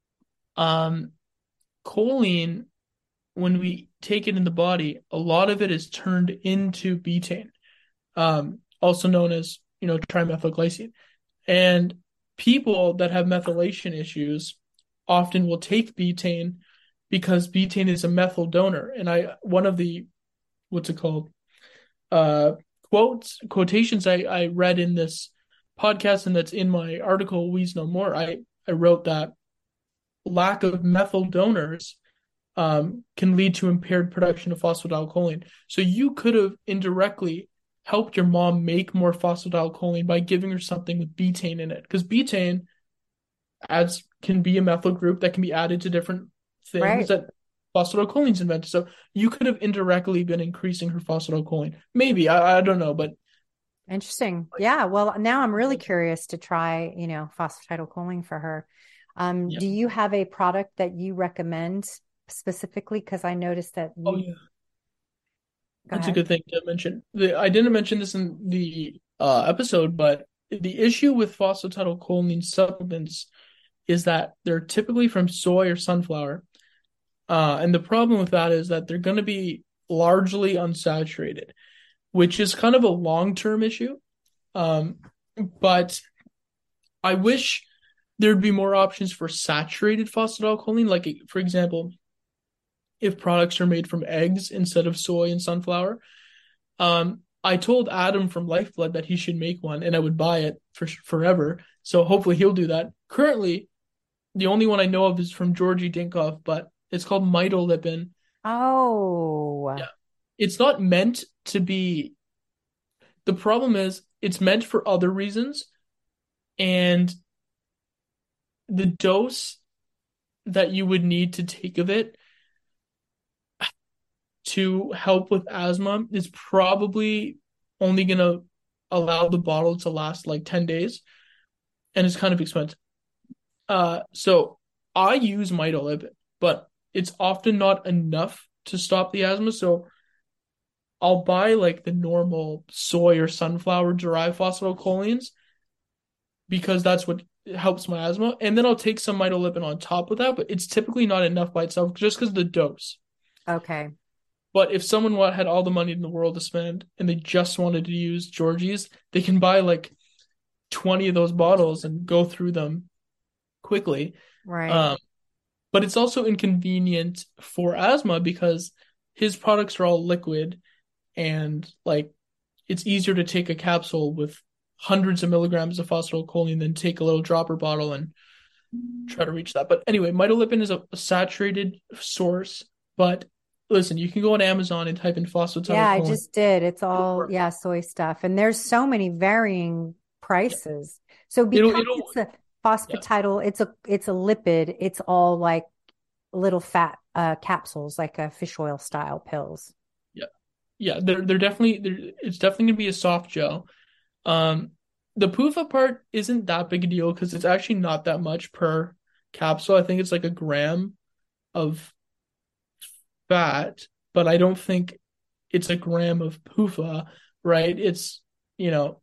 C: Um, choline, when we take it in the body, a lot of it is turned into betaine, um, also known as, you know, trimethylglycine. And people that have methylation issues often will take betaine because betaine is a methyl donor. And I, one of the, what's it called? Uh, quotes, quotations I, I read in this podcast and that's in my article, We's No More, I, I wrote that lack of methyl donors um, can lead to impaired production of phosphatidylcholine. So you could have indirectly helped your mom make more phosphatidylcholine by giving her something with betaine in it, because betaine adds can be a methyl group that can be added to different things
B: Right.
C: that phosphatidylcholine's invented. So you could have indirectly been increasing her phosphatidylcholine. Maybe I, I don't know, but
B: Interesting. Yeah. Well, now I'm really curious to try, you know, phosphatidylcholine for her. Um,
C: yeah.
B: do you have a product that you recommend specifically? Because I noticed that
C: Oh
B: you
C: yeah,
B: go
C: that's a
B: ahead.
C: good thing to mention. The, I didn't mention this in the uh, episode, but the issue with phosphatidylcholine supplements is that they're typically from soy or sunflower. Uh, and the problem with that is that they're going to be largely unsaturated, which is kind of a long-term issue. Um, but I wish there'd be more options for saturated phosphatidylcholine. Like, for example, if products are made from eggs instead of soy and sunflower. Um, I told Adam from Lifeblood that he should make one, and I would buy it for forever. So hopefully he'll do that. Currently, the only one I know of is from Georgi Dinkov, but it's called Mitolipin.
B: Oh,
C: Yeah. It's not meant to be. The problem is it's meant for other reasons, and the dose that you would need to take of it to help with asthma is probably only going to allow the bottle to last like ten days, and it's kind of expensive. Uh, so I use Mitolib, but it's often not enough to stop the asthma. So I'll buy like the normal soy or sunflower derived phosphatidylcholines because that's what helps my asthma. And then I'll take some Mitolibin on top of that, but it's typically not enough by itself just because of the dose.
B: okay.
C: But if someone wa- had all the money in the world to spend and they just wanted to use Georgie's, they can buy like twenty of those bottles and go through them quickly.
B: Right.
C: Um, but it's also inconvenient for asthma because his products are all liquid and like it's easier to take a capsule with hundreds of milligrams of phosphatidylcholine than take a little dropper bottle and try to reach that. But anyway, Mitolipin is a, a saturated source, but listen, you can go on Amazon and type in
B: Yeah, I
C: phosphatidylcholine.
B: just did. It's all,
C: Or,
B: yeah, soy stuff. And there's so many varying
C: yeah,
B: prices. So
C: it'll
B: because
C: it'll
B: it's a
C: yeah,
B: phosphatidyl, it's a it's a lipid, it's all like little fat uh capsules, like a fish oil style pills.
C: yeah. yeah, they're they're definitely they're, it's definitely gonna be a soft gel. Um, the P U F A part isn't that big a deal because it's actually not that much per capsule. I think it's like a gram of fat, but I don't think it's a gram of P U F A, right? It's, you know,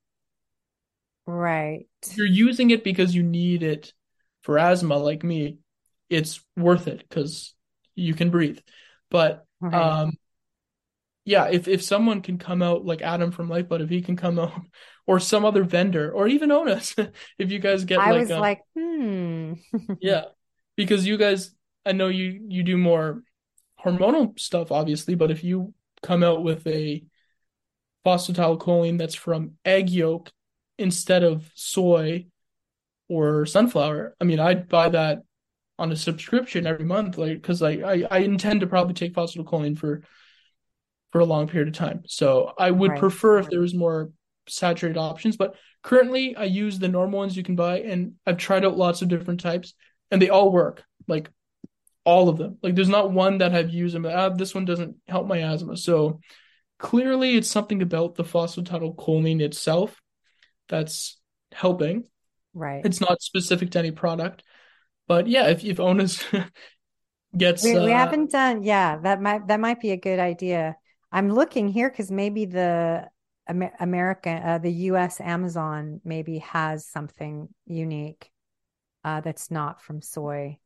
B: Right.
C: you're using it because you need it for asthma, like me. It's worth it because you can breathe. But
B: Right.
C: um, yeah, if if someone can come out like Adam from Lifeblood, if he can come out, or some other vendor, or even Onus, if you guys get
B: I
C: like
B: was
C: um,
B: like, hmm.
C: yeah, because you guys, I know you you do more hormonal stuff, obviously, but if you come out with a phosphatidylcholine that's from egg yolk instead of soy or sunflower, I mean, I'd buy that on a subscription every month, like because I, I I intend to probably take phosphatidylcholine for for a long period of time. So I would
B: Right.
C: prefer if there was more saturated options, but currently I use the normal ones you can buy, and I've tried out lots of different types, and they all work. Like all of them. Like there's not one that I've used and ah, this one doesn't help my asthma. So clearly it's something about the phosphatidylcholine itself that's helping.
B: Right.
C: It's not specific to any product. But yeah, if if Onus gets
B: We we
C: uh
B: haven't done, yeah, that might that might be a good idea. I'm looking here because maybe the Amer American, uh, the U S Amazon maybe has something unique uh, that's not from soy.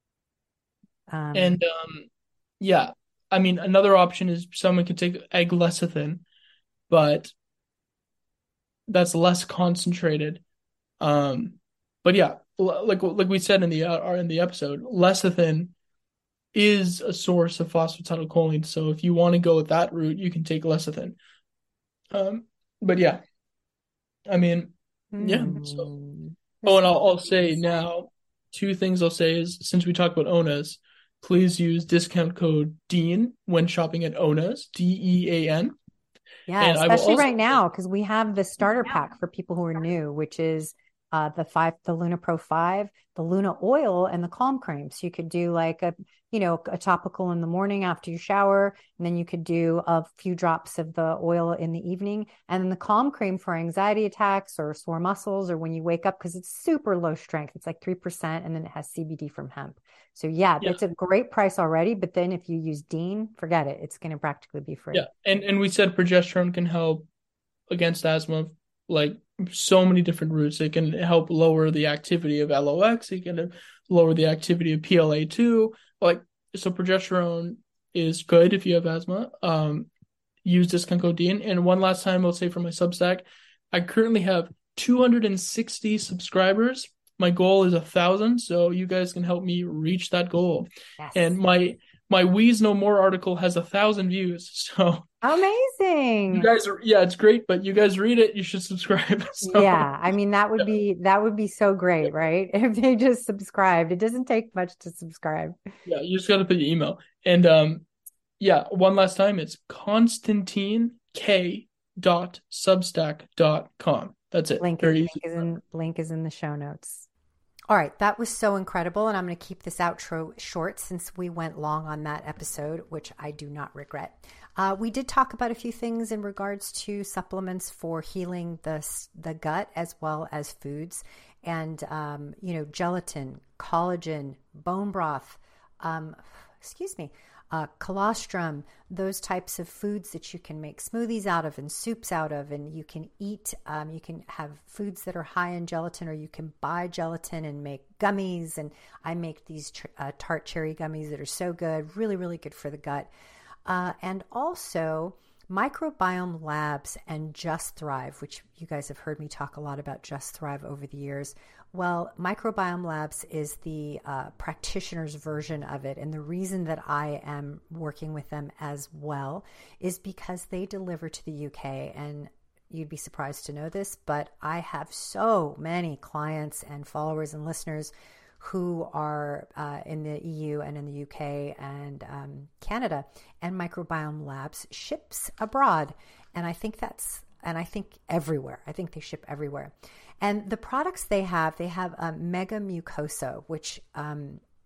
B: Um,
C: and um yeah, I mean another option is someone could take egg lecithin, but that's less concentrated. Um but yeah, like like we said in the uh, in the episode, lecithin is a source of phosphatidylcholine. So if you want to go with that route, you can take lecithin. Um, but yeah, I mean, yeah. So,
B: hmm,
C: oh,
B: this
C: and
B: is
C: I'll, I'll say
B: interesting.
C: now, two things I'll say is since we talked about Onas, please use discount code DEAN when shopping at Onas, D E A N.
B: Yeah,
C: And I will
B: especially
C: also
B: right
C: say,
B: now because we have the starter pack for people who are new, which is uh, the five, the Luna Pro five, the Luna Oil, and the Calm Cream. So you could do like a, you know, a topical in the morning after you shower, and then you could do a few drops of the oil in the evening, and then the Calm Cream for anxiety attacks or sore muscles or when you wake up because it's super low strength. It's like three percent, and then it has C B D from hemp. So yeah,
C: yeah,
B: that's a great price already. But then if you use Dean, forget it. It's going to practically be
C: yeah.
B: free.
C: And and we said progesterone can help against asthma, like so many different routes. It can help lower the activity of L O X. It can lower the activity of P L A two. Like so, progesterone is good if you have asthma. Um, use discount code DEAN. And one last time, I'll say for my Substack, I currently have two hundred sixty subscribers. My goal is a thousand, so you guys can help me reach that goal.
B: Yes.
C: And my my Wheeze No More article has a thousand views, so you
B: Amazing.
C: guys are, yeah, it's great, but you guys read it, you should subscribe. So
B: Yeah, I mean that would
C: yeah,
B: be that would be so great, right? If they just subscribed. It doesn't take much to subscribe.
C: yeah, you just gotta put your email. And um yeah, one last time, it's Constantine K dot Substack dot com. That's it.
B: Link is
C: Very
B: link
C: easy.
B: is in link is in the show notes. All right, that was so incredible, and I'm going to keep this outro short since we went long on that episode, which I do not regret. Uh, we did talk about a few things in regards to supplements for healing the the gut as well as foods, and um, you know, gelatin, collagen, bone broth. Um, excuse me. Uh, colostrum, those types of foods that you can make smoothies out of and soups out of, and you can eat. Um, you can have foods that are high in gelatin, or you can buy gelatin and make gummies. And I make these tr- uh, tart cherry gummies that are so good, really, really good for the gut. Uh, and also Microbiome Labs and Just Thrive, which you guys have heard me talk a lot about Just Thrive over the years. Well, Microbiome Labs is the uh, practitioner's version of it. And the reason that I am working with them as well is because they deliver to the U K. And you'd be surprised to know this, but I have so many clients and followers and listeners who are uh, in the E U and in the U K and um, Canada, and Microbiome Labs ships abroad. And I think that's, and I think everywhere. I think they ship everywhere. And the products they have, they have a Mega Mucosa, which um,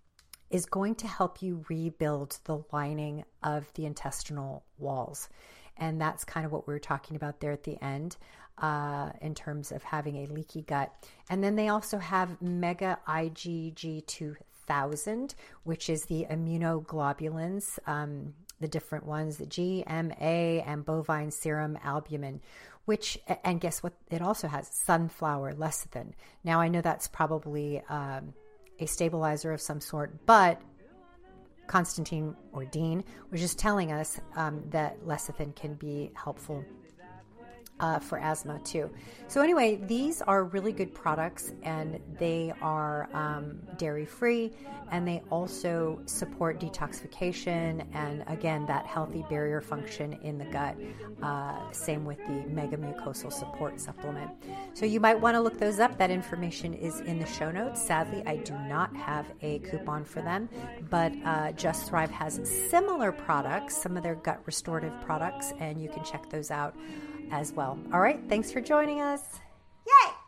B: is going to help you rebuild the lining of the intestinal walls. And that's kind of what we were talking about there at the end uh, in terms of having a leaky gut. And then they also have Mega I G G two thousand, which is the immunoglobulins, um, the different ones, the G, M, A, and bovine serum albumin, which, and guess what? It also has sunflower lecithin. Now, I know that's probably um, a stabilizer of some sort, but Constantine or Dean was just telling us um, that lecithin can be helpful uh, for asthma too. So anyway, these are really good products, and they are um, dairy free, and they also support detoxification and, again, that healthy barrier function in the gut. Uh, same with the Mega Mucosal Support Supplement. So you might want to look those up. That information is in the show notes. Sadly, I do not have a coupon for them, but uh, Just Thrive has similar products, some of their gut restorative products, and you can check those out as well. All right, thanks for joining us. Yay!